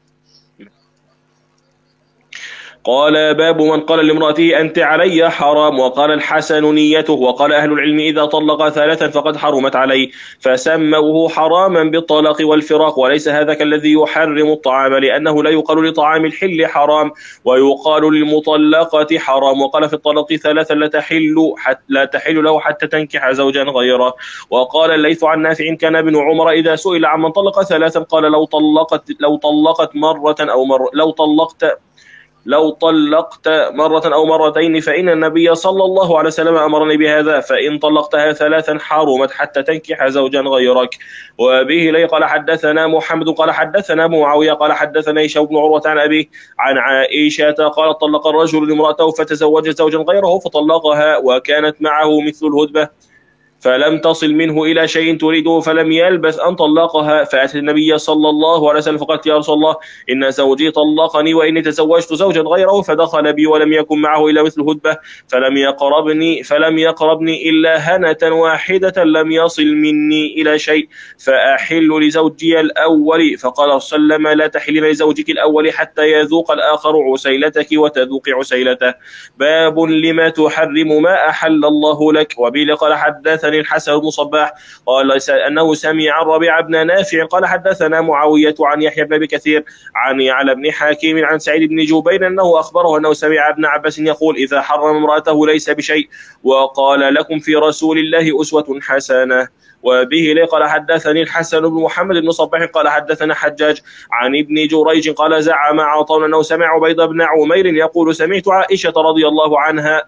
قال باب من قال لامرأته أنت علي حرام. وقال الحسن نيته. وقال أهل العلم إذا طلق ثلاثا فقد حرمت عليه فسموه حراما بالطلاق والفراق واليس هذا كالذي يحرم الطعام لأنه لا يقال لطعام الحل حرام ويقال للمطلقة حرام. وقال في الطلاق ثلاثا لا تحل, حتى لا تحل له حتى تنكح زوجا غيره. وقال الليث عن نافع كان ابن عمر إذا سئل عمن طلق ثلاثا قال لو طلقت لو طلقت مرة أو مر لو طلقت لو طلقت مرة أو مرتين فإن النبي صلى الله عليه وسلم أمرني بهذا فإن طلقتها ثلاثا حرمت حتى تنكح زوجا غيرك. وبه لي قال حدثنا محمد قال حدثنا معاوية قال حدثنا هشام بن عروة عن أبيه عن عائشة قال طلق الرجل امرأته فتزوج زوجا غيره فطلقها وكانت معه مثل الهدبة فلم تصل منه إلى شيء تريده فلم يلبث أن طلقها فأتى النبي صلى الله عليه وسلم فقالت يا رسول الله إن زوجي طلقني وإني تزوجت زوجا غيره فدخل بي ولم يكن معه إلا مثل هدبة فلم يقربني فلم يقربني إلا هنة واحدة لم يصل مني إلى شيء فأحل لزوجي الأول فقال صلى الله عليه وسلم لا تحلين لزوجك الأول حتى يذوق الآخر عسيلتك وتذوق عسيلته. باب لما تحرم ما أحل الله لك. وبه قال حدثني الحسن بن صباح قال أنه سمع الربيع بن نافع قال حدثنا معاوية عن يحيى بن أبي كثير عن يعلى بن حكيم عن سعيد بن جبير أنه أخبره أنه سمع ابن عباس يقول إذا حرم امرأته ليس بشيء وقال لكم في رسول الله أسوة حسنة. وبه لي قال حدثني الحسن بن محمد بن صباح قال حدثنا حجاج عن ابن جريج قال زعم عطاء أنه سمع عبيد بن عمير يقول سمعت عائشة رضي الله عنها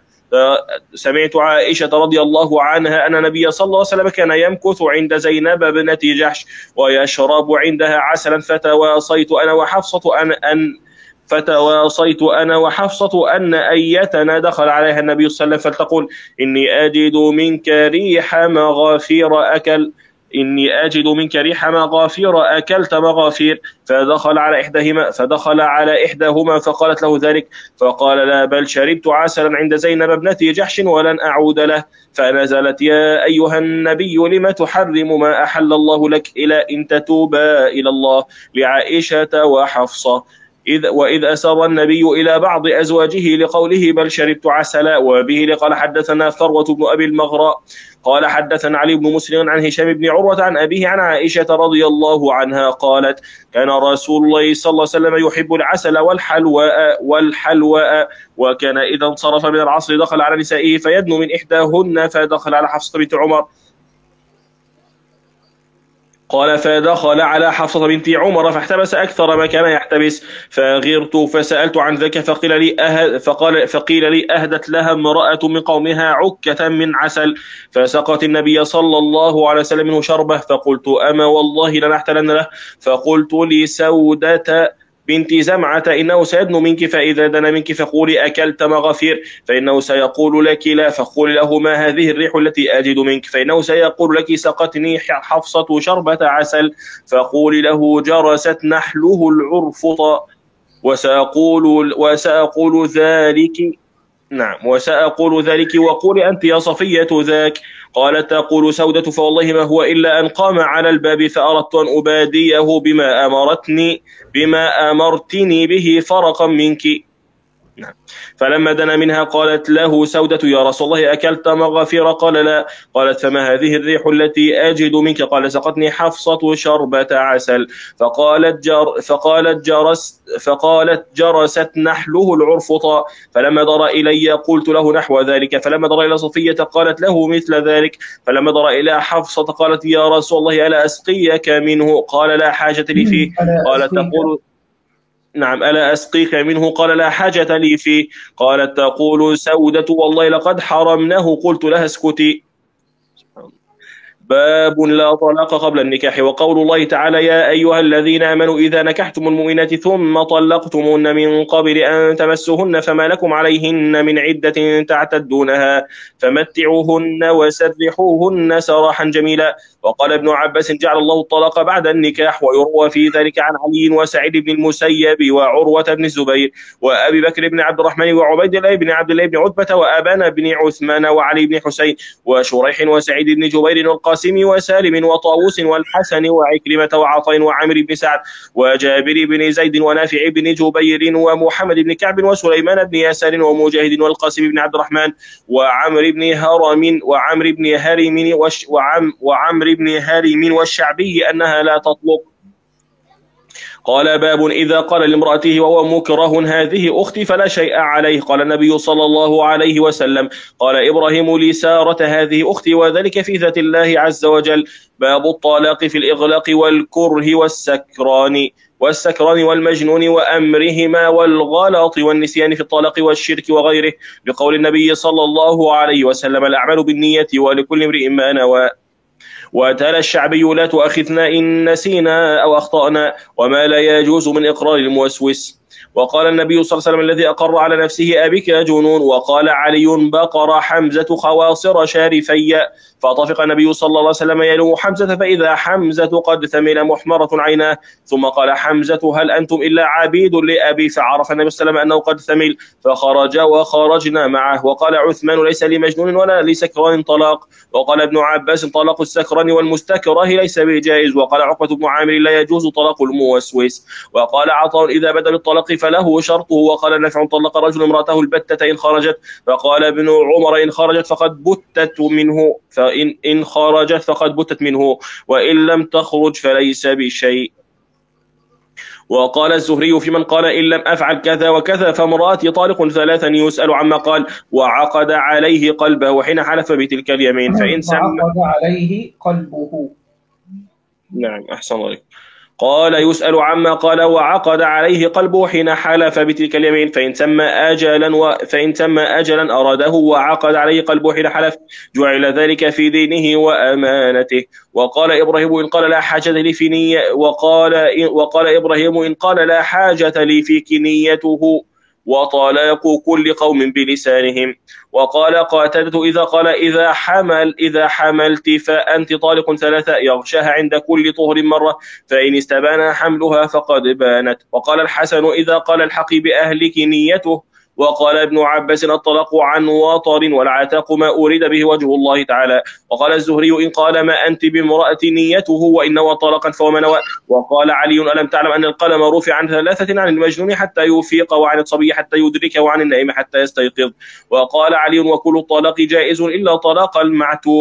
سمعت عائشة رضي الله عنها أن النبي صلى الله عليه وسلم كان يمكث عند زينب بنت جحش ويشرب عندها عسلا فتواصيت أنا وحفصة أن, أن فتواصيت أنا وحفصة أن أيتنا دخل عليها النبي صلى الله عليه وسلم فلتقول إني أجد منك ريح مغافير أكل إني أجد منك ريح مغافير أكلت مغافير فدخل على إحداهما فدخل على إحداهما فقالت له ذلك فقال لا بل شربت عسلا عند زينب ابنة جحش ولن أعود له فنزلت يا أيها النبي لم تحرم ما أحل الله لك إلى إن تتوبا إلى الله لعائشة وحفصة إذ وإذ أسر النبي إلى بعض أزواجه لقوله بل شربت عسلا. وبه قال حدثنا ثروة بن أبي المغراء قال حدثنا علي بن مسلم عن هشام بن عروة عن أبيه عن عائشة رضي الله عنها قالت كان رسول الله صلى الله عليه وسلم يحب العسل والحلواء والحلواء وكان إذا انصرف من العصر دخل على نسائه فيدنو من إحداهن فدخل على حفصة بنت عمر قال فدخل على حفصة بنت عمر فاحتبس أكثر ما كان يحتبس، فغرت فسألت عن ذلك فقيل لي أهد فقال فقيل لي أهدت لها امرأة من قومها عكة من عسل فسقت النبي صلى الله عليه وسلم منه شربة، فقلت أما والله لنحتلن له، فقلت لسودة بنت زمعة إنه سيدن منك، فإذا دنا منك فقولي أكلت مغفير، فإنه سيقول لك لا، فقولي له ما هذه الريح التي أجد منك، فإنه سيقول لك سقتني حفصة شربة عسل، فقولي له جرست نحله العرفط، وسأقول وسأقول ذلك نعم وسأقول ذلك وقولي أنت يا صفية ذاك. قالت تقول سودة فوالله ما هو إلا أن قام على الباب فأردت أن أباديه بما أمرتني بما أمرتني به فرقا منك. نعم. فلما دنا منها قالت له سودة يا رسول الله أكلت مغفير؟ قال لا. قالت فما هذه الريح التي أجد منك؟ قال سقتني حفصة شربة عسل، فقالت جر فقالت جرس فقالت جرست نحله العرفط، فلما در إلي قلت له نحو ذلك، فلما در إلى صفية قالت له مثل ذلك، فلما در إلى حفصة قالت يا رسول الله ألا أسقيك منه؟ قال لا حاجة لي فيه. قالت تقول نعم ألا أسقيك منه؟ قال لا حاجة لي فيه. قالت تقول سودة والله لقد حرمناه. قلت لها اسكتي. باب لا طلاق قبل النكاح. وقول الله تعالى يا أيها الذين آمنوا إذا نكحتم المؤمنات ثم طلقتموهن من قبل أن تمسوهن فما لكم عليهن من عدة تعتدونها فمتعوهن وسرحوهن سراحا جميلا. وقال ابن عباس جعل الله الطلاق بعد النكاح. ويروى في ذلك عن علي وسعيد بن المسيب وعروة بن الزبير وأبي بكر بن عبد الرحمن وعبيد الله بن عبد الله بن عتبة وأبان بن عثمان وعلي بن حسين وشريح وسعيد بن جبير والقاسم وسالم وطاووس والحسن وعكرمة وعطاء وعامر بن سعد وجابر بن زيد ونافع بن جبير ومحمد بن كعب وسليمان بن يسار ومجاهد والقاسم بن عبد الرحمن وعمر بن هرم وعمر بن هرم وعم وعمر بن هرم والشعبي أنها لا تطلق. قال باب إذا قال لامرأته وهو مكره هذه أختي فلا شيء عليه. قال النبي صلى الله عليه وسلم قال إبراهيم لسارة هذه أختي وذلك في ذات الله عز وجل. باب الطلاق في الإغلاق والكره والسكران والسكران والمجنون وأمرهما والغلط والنسيان في الطلاق والشرك وغيره، بقول النبي صلى الله عليه وسلم الأعمال بالنية ولكل امرئ ما نوى. وتلا الشعبي لا تؤاخذنا إن نسينا أو أخطأنا وما لا يجوز من إقرار الموسوس. وقال النبي صلى الله عليه وسلم الذي أقر على نفسه أبك جنون. وقال علي بقر حمزة خواصر شارفي فطفق النبي صلى الله عليه وسلم يلوم حمزة فإذا حمزة قد ثمل محمرة عيناه، ثم قال حمزة هل أنتم إلا عبيد لأبي؟ فعرف النبي صلى الله عليه وسلم أنه قد ثمل فخرج وخرجنا معه. وقال عثمان ليس لمجنون ولا لسكران طلاق. وقال ابن عباس طلاق السكران والمستكره ليس بجائز. وقال عقبة بن عامر لا يجوز طلاق الموسوس. وقال عطاء إذا بدأ بالطلاق فله شرطه. وقال نافع طلق رجل امرأته البتة إن خرجت. فقال ابن عمر إن خرجت فقد بتت منه فإن إن خرجت فقد بتت منه وإن لم تخرج فليس بشيء. وقال الزهري في من قال إن لم أفعل كذا وكذا فامرأتي طالق ثلاثا يسأل عما قال وعقد عليه قلبه وحين حلف بتلك اليمين فإن سمى وعقد عليه قلبه. نعم أحسن الله. قال يسأل عما قال وعقد عليه قلبه حين حلف بتلك اليمين فإن سمى أجلا و... فإن سمى أجلا أراده وعقد عليه قلبه حين حلف جعل ذلك في دينه وأمانته. وقال إبراهيم إن قال لا حاجة لي في نية وقال إن... وقال إبراهيم إن قال لا حاجة لي في كنيته وطلاق كل قوم بلسانهم. وقال قاتلت إذا قال إذا حمل إذا حملت فأنت طالق ثلاثة يغشاها عند كل طهر مرة فإن استبان حملها فقد بانت. وقال الحسن إذا قال الحقي بأهلك نيته. وقال ابن عباس الطلاق عن وطر والعتاق ما أريد به وجه الله تعالى. وقال الزهري إن قال ما أنت بامرأة نيته وإن نوى طلاقا فهو ما نوى. وقال علي ألم تعلم أن القلم رفع عن ثلاثة عن المجنون حتى يفيق وعن الصبي حتى يدركه وعن النائم حتى يستيقظ. وقال علي وكل الطلاق جائز إلا طلاق المعتوه.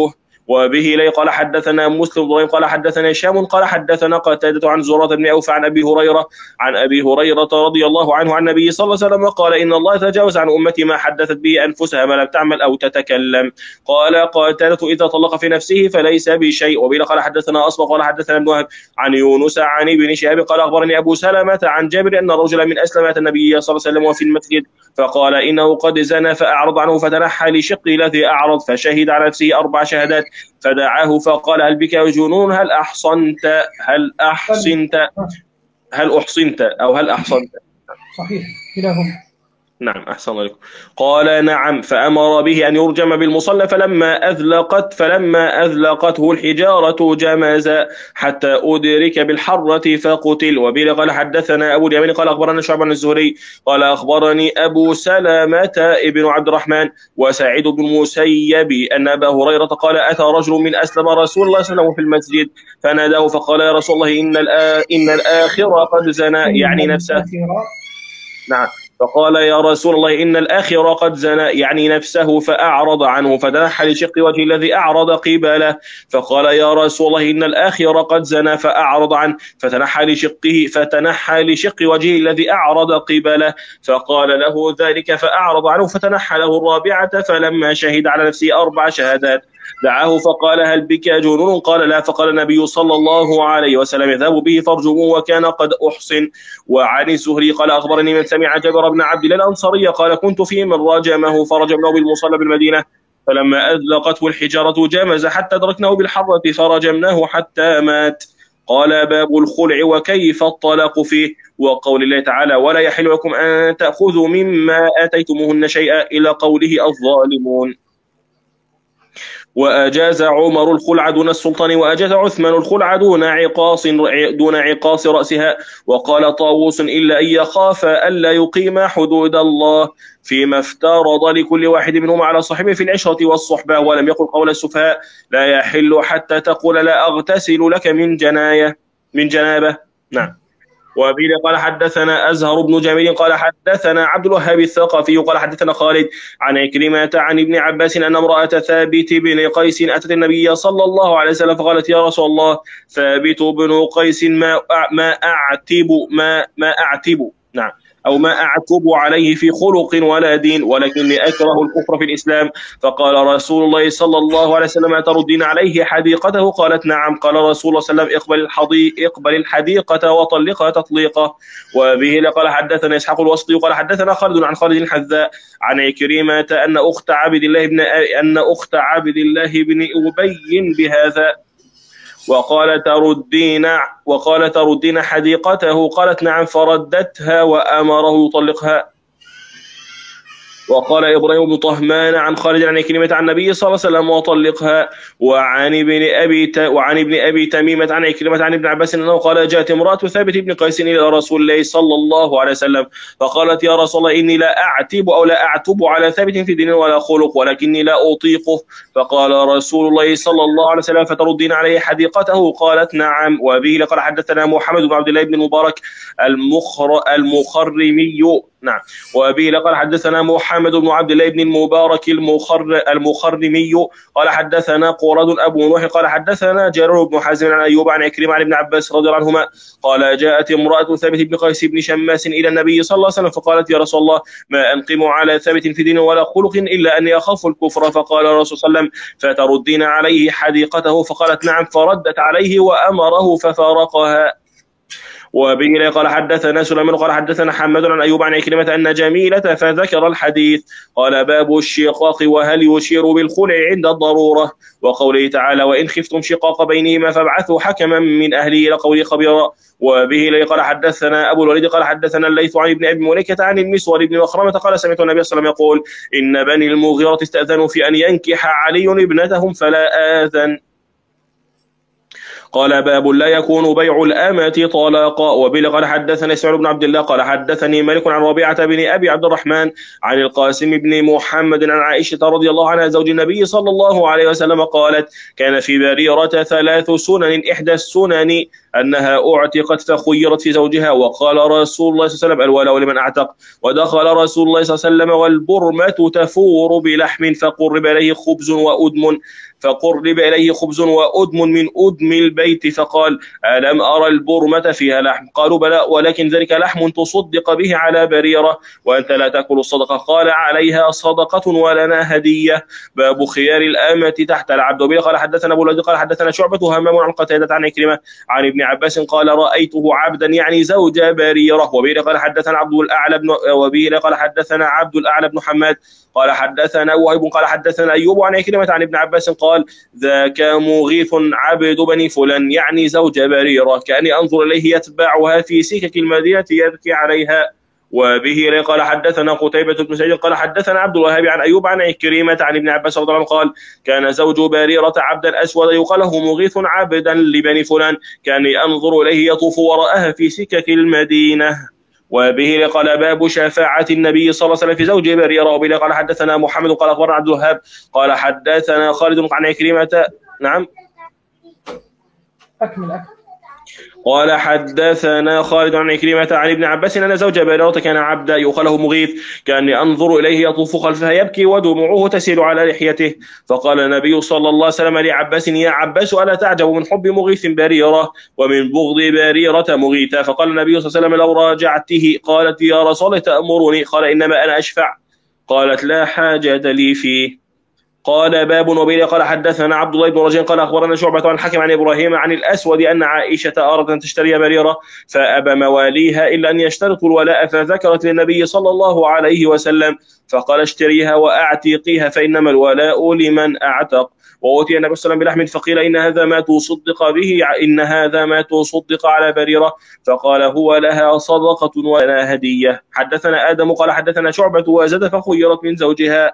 وبه لي قال حدثنا مسلم ضريم قال حدثنا هشام قال حدثنا قتادة عن زرارة بن أوف عن أبي هريرة عن أبي هريرة رضي الله عنه عن النبي صلى الله عليه وسلم قال إن الله تجاوز عن أمتي ما حدثت به أنفسها ما لم تعمل أو تتكلم. قال قتادة إذا طلق في نفسه فليس بشيء. وبه قال حدثنا أصبغ قال حدثنا ابن وهب عن يونس عن ابن شهاب قال أخبرني أبو سلمة عن جابر أن رجلا من أسلم أتى النبي صلى الله عليه وسلم وفي المسجد فقال إنه قد زنى فأعرض عنه فتنحى لشقه الذي أعرض فشهد على نفسه أربع شهادات فدعاه فقال هل بك جنون هل أحصنت هل أحصنت هل أحصنت أو هل أحصنت. صحيح كلاهما. نعم أحسن عليكم. قال نعم فأمر به أن يرجم بالمصلى فلما أذلقت فلما أذلقته الحجارة جمز حتى أدرك بالحرة فقتل. وبه قال حدثنا أبو اليمين قال أخبرنا شعب بن الزهري قال أخبرني أبو سلمة ابن عبد الرحمن وسعيد بن المسيب أن أبا هريرة قال أتى رجل من أسلم رسول الله صلى الله عليه وسلم في المسجد فناداه فقال يا رسول الله إن إن الآخر قد زنى يعني نفسه. نعم فقال يا رسول الله إن الآخر قد زنى يعني نفسه فأعرض عنه فتنحى لشق وجه الذي أعرض قبله. فقال يا رسول الله إن الآخر قد زنى فأعرض عنه فتنحى لشقه فتنحى لشق وجهه الذي أعرض قبله. فقال له ذلك فأعرض عنه فتنحى له الرابعة فلما شهد على نفسه أربع شهادات دعاه فقال هل بك جنون قال لا. فقال النبي صلى الله عليه وسلم يذهب به فرجموه وكان قد أحصن. وعن الزهري قال أخبرني من سمع جابر بن عبد الله الأنصاري قال كنت في من رجمه فرجمناه بالمصلى بالمدينة فلما أذلقته الحجارة جمز حتى أدركناه بالحرة فرجمناه حتى مات. قال باب الخلع وكيف الطلاق فيه وقول الله تعالى ولا يحل لكم أن تأخذوا مما آتيتموهن شيئا إلى قوله الظالمون. وأجاز عمر الخلع دون السلطان وأجاز عثمان الخلع دون عقاص دون عقاص رأسها. وقال طاووس إلا أن يخاف ألا يقيم حدود الله فيما افترض لكل واحد منهما على صاحبه في العشرة والصحبة ولم يقل قول السفهاء لا يحل حتى تقول لا أغتسل لك من جناية من جنابة. نعم. وبه قال حدثنا أزهر بن جميل قال حدثنا عبد الوهاب الثقفي قال حدثنا خالد عن عكرمة عن ابن عباس أن امرأة ثابت بن قيس أتت النبي صلى الله عليه وسلم فقالت يا رسول الله ثابت بن قيس ما ما أعتب ما ما أعتب نعم أو ما أعتب عليه في خلق ولا دين ولكني أكره الكفر في الإسلام. فقال رسول الله صلى الله عليه وسلم أتردين عليه حديقته قالت نعم. قال رسول الله صلى الله عليه وسلم اقبل الحديقة اقبل الحديقة وطلقها تطليقة. وبه قال حدثنا إسحاق الوسطي قال حدثنا خالد عن خالد الحذاء عن عكرمة أن أخت عبد الله بن أن أخت عبد الله بن أبي بهذا وقال تردين وقال تردين حديقته قالت نعم فردتها وأمره يطلقها. وقال إبراهيم بن طهمان عن خالد عن عكرمة عن النبي صلى الله عليه وسلم وطلقها. وعن ابن أبي ت... وعن ابن أبي تميمة عن عكرمة عن ابن عباس أنه قال جاءت امرأة ثابت بن قيس إلى رسول الله صلى الله عليه وسلم فقالت يا رسول الله إني لا أعتب أو لا أعتب على ثابت في دين ولا خلق ولكني لا أطيقه. فقال رسول الله صلى الله عليه وسلم فتردين عليه حديقته قالت نعم. وبه قال حدثنا محمد بن عبد الله بن المبارك المخر المخرمي نعم. وبه قال حدثنا محمد بن عبد الله بن المبارك المخر المخرمي قال حدثنا قراد أبو نوح قال حدثنا جرير بن حازم عن أيوب عن عكرمة عن ابن عباس رضي الله عنهما قال جاءت امرأة ثابت بن قيس بن شماس إلى النبي صلى الله عليه وسلم فقالت يا رسول الله ما أنقم على ثابت في دين ولا خلق إلا أني أخاف الكفر. فقال الرسول صلى الله عليه وسلم فتردين عليه حديقته فقالت نعم فردت عليه وأمره ففارقها. وبه قال حدثنا سليمان قال حدثنا حماد عن أيوب عن عكرمة أن جميلة فذكر الحديث. قال باب الشقاق وهل يشير بالخلع عند الضرورة وقوله تعالى وإن خفتم شقاق بينهما فابعثوا حكما من أهله إلى قوله خبيرا. وبه قال حدثنا أبو الوليد قال حدثنا الليث عن ابن أبي مليكة عن المسور بن مخرمة قال سمعت النبي صلى الله عليه وسلم يقول إن بني المغيرة استأذنوا في أن ينكح علي ابنتهم فلا آذن. قال باب لا يكون بيع الأمة طلاقا. وبه قال حدثنا إسماعيل بن عبد الله قال حدثني مالك عن ربيعة بن أبي عبد الرحمن عن القاسم بن محمد عن عائشة رضي الله عنها زوج النبي صلى الله عليه وسلم قالت كان في بريرة ثلاث سنن إحدى السنن أنها أعتقت فخيرت في زوجها. وقال رسول الله صلى الله عليه وسلم الولاء لمن أعتق. ودخل رسول الله صلى الله عليه وسلم والبرمة تفور بلحم فقرب إليه خبز وأدم فقرب إليه خبز وأدم من أدم البيت فقال ألم أرى البرمة فيها لحم؟ قالوا بلى، ولكن ذلك لحم تصدق به على بريرة وأنت لا تأكل الصدقة. قال عليها صدقة ولنا هدية. باب خيار الآمة تحت العبد. وبه قال حدثنا أبو الوليد قال حدثنا شعبة همام عن قتادة عن عكرمة عن ابن عباس قال رأيته عبدا يعني زوج بريرة. وبه قال حدثنا عبد الأعلى بن وبه قال حدثنا عبد الأعلى بن حماد قال حدثنا وهيب قال حدثنا أيوب عن عكرمة عن ابن عباس قال ذاك مغيث عبد بني فلان يعني زوج بريرة كأني أنظر إليه يتبعها في سكك المدينة يبكي عليها. وبه قال حدثنا قتيبة بن سعيد قال حدثنا عبد الوهاب عن أيوب عن عكرمة عن ابن عباس رضي الله عنه قال كان زوج بريرة عبدا أسود يقال له مغيث عبدا لبني فلان كأني أنظر إليه يطوف وراءها في سكك المدينة. وبه قال باب شفاعة النبي صلى الله عليه وسلم في زوج بريرة. وبه قال حدثنا محمد قال أخبرنا عبد الوهاب قال حدثنا خالد عن عكرمة نعم أكمل أكمل قال حدثنا خالد عن عكرمة عن ابن عباس أن زوج بريرة كان عبدا يقال له مغيث كأني أنظر إليه يطوف خلفها يبكي ودموعه تسيل على لحيته. فقال النبي صلى الله عليه وسلم لعباس يا عباس ألا تعجب من حب مغيث بريرة ومن بغض بريرة مغيثا؟ فقال النبي صلى الله عليه وسلم لو راجعته. قالت يا رسول الله تأمرني؟ قال إنما أنا أشفع. قالت لا حاجة لي فيه. قال باب. وبه قال حدثنا عبد الله بن رجين قال أخبرنا شعبة عن الحكم عن إبراهيم عن الأسود أن عائشة أردت أن تشتري بريرة فأبى مواليها إلا أن يشترطوا الولاء فذكرت للنبي صلى الله عليه وسلم فقال اشتريها وأعتقيها فإنما الولاء لمن أعتق. وأوتي النبي صلى الله عليه وسلم بلحم فقيل إن هذا ما تصدق به إن هذا ما تصدق على بريرة فقال هو لها صدقة ولها هدية. حدثنا آدم قال حدثنا شعبة وزاد فخيرت من زوجها.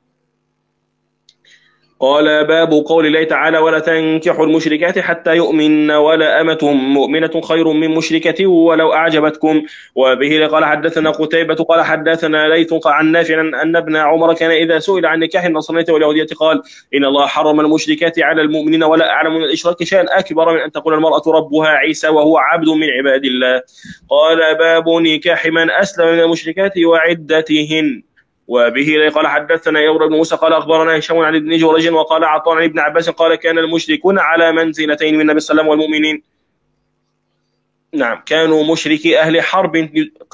قال باب قول الله تعالى ولا تنكحوا المشركات حتى يؤمن ولا أمة مؤمنة خير من مشركة ولو أعجبتكم. وبه قال حدثنا قتيبة قال حدثنا ليث عن نافع أن ابن عمر كان إذا سئل عن نكاح النصرانية واليهودية قال إن الله حرم المشركات على المؤمنين ولا أعلم من الإشراك شيئا أكبر من أن تقول المرأة ربها عيسى وهو عبد من عباد الله. قال باب نكاح من أسلم من المشركات وعدتهن. وبه قال حدثنا يورى بن موسى قال أخبرنا هشام عن ابن جريج وقال عطاء عن ابن عباس قال كان المشركون على منزلتين من النبي صلى الله عليه وسلم والمؤمنين. نعم كانوا مشركي أهل حرب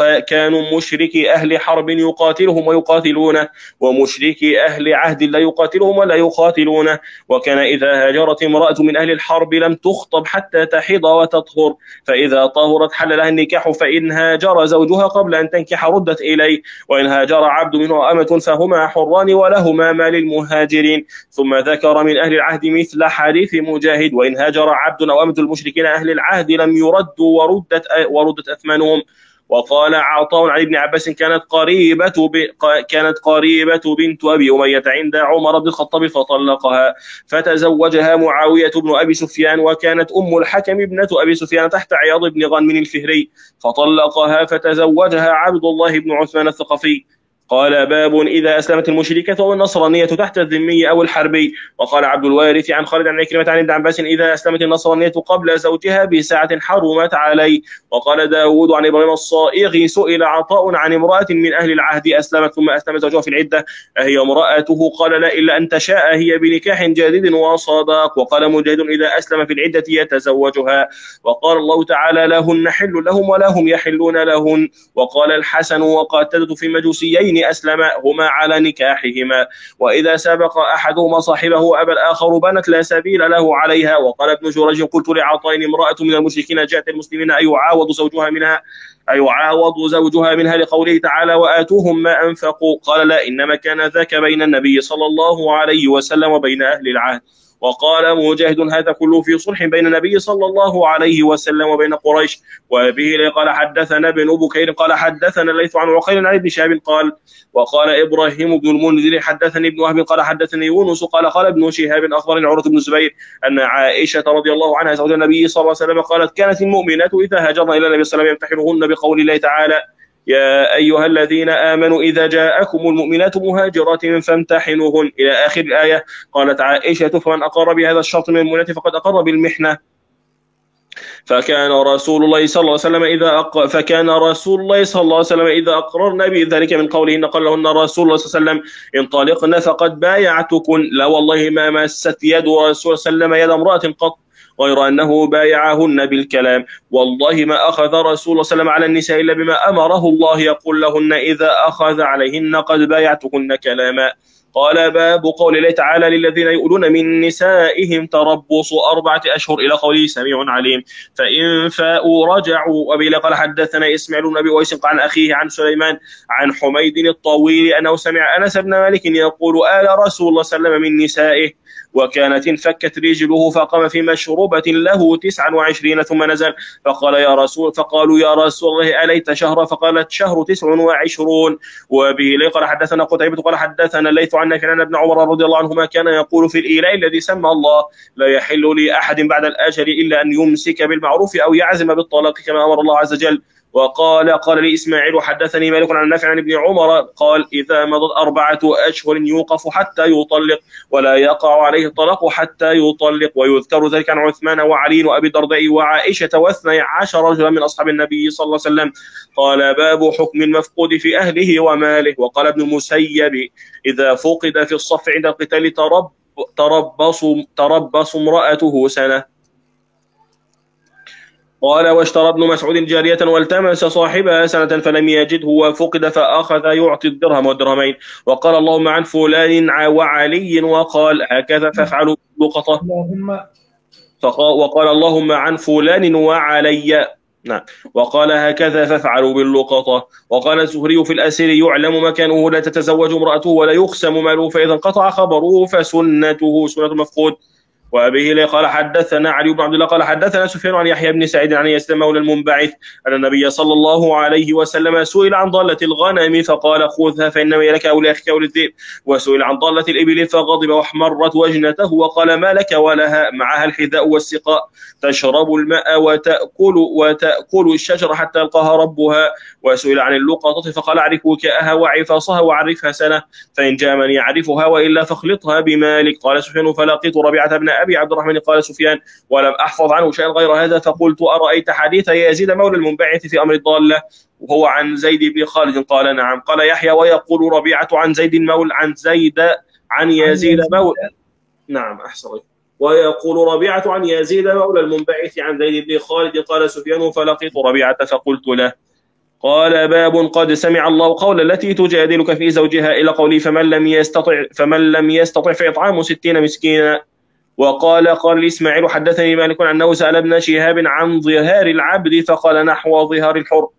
كانوا مشركي أهل حرب يقاتلهم ويقاتلونه ومشركي أهل عهد لا يقاتلهم ولا يقاتلونه. وكان إذا هاجرت امرأة من أهل الحرب لم تخطب حتى تحيض وتطهر فإذا طهرت حل لها النكاح فإن هاجر زوجها قبل أن تنكح ردت إليه وإن هاجر عبد منه أمة فهما حران ولهما ما للمهاجرين. ثم ذكر من أهل العهد مثل حديث مجاهد وإن هاجر عبد أو أمة المشركين أهل العهد لم يردوا وردت وردت أثمانهم. وقال عطاء عن ابن عباس كانت قريبة ب... كانت قريبة بنت أبي أمية عند عمر بن الخطاب فطلقها فتزوجها معاوية بن أبي سفيان وكانت أم الحكم ابنة أبي سفيان تحت عياض بن غنم الفهري فطلقها فتزوجها عبد الله بن عثمان الثقفي. قال باب إذا أسلمت المشركة والنصرانية تحت الذمي أو الحربي. وقال عبد الوارث عن خالد عن عكرمة عن ابن عباس إذا أسلمت النصرانية قبل زوجها بساعة حرمت عليه. وقال داود عن إبراهيم الصائغ سئل عطاء عن امرأة من أهل العهد أسلمت ثم أسلمت زوجها في العدة أهي امرأته؟ قال لا إلا أن تشاء هي بنكاح جديد وصداق. وقال مجاهد إذا أسلم في العدة يتزوجها. وقال الله تعالى لهن حل لهم ولا هم يحلون لهن. وقال الحسن وقاتلت في مجوسيين أسلم هما على نكاحهما وإذا سبق أحدهما صاحبه أبى الآخر بنت لا سبيل له عليها. وقال ابن جريج قلت لعطاء امرأة من المشركين جاءت المسلمين أيعاوض زوجها منها أيعاوض زوجها منها لقوله تعالى وآتوهم ما أنفقوا؟ قال لا إنما كان ذاك بين النبي صلى الله عليه وسلم وبين أهل العهد. وقال مجاهد هذا كله في صلح بين النبي صلى الله عليه وسلم وبين قريش. وبه قال حدثنا ابن بكير قال حدثنا ليث عن عقيل عن ابن شهاب قال وقال إبراهيم بن المنذر حدثني ابن وهب قال حدثني يونس قال قال ابن شهاب أخبرني عروة بن الزبير أن عائشة رضي الله عنها زوج النبي صلى الله عليه وسلم قالت كانت المؤمنات إذا هاجرن إلى النبي صلى الله عليه وسلم يمتحنهن بقول الله تعالى يا أيها الذين آمنوا إذا جاءكم المؤمنات مهاجرات فامتحنوهن إلى آخر الآية. قالت عائشة فمن أقر بهذا الشرط من المؤمنات فقد أقر بالمحنة. فكان رسول الله صلى الله عليه وسلم إذا أق... فكان رسول الله صلى الله عليه وسلم إذا أقررن بذلك من قولهن قال لهن رسول الله صلى الله عليه وسلم انطلقن فقد بايعتكن. لا والله ما مست يد رسول الله صلى الله عليه وسلم يد امرأة قط غير أنه بايعهن بالكلام. والله ما أخذ رسول الله صلى الله عليه وسلم على النساء إلا بما أمره الله يقول لهن إذا أخذ عليهن قد بايعتكن كلاما. قال باب قول الله تعالى للذين يؤلون من نسائهم تربص أربعة أشهر إلى قوله سميع عليم. فإن فاءوا رجعوا. وبه قال حدثنا إسماعيل بن أبي أويس عن أخيه عن سليمان عن حميد الطويل أنه سمع أنس بن مالك يقول آل رسول الله صلى الله عليه وسلم من نسائه وكانت انفكت رجله فقام في مشروبة له تسعا وعشرين ثم نزل فقال يا رسول فقالوا يا رسول الله أليت شهرا فقالت شهر تسع وعشرون. وبه قال حدثنا قتيبة قال حدثنا الليث عن نافع عن ابن عمر رضي الله عنهما كان يقول في الإيلاء الذي سمى الله لا يحل لأحد بعد الأجل إلا أن يمسك بالمعروف أو يعزم بالطلاق كما أمر الله عز وجل. وقال قال لي إسماعيل حدثني مالك عن نافع عن ابن عمر قال إذا مضت أربعة أشهر يوقف حتى يطلق ولا يقع عليه الطلاق حتى يطلق. ويذكر ذلك عن عثمان وعلي وأبي الدرداء وعائشة واثني عشر رجلا من أصحاب النبي صلى الله عليه وسلم. قال باب حكم المفقود في أهله وماله. وقال ابن المسيب إذا فقد في الصف عند القتال ترب تربص تربص امرأته سنة. قال واشترى ابن مسعود جارية والتمس صاحبها سنة فلم يجده وفقد فأخذ يعطي الدرهم والدرهمين. وقال اللهم عن فلان وعلي وقال هكذا فافعلوا باللقطة. وقال اللهم عن فلان وعلي نعم وقال هكذا فافعلوا باللقطة. وقال الزهري في الأسير يعلم مكانه لا تتزوج امرأته ولا يقسم ماله فإذا انقطع خبره فسنته سنة المفقود. وأبيه قال حدثنا علي بن عبد الله قال حدثنا سفيان عن يحيى بن سعيد عن يزيد مولى المنبعث أن النبي صلى الله عليه وسلم سئل عن ضالة الغنم فقال خذها فإنما لك أو لأخيك أو للذئب. وسئل عن ضالة الإبل فغضب واحمرت وجنته وقال ما لك ولها معها الحذاء والسقاء تشرب الماء وتأكل وتأكل الشجر حتى يلقاها ربها. وسئل عن اللقطة فقال اعرف وكاءها وعفاصها وعرفها سنة فإن جاء من يعرفها وإلا فاخلطها بمالك. قال سفيان فلقيت ربيعة بن أبي عبد الرحمن قال سفيان ولم أحفظ عنه شيئا غير هذا فقلت أرأيت حديث يزيد مولى المنبعث في أمر الضالة وهو عن زيد بن خالد قال نعم. قال يحيى ويقول ربيعة عن زيد مولى عن زيد عن يزيد مولى نعم أحسن ويقول ربيعة عن يزيد مولى المنبعث عن زيد بن خالد قال سفيان فلقيت ربيعة فقلت له. قال باب قد سمع الله قول التي تجادلك في زوجها إلى قولي فمن لم يستطع فمن لم يستطع فإطعام ستين مسكينا. وقال قال إسماعيل حدثني مالك أنه سأل ابن شهاب عن ظهار العبد فقال نحو ظهار الحر.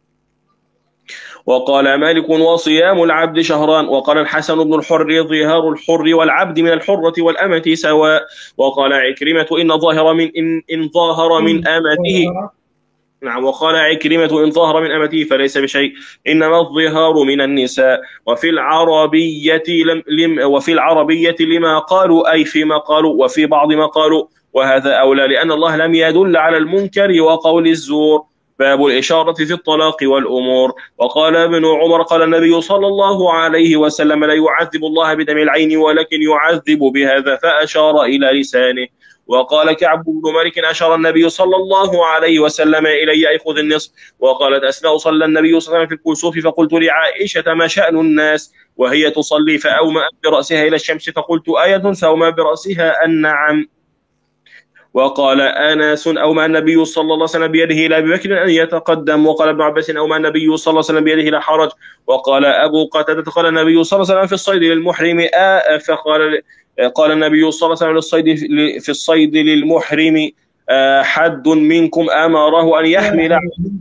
وقال مالك وصيام العبد شهران. وقال الحسن بن الحر ظهار الحر والعبد من الحرة والأمة سواء. وقال عكرمة إن ظاهر من إن, إن ظاهر من أمته نعم. وقال عكرمة إن ظاهر من أمته فليس بشيء إنما الظهار من النساء. وفي العربية لم لم وفي العربية لما قالوا أي فيما قالوا وفي بعض ما قالوا وهذا أولى لأن الله لم يدل على المنكر وقول الزور. باب الإشارة في الطلاق والأمور. وقال ابن عمر قال النبي صلى الله عليه وسلم لا يعذب الله بدم العين ولكن يعذب بهذا فأشار إلى لسانه. وقال كعب بن مالك أشار النبي صلى الله عليه وسلم إلي أخذ النصف. وقالت أسماء صلى النبي صلى الله عليه وسلم في الكسوف فقلت لعائشة ما شأن الناس وهي تصلي فأومأ برأسها إلى الشمس فقلت آية فأومأ برأسها النعم. وقال أنس أومأ النبي صلى الله عليه وسلم بيده إلى أبي بكر أن يتقدم. وقال ابن عباس أومأ النبي صلى الله عليه وسلم بيده لا حرج. وقال أبو قتادة قال النبي صلى الله عليه وسلم في الصيد للمحرم آه فقال قال النبي صلى الله عليه وسلم للصيد في الصيد للمحرم أحد منكم أمره أن يحمل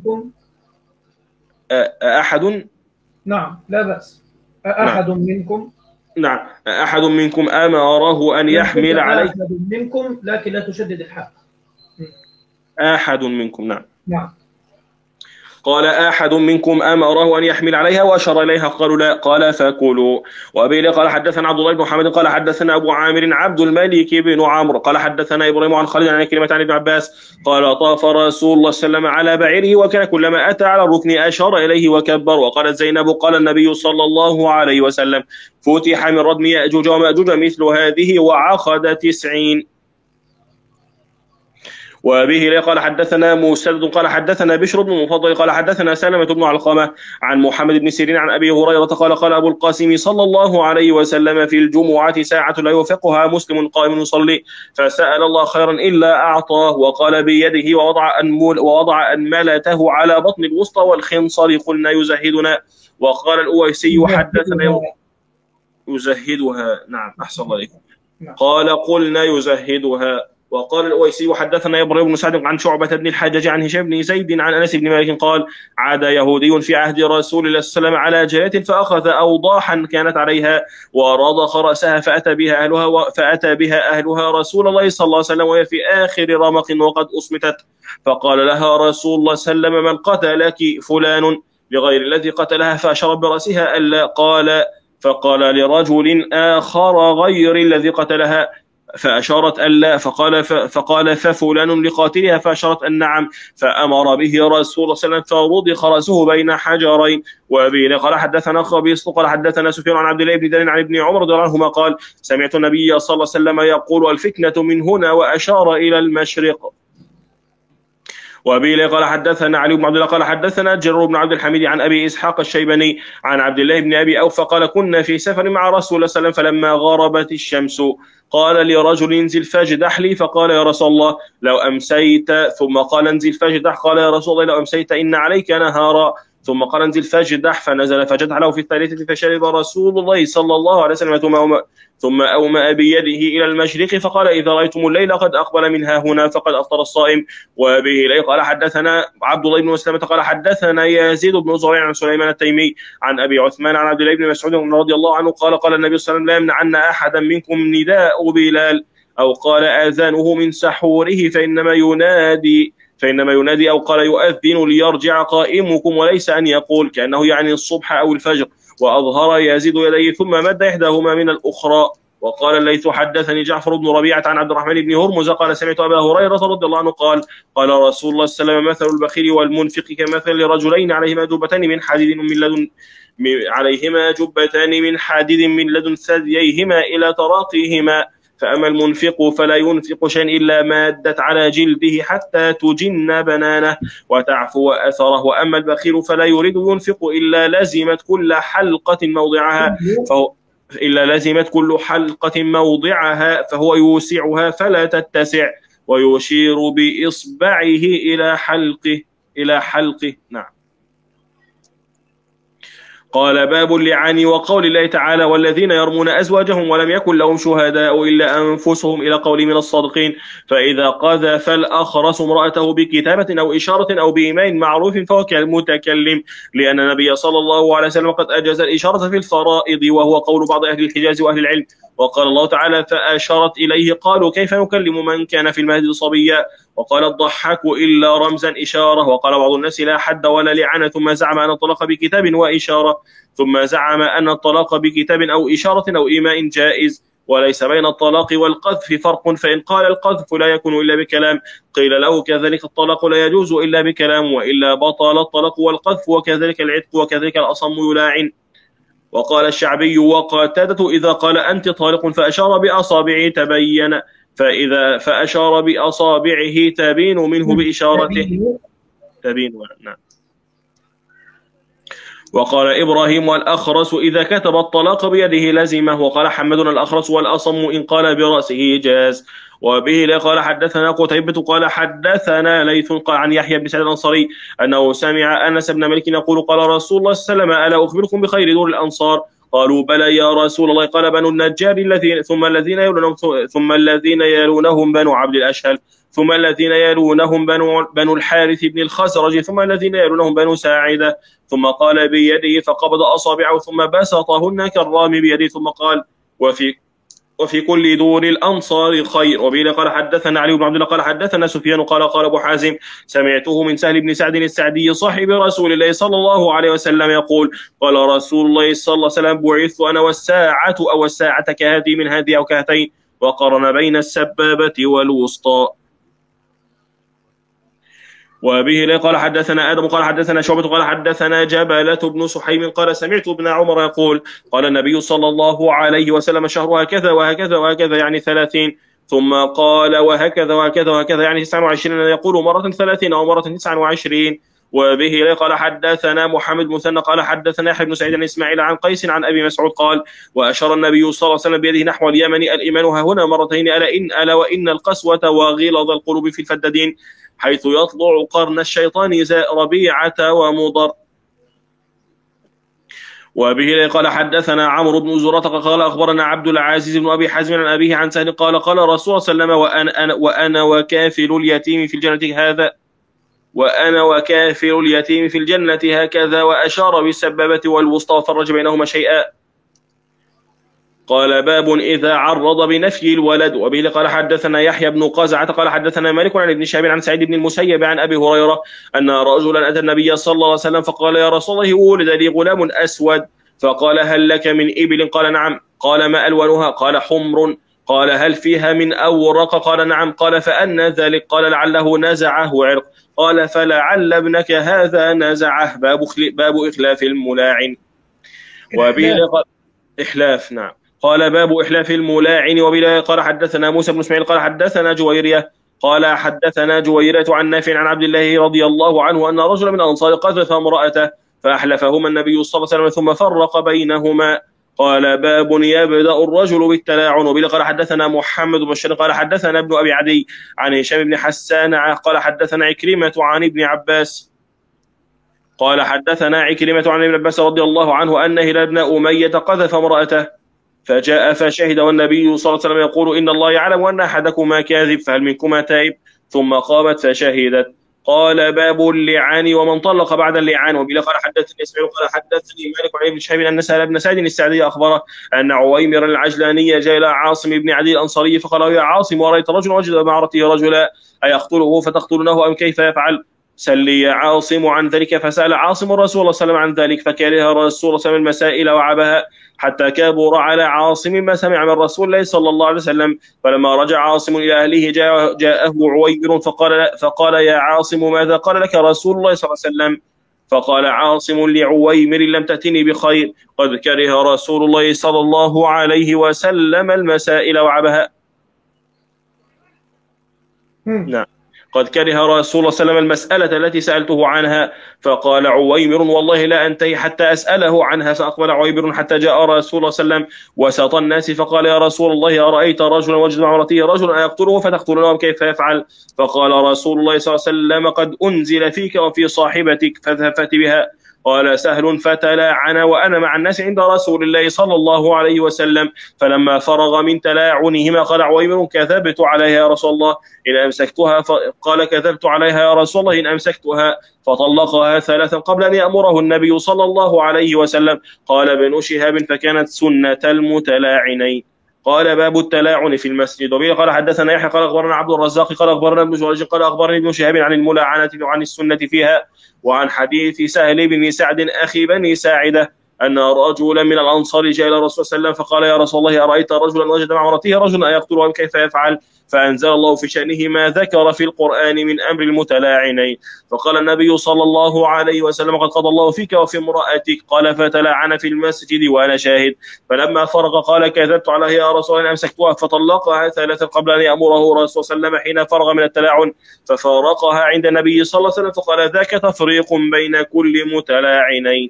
أحد نعم لا بأس أحد نعم. منكم نعم أحد منكم أمره أن يحمل عليه أحد منكم لكن لا تشدد الحاء أحد منكم نعم نعم. قال أحد منكم أمره أن يحمل عليها وأشار إليها قالوا لا قال فكلوا. وأبي قال حدثنا عبد الله بن محمد قال حدثنا أبو عامر عبد الملك بن عمرو قال حدثنا إبراهيم عن خالد عن كلمة عن ابن عباس قال طاف رسول الله صلى الله عليه وسلم على بعيره وكان كلما أتى على الركن أشار إليه وكبر. وقالت زينب قال النبي صلى الله عليه وسلم فتح من ردم يأجوج ومأجوج مثل هذه وعقد تسعين. وبه قال حدثنا مسدد قال حدثنا بشر بن المفضل قال حدثنا سلمة بن علقمة عن محمد بن سيرين عن أبي هريرة قال قال أبو القاسم صلى الله عليه وسلم في الجمعة ساعة لا يوفقها مسلم قائم يصلي فسأل الله خيرا إلا أعطاه وقال بيده ووضع أنمل ووضع أنملته على بطن الوسطى والخنصر قلنا يزهدنا. وقال الأويسي حدثنا يزهدها. نعم أحسن الله عليكم. قال قلنا يزهدها. وقال الأويسي حدثنا إبراهيم بن سعد عن شعبة بن الحجاج عن هشام بن زيد عن أنس بن مالك قال عاد يهودي في عهد رسول الله صلى الله عليه وسلم على جارية فأخذ أوضاحا كانت عليها ورضخ رأسها فأتى بها أهلها فأتى بها أهلها رسول الله صلى الله عليه وسلم وهي في آخر رمق وقد أصمتت فقال لها رسول الله صلى الله عليه وسلم من قتلك فلان بغير الذي قتلها فأشار برأسها ألا قال فقال لرجل آخر غير الذي قتلها فأشارت ألا فقال فقال ففلان لقاتلها فأشارت أن نعم فأمر به رسول الله صلى الله عليه وسلم فرضخ رأسه بين حجرين. وأبي قال حدثنا خبيص قال حدثنا سفيان عن عبد الله بن دين عن ابن عمر رضي الله عنهما قال سمعت النبي صلى الله عليه وسلم يقول الفتنة من هنا وأشار إلى المشرق. وأبي قال حدثنا علي بن عبد الله قال حدثنا جرير بن عبد الحميد عن أبي إسحاق الشيباني عن عبد الله بن أبي أوفى قال كنا في سفر مع رسول الله صلى الله عليه وسلم فلما غربت الشمس قال لرجل انزل فاجدح لي فقال يا رسول الله لو أمسيت ثم قال انزل فاجدح قال يا رسول الله لو أمسيت إن عليك نهارا ثم قال انزل فاجدح فنزل فجدح له في الثالثة فشرب رسول الله صلى الله عليه وسلم ثم أومأ بيده إلى المشرق فقال إذا رأيتم الليل قد أقبل منها هنا فقد أفطر الصائم. وبه إليه قال حدثنا عبد الله بن مسلمة قال حدثنا يزيد بن زريع عن سليمان التيمي عن أبي عثمان عن عبد الله بن مسعود رضي الله عنه قال قال النبي صلى الله عليه وسلم لا يمنعن أحدا منكم نداء بلال أو قال آذانه من سحوره فإنما ينادي فإنما ينادي أو قال يؤذن ليرجع قائمكم وليس أن يقول كأنه يعني الصبح أو الفجر. وأظهر يزيد يديه ثم مد إحداهما من الأخرى. وقال الليث حدثني جعفر بن ربيعة عن عبد الرحمن بن هرمز قال سمعت أبا هريرة رضي الله عنه قال قال رسول الله صلى الله عليه وسلم مثل البخيل والمنفق كمثل رجلين عليهما جبتان من حديد من لدن عليهما جبتان من حديد من لدن ثدييهما إلى تراقيهما فأما المنفق فلا ينفق شيئا إلا مادت على جلده حتى تجن بنانه وتعفو أثره وأما البخيل فلا يريد ينفق إلا لزمت كل حلقة موضعها فهو إلا لزمت كل حلقة موضعها فهو يوسعها فلا تتسع ويشير بإصبعه إلى حلقه إلى حلقه. نعم. قال باب اللعان وقول الله تعالى والذين يرمون أزواجهم ولم يكن لهم شهداء إلا أنفسهم إلى قول من الصادقين فإذا قذف الأخرس امرأته بكتابة أو إشارة أو بإيمان معروف فهو كالمتكلم لأن النبي صلى الله عليه وسلم قد أجاز الإشارة في الفرائض وهو قول بعض أهل الحجاز وأهل العلم. وقال الله تعالى فأشارت إليه قالوا كيف نكلم من كان في المهد صبيا وقال الضحاك إلا رمزا إشارة. وقال بعض الناس لا حد ولا لعنة ثم زعم أن الطلاق بكتاب وإشارة ثم زعم أن الطلاق بكتاب أو إشارة أو إيماء جائز وليس بين الطلاق والقذف فرق فإن قال القذف لا يكون إلا بكلام قيل له كذلك الطلاق لا يجوز إلا بكلام وإلا بطل الطلاق والقذف وكذلك العتق وكذلك الأصم يلاعن. وقال الشعبي وقتادة إذا قال أنت طالق فأشار بأصابعه تبين فإذا فأشار بأصابعه تبين منه بإشارته تبين. نعم. وقال إبراهيم والأخرس إذا كتب الطلاق بيده لزمه. وقال حمد الأخرس والأصم إن قال برأسه جاز. وبه قال حدثنا قتيبة قال حدثنا ليث قال عن يحيى بن سعد الأنصاري أنه سمع أنس بن مالك يقول قال رسول الله صلى الله عليه وسلم ألا أخبركم بخير دور الأنصار قالوا بلى يا رسول الله قال بنو النجار الذين ثم الذين يلونهم ثم الذين يلونهم بنو عبد الأشهل ثم الذين يلونهم بنو, بنو الحارث بن الخزرج ثم الذين يلونهم بنو ساعدة ثم قال بيده فقبض أصابعه ثم بسطهن كالرام بيده ثم قال وفي وفي كل دور الأنصار خير. وبه قال حدثنا علي بن عبد الله قال حدثنا سفيان قال قال أبو حازم سمعته من سهل بن سعد السعدي صاحب رسول الله صلى الله عليه وسلم يقول قال رسول الله صلى الله عليه وسلم بعثت أنا والساعة أو الساعة كهذه من هذه أو كهاتين وقرن بين السبابة والوسطى. وبه قال حدثنا آدم قال حدثنا شعبة قال حدثنا جبلة بن سحيم قال سمعت ابن عمر يقول قال النبي صلى الله عليه وسلم شهرها كذا وهكذا وهكذا يعني ثلاثين ثم قال وهكذا وهكذا وهكذا، يعني تسعة وعشرين، يقول مرة ثلاثين أو مرة تسعة وعشرين. وبه قال حدثنا محمد بن مثنى قال حدثنا يحيى بن سعيد عن إسماعيل عن قيس عن أبي مسعود قال وأشار النبي صلى الله عليه وسلم بيده نحو اليمن الإيمان ها هنا مرتين، ألا إن ألا وإن القسوة وغلظ القلوب في الفدادين حيث يطلع قرن الشيطان ربيعة ومضر. وبه قال حدثنا عمرو بن زرة قال أخبرنا عبد العزيز بن أبي حزم عن أبيه عن سهل قال قال رسول الله صلى الله عليه وسلم وأنا, وأنا وكافل اليتيم في الجنة هذا وأنا وكافل اليتيم في الجنة هكذا، وأشار بالسبابة والوسطى وفرج بينهما شيئا. قال باب إذا عرض بنفي الولد. وبه قال حدثنا يحيى بن قزعة قال حدثنا مالك عن ابن شهاب عن سعيد بن المسيب عن أبي هريرة أن رجلا أتى النبي صلى الله عليه وسلم فقال يا رسول الله ولد لي غلام أسود، فقال هل لك من إبل؟ قال نعم. قال ما ألونها؟ قال حمر. قال هل فيها من أورق؟ قال نعم. قال فأنى ذلك؟ قال لعله نزعه عرق. قال فلعل ابنك هذا نزعه. باب باب إخلاف الملاعن. وبه قال إحلاف، نعم. قال باب إحلاف الملاعن. وبه قال حدثنا موسى بن اسماعيل قال حدثنا جويرية قال حدثنا جويرية عن نافع عن عبد الله رضي الله عنه أن رجلا من الأنصار قذف امرأته فأحلفهما النبي صلى الله عليه وسلم ثم فرق بينهما. قال باب يبدأ الرجل بالتلاعن. وبه قال حدثنا محمد بن بشار قال حدثنا ابن أبي عدي عن هشام بن حسان قال حدثنا عكرمة عن ابن عباس قال حدثنا عكرمة عن ابن عباس رضي الله عنه أن هلال بن أمية قذف امرأته فجاء فشهد والنبي صلى الله عليه وسلم يقول إن الله يعلم أن أحدكما كاذب فهل منكما تائب؟ ثم قامت فشهدت. قال باب اللعان ومن طلق بعد اللعان. وبه قال حدثني اسماعيل قال حدثني مالك عن ابن شهاب ان سهل بن سعد السعدي اخبره ان عويمر العجلاني جاء الى عاصم بن عدي الانصاري فقال يا عاصم ورايت رجلا وجد معرته رجلا ايقتله فتقتلونه ام كيف يفعل؟ سلي عاصم عن ذلك. فسأل عاصم الرسول صلى الله عليه وسلم عن ذلك فكره رسول الله صلى الله عليه وسلم المسائل وعبها حتى كابر على عاصم ما سمع من رسول الله صلى الله عليه وسلم. فلما رجع عاصم إلى أهله جاء جاءه عويمر فقال فقال يا عاصم ماذا قال لك رسول الله صلى الله عليه وسلم؟ فقال عاصم لعويمر لم تأتني بخير قد كره رسول الله صلى الله عليه وسلم المسائل وعبها. نعم قد كره رسول الله صلى الله عليه وسلم المسألة التي سألته عنها. فقال عويمر والله لا أنتهي حتى أسأله عنها. فأقبل عويمر حتى جاء رسول الله صلى الله عليه وسلم وسط الناس فقال يا رسول الله أرأيت رجلا وجد مع امرأته رجلا أيقتله فتقتلونه كيف يفعل؟ فقال رسول الله صلى الله عليه وسلم قد أنزل فيك وفي صاحبتك فاذهب فأت بها. قال سهل فتلاعن وأنا مع الناس عند رسول الله صلى الله عليه وسلم. فلما فرغ من تلاعنهما قال عويمر كذبت عليها يا رسول الله إن أمسكتها ف... قال كذبت عليها يا رسول الله إن أمسكتها فطلقها ثلاثا قبل أن يأمره النبي صلى الله عليه وسلم. قال ابن شهاب فكانت سنة المتلاعنين. قال باب التلاعن في المسجد. وبه قال حدثنا يحيى قال أخبرنا عبد الرزاق قال أخبرنا ابن جريج قال أخبرني ابن شهاب عن الملاعنة وعن السنة فيها وعن حديث سهل بن سعد أخي بني ساعدة أن رجلا من الأنصار جاء إلى الرسول صلى الله عليه وسلم فقال يا رسول الله أرأيت رجلا وجد مع امرأته رجلا أيقتله كيف يفعل؟ فأنزل الله في شأنه ما ذكر في القرآن من أمر المتلاعنين. فقال النبي صلى الله عليه وسلم قد قضى الله فيك وفي امرأتك. قال فتلاعن في المسجد وأنا شاهد. فلما فرغ قال كذبت عليها يا رسول الله أمسكتها فطلقها ثلاثة قبل أن يأمره الرسول صلى الله عليه وسلم حين فرغ من التلاعن ففارقها عند النبي صلى الله عليه وسلم فقال ذاك تفريق بين كل متلاعنين.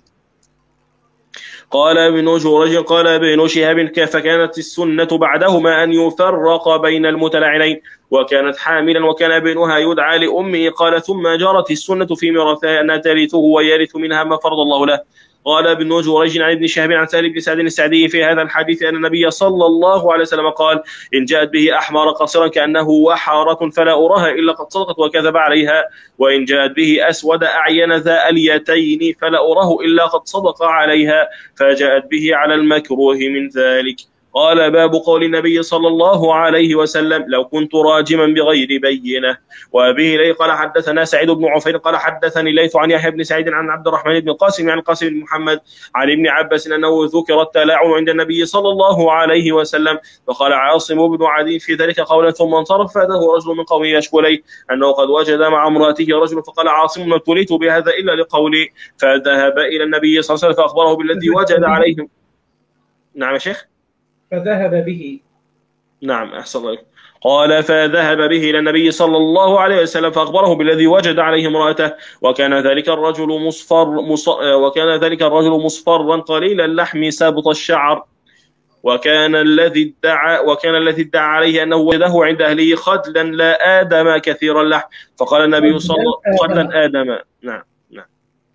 قال ابن جريج قال ابن شهاب فكانت السنة بعدهما أن يفرق بين المتلاعنين وكانت حاملا وكان ابنها يدعى لأمه. قال ثم جرت السنة في ميراثها أن ترثه ويرث منها ما فرض الله له. قال ابن جريج عن ابن شهاب عن سهل بن سعد السعدي في هذا الحديث أن النبي صلى الله عليه وسلم قال إن جاءت به أحمر قصرا كأنه وحارة فلا أراها إلا قد صدقت وكذب عليها وإن جاءت به أسود أعين ذا اليتين فلا أراه إلا قد صدق عليها فجاءت به على المكروه من ذلك. قال باب قول النبي صلى الله عليه وسلم لو كنت راجما بغير بينة. وبه لي قال حدثنا سعيد بن عفير قال حدثني ليث عن يحيى بن سعيد عن عبد الرحمن بن القاسم عن القاسم بن محمد عن ابن عباس أنه ذكر التلاعن عند النبي صلى الله عليه وسلم فقال عاصم بن عدي في ذلك قولا ثم انصرف فأتاه رجل من قومه يشكو إليه أنه قد وجد مع امرأته رجل فقال عاصم ما ابتليت بهذا إلا لقولي فذهب إلى النبي صلى الله عليه وسلم فأخبره بالذي وجد عليه. نعم يا شيخ. فذهب به. نعم أحسن الله. قال فذهب به إلى النبي صلى الله عليه وسلم فأخبره بالذي وجد عليه امرأته، وكان ذلك الرجل مصفر مص... وكان ذلك الرجل مصفرا قليل اللحم سابط الشعر، وكان الذي ادعى وكان الذي ادعى عليه أنه وجده عند أهله خدلا لا آدم كثير اللحم، فقال النبي صلى الله عليه وسلم خدلا آدم نعم نعم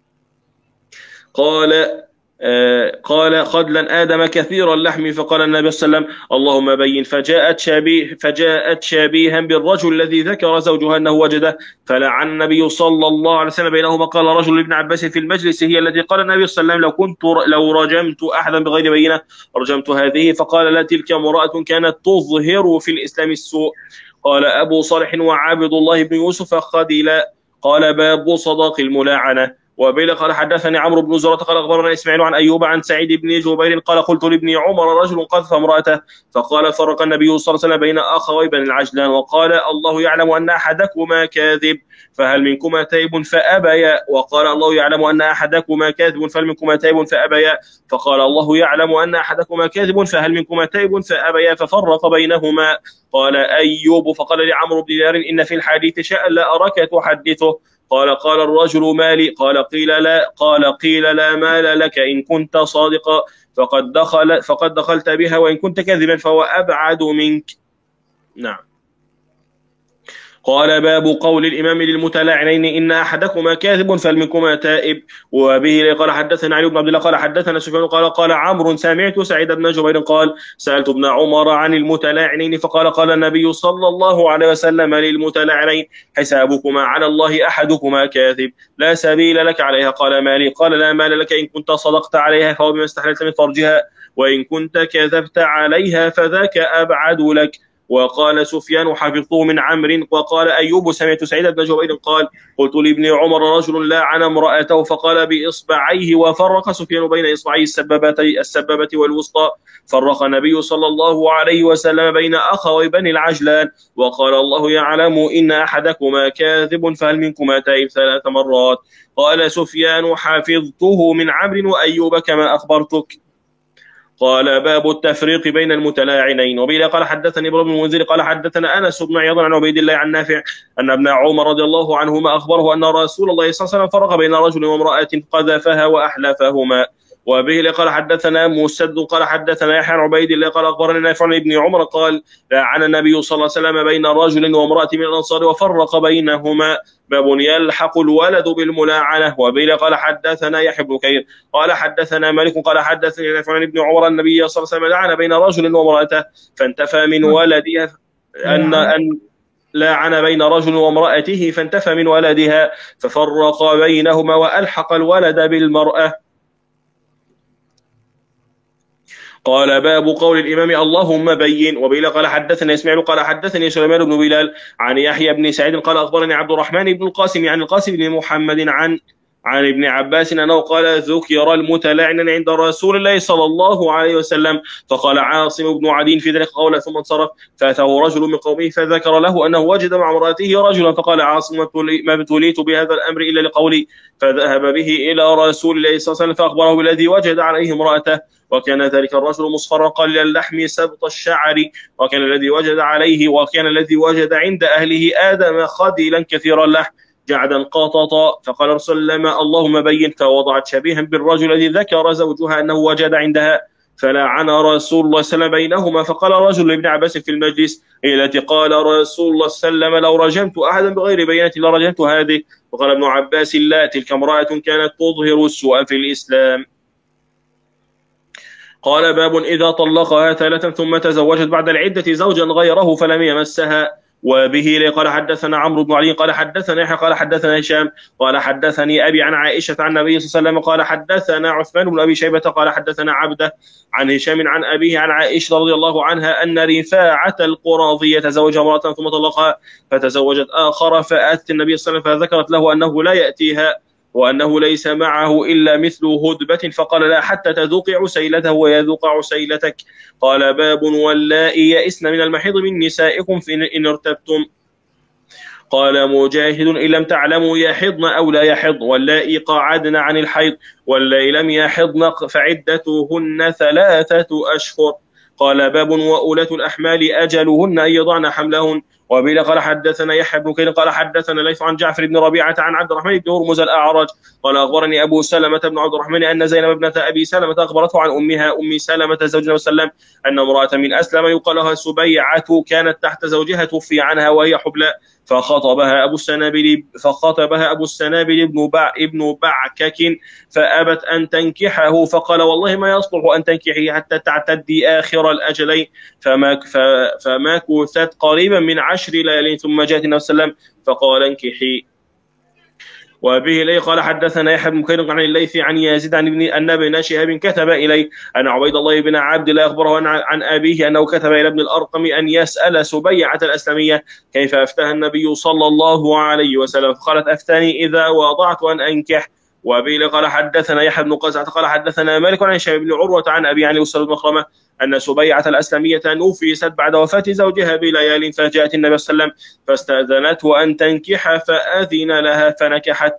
قال آه قال خدلا آدم كثير اللحم، فقال النبي صلى الله عليه وسلم اللهم بين، فجاءت شبيه فجاءت شبيها بالرجل الذي ذكر زوجها أنه وجده، فلعن النبي صلى الله عليه وسلم بينهما. قال رجل لابن عباس في المجلس هي التي قال النبي صلى الله عليه وسلم لو كنت لو رجمت أحدا بغير بينة رجمت هذه، فقال لا تلك امرأة كانت تظهر في الإسلام السوء. قال أبو صالح وعابد الله بن يوسف خدلا. قال باب صداق الملاعنة. وبيل قال حدثني عمرو بن زرة قال أخبرنا إسماعيل عن أيوب عن سعيد بن جبير قال قلت لابن عمر رجل قذف امرأته، فقال فرق النبي صلى الله عليه وسلم بين أخوي بني العجلان وقال الله يعلم أن أحدكما كاذب فهل منكما تائب فأبيا، وقال الله يعلم أن أحدكما كاذب فهل منكما تائب فأبيا، فقال الله يعلم أن أحدكما كاذب فهل منكما تائب فأبيا، ففرق بينهما. قال أيوب فقال لعمرو بن دينار إن في الحديث شيئا لا أراك تحدثه. قال قال الرجل مالي، قال قيل لا قال قيل لا مال لك إن كنت صادقا فقد دخل فقد دخلت بها، وإن كنت كاذبا فهو أبعد منك. نعم. قال باب قول الإمام للمتلاعنين إن أحدكما كاذب فلمنكما تائب. وبه قال حدثنا علي بن عبد الله قال حدثنا سفيان قال قال عمرو سمعت سعيد بن جبير قال سألت ابن عمر عن المتلاعنين فقال قال النبي صلى الله عليه وسلم للمتلاعنين حسابكما على الله أحدكما كاذب لا سبيل لك عليها. قال مالي، قال لا مال لك إن كنت صدقت عليها فهو بما استحللت من فرجها، وإن كنت كذبت عليها فذاك أبعد لك. وقال سفيان حفظته من عمرو. وقال أيوب سمعت سعيد بن جبير قال قلت لابن عمر رجل لاعن امرأته فقال بإصبعيه، وفرق سفيان بين إصبعيه السبابة والوسطى. فرق النبي صلى الله عليه وسلم بين أخوي بني العجلان وقال الله يعلم إن أحدكما كاذب فهل منكما تائب ثلاث مرات. قال سفيان حفظته من عمرو وأيوب كما أخبرتك. قال باب التفريق بين المتلاعنين. وبه قال حدثني ابن المنذر قال حدثنا انس بن عياض عن عبيد الله عن نافع ان ابن عمر رضي الله عنهما اخبره ان رسول الله صلى الله عليه وسلم فرق بين رجل وامراه قذفها واحلفهما. وبه قال حدثنا مسد قال حدثنا يحيى عن عبيد الله قال اخبرنا نافع عن ابن عمر قال لعن النبي صلى الله عليه وسلم بين رجل وامراه من الانصار وفرق بينهما. باب يلحق الولد بالملاعنة. وبه قال حدثنا يحيى بن بكير قال حدثنا مالك قال حدثني نافع عن ابن عمر النبي صلى الله عليه وسلم لعن بين رجل وامرأته فانتفى من ولدها أن أن لعن بين رجل وامرأته فانتفى من ولدها ففرق بينهما وألحق الولد بالمرأة. قال باب قول الإمام اللهم بين. وبه قال حدثنا إسماعيل قال حدثني سليمان بن بلال عن يحيى بن سعيد قال أخبرني عبد الرحمن بن القاسم عن القاسم بن محمد عن عن ابن عباس أنه قال ذكر المتلاعن عند رسول الله صلى الله عليه وسلم فقال عاصم بن عدي في ذلك قوله ثم انصرف فأتاه رجل من قومه فذكر له أنه وجد مع امرأته رجلا فقال عاصم ما ابتليت بهذا الأمر إلا لقولي، فذهب به إلى رسول الله صلى الله عليه وسلم فأخبره بالذي وجد عليه امرأته، وكان ذلك الرجل مصفرا قليل اللحم سبط الشعر، وكان الذي وجد عليه وكان الذي وجد عند أهله آدم خدلا كثير اللحم جعدا قاططا. فقال رسول الله اللهم بين، فوضعت شبيها بالرجل الذي ذكر زوجها أنه وجد عندها فلعن رسول الله صلى الله عليه وسلم بينهما. فقال رجل لابن عباس في المجلس التي قال رسول الله صلى الله عليه وسلم لو رجمت أحدا بغير بينة لرجمت هذه. وقال ابن عباس لا تلك امرأة كانت تظهر السوء في الإسلام. قال باب إذا طلقها ثلاثا ثم تزوجت بعد العدة زوجا غيره فلم يمسها. وبه قال حدثنا عمرو بن علي قال حدثنا يحيى قال حدثنا هشام قال حدثني أبي عن عائشة عن النبي صلى الله عليه وسلم قال حدثنا عثمان بن أبي شيبة قال حدثنا عبده عن هشام عن أبيه عن عائشة رضي الله عنها أن رفاعة القراظية تزوج امرأة ثم طلقها فتزوجت آخر فأتت النبي صلى الله عليه وسلم فذكرت له أنه لا يأتيها وأنه ليس معه إلا مثل هدبة فقال لا حتى تذوق عسيلته ويذوق عسيلتك. قال باب واللائي يئسن من المحيض من نسائكم إن ارتبتم. قال مجاهد إن لم تعلموا يحضن أو لا يحض واللائي قاعدن عن الحيض واللائي لم يحضن فعدتهن ثلاثة أشهر. قال باب وأولاة الأحمال أجلهن أن يضعن حملهن. وبه قال حدثنا يحيى بن كثير قال حدثنا ليث عن جعفر بن ربيعة عن عبد الرحمن بن هرمز الأعرج قال أخبرني أبو سلمة بن عبد الرحمن أن زينب ابنة أبي سلمة أخبرته عن أمها أم سلمة زوج النبي صلى الله عليه وسلم أن امرأة من أسلم يقال لها سبيعة كانت تحت زوجها توفي عنها وهي حبلى فخطبها أبو السنابل فخطبها أبو السنابل ابن بع ابن بعكك فأبت أن تنكحه فقال والله ما يصلح أن تنكحي حتى تعتدي آخر الأجلين فما فما كثت قريبا من عشر ليال ثم جاءت النبي صلى الله عليه وسلم فقال انكحي. وبه إليه قال حدثنا يحيى بن بكير عن الليث عن يزيد عن ابن أن ابن شهاب كتب إليه أن عبيد الله بن عبد الله أخبره عن أبيه أنه كتب إلى ابن الأرقم أن يسأل سبيعة الأسلمية كيف أفتاها النبي صلى الله عليه وسلم فقالت أفتاني إذا وضعت أن أنكح. وبه قال حدثنا يحيى بن قزعة قال حدثنا مالك عن هشام بن عروة عن أبي عن أسر بن مخرمة أن سبيعة الأسلمية نفست بعد وفاة زوجها بليال فجاءت النبي صلى الله عليه وسلم فاستأذنته أن تنكح فأذن لها فنكحت.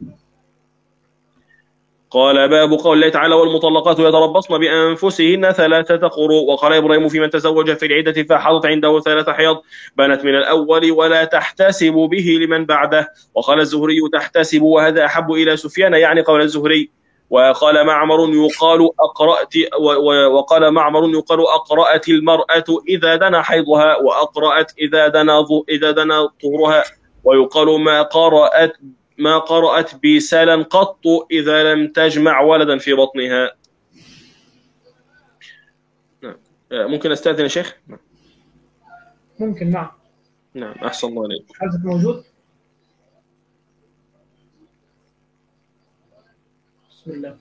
قال باب قول الله تعالى والمطلقات يتربصن بأنفسهن ثلاثة قروء. وقال إبراهيم في من تزوج في العدة فحاضت عنده ثلاثة حيض بنت من الأول ولا تحتسب به لمن بعده. وقال الزهري تحتسب وهذا أحب إلى سفيان يعني قول الزهري. وقال معمر يقال أقرأت وقال معمر يقال أقرأت المرأة إذا دنا حيضها وأقرأت إذا دنا إذا دنا طهرها. ويقال ما قرأت ما قرأت بسالا قط إذا لم تجمع ولدا في بطنها. ممكن أستأذن يا شيخ؟ ممكن. نعم نعم أحسن الله عليك. حضرتك موجود؟ بسم الله.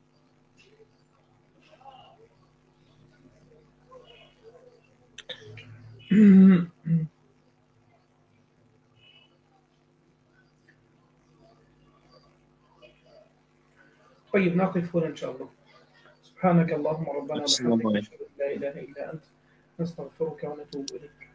طيب نقف هنا إن شاء الله. سبحانك اللهم ربنا وبحمدك نشهد أن لا إله إلا أنت نستغفرك ونتوب إليك.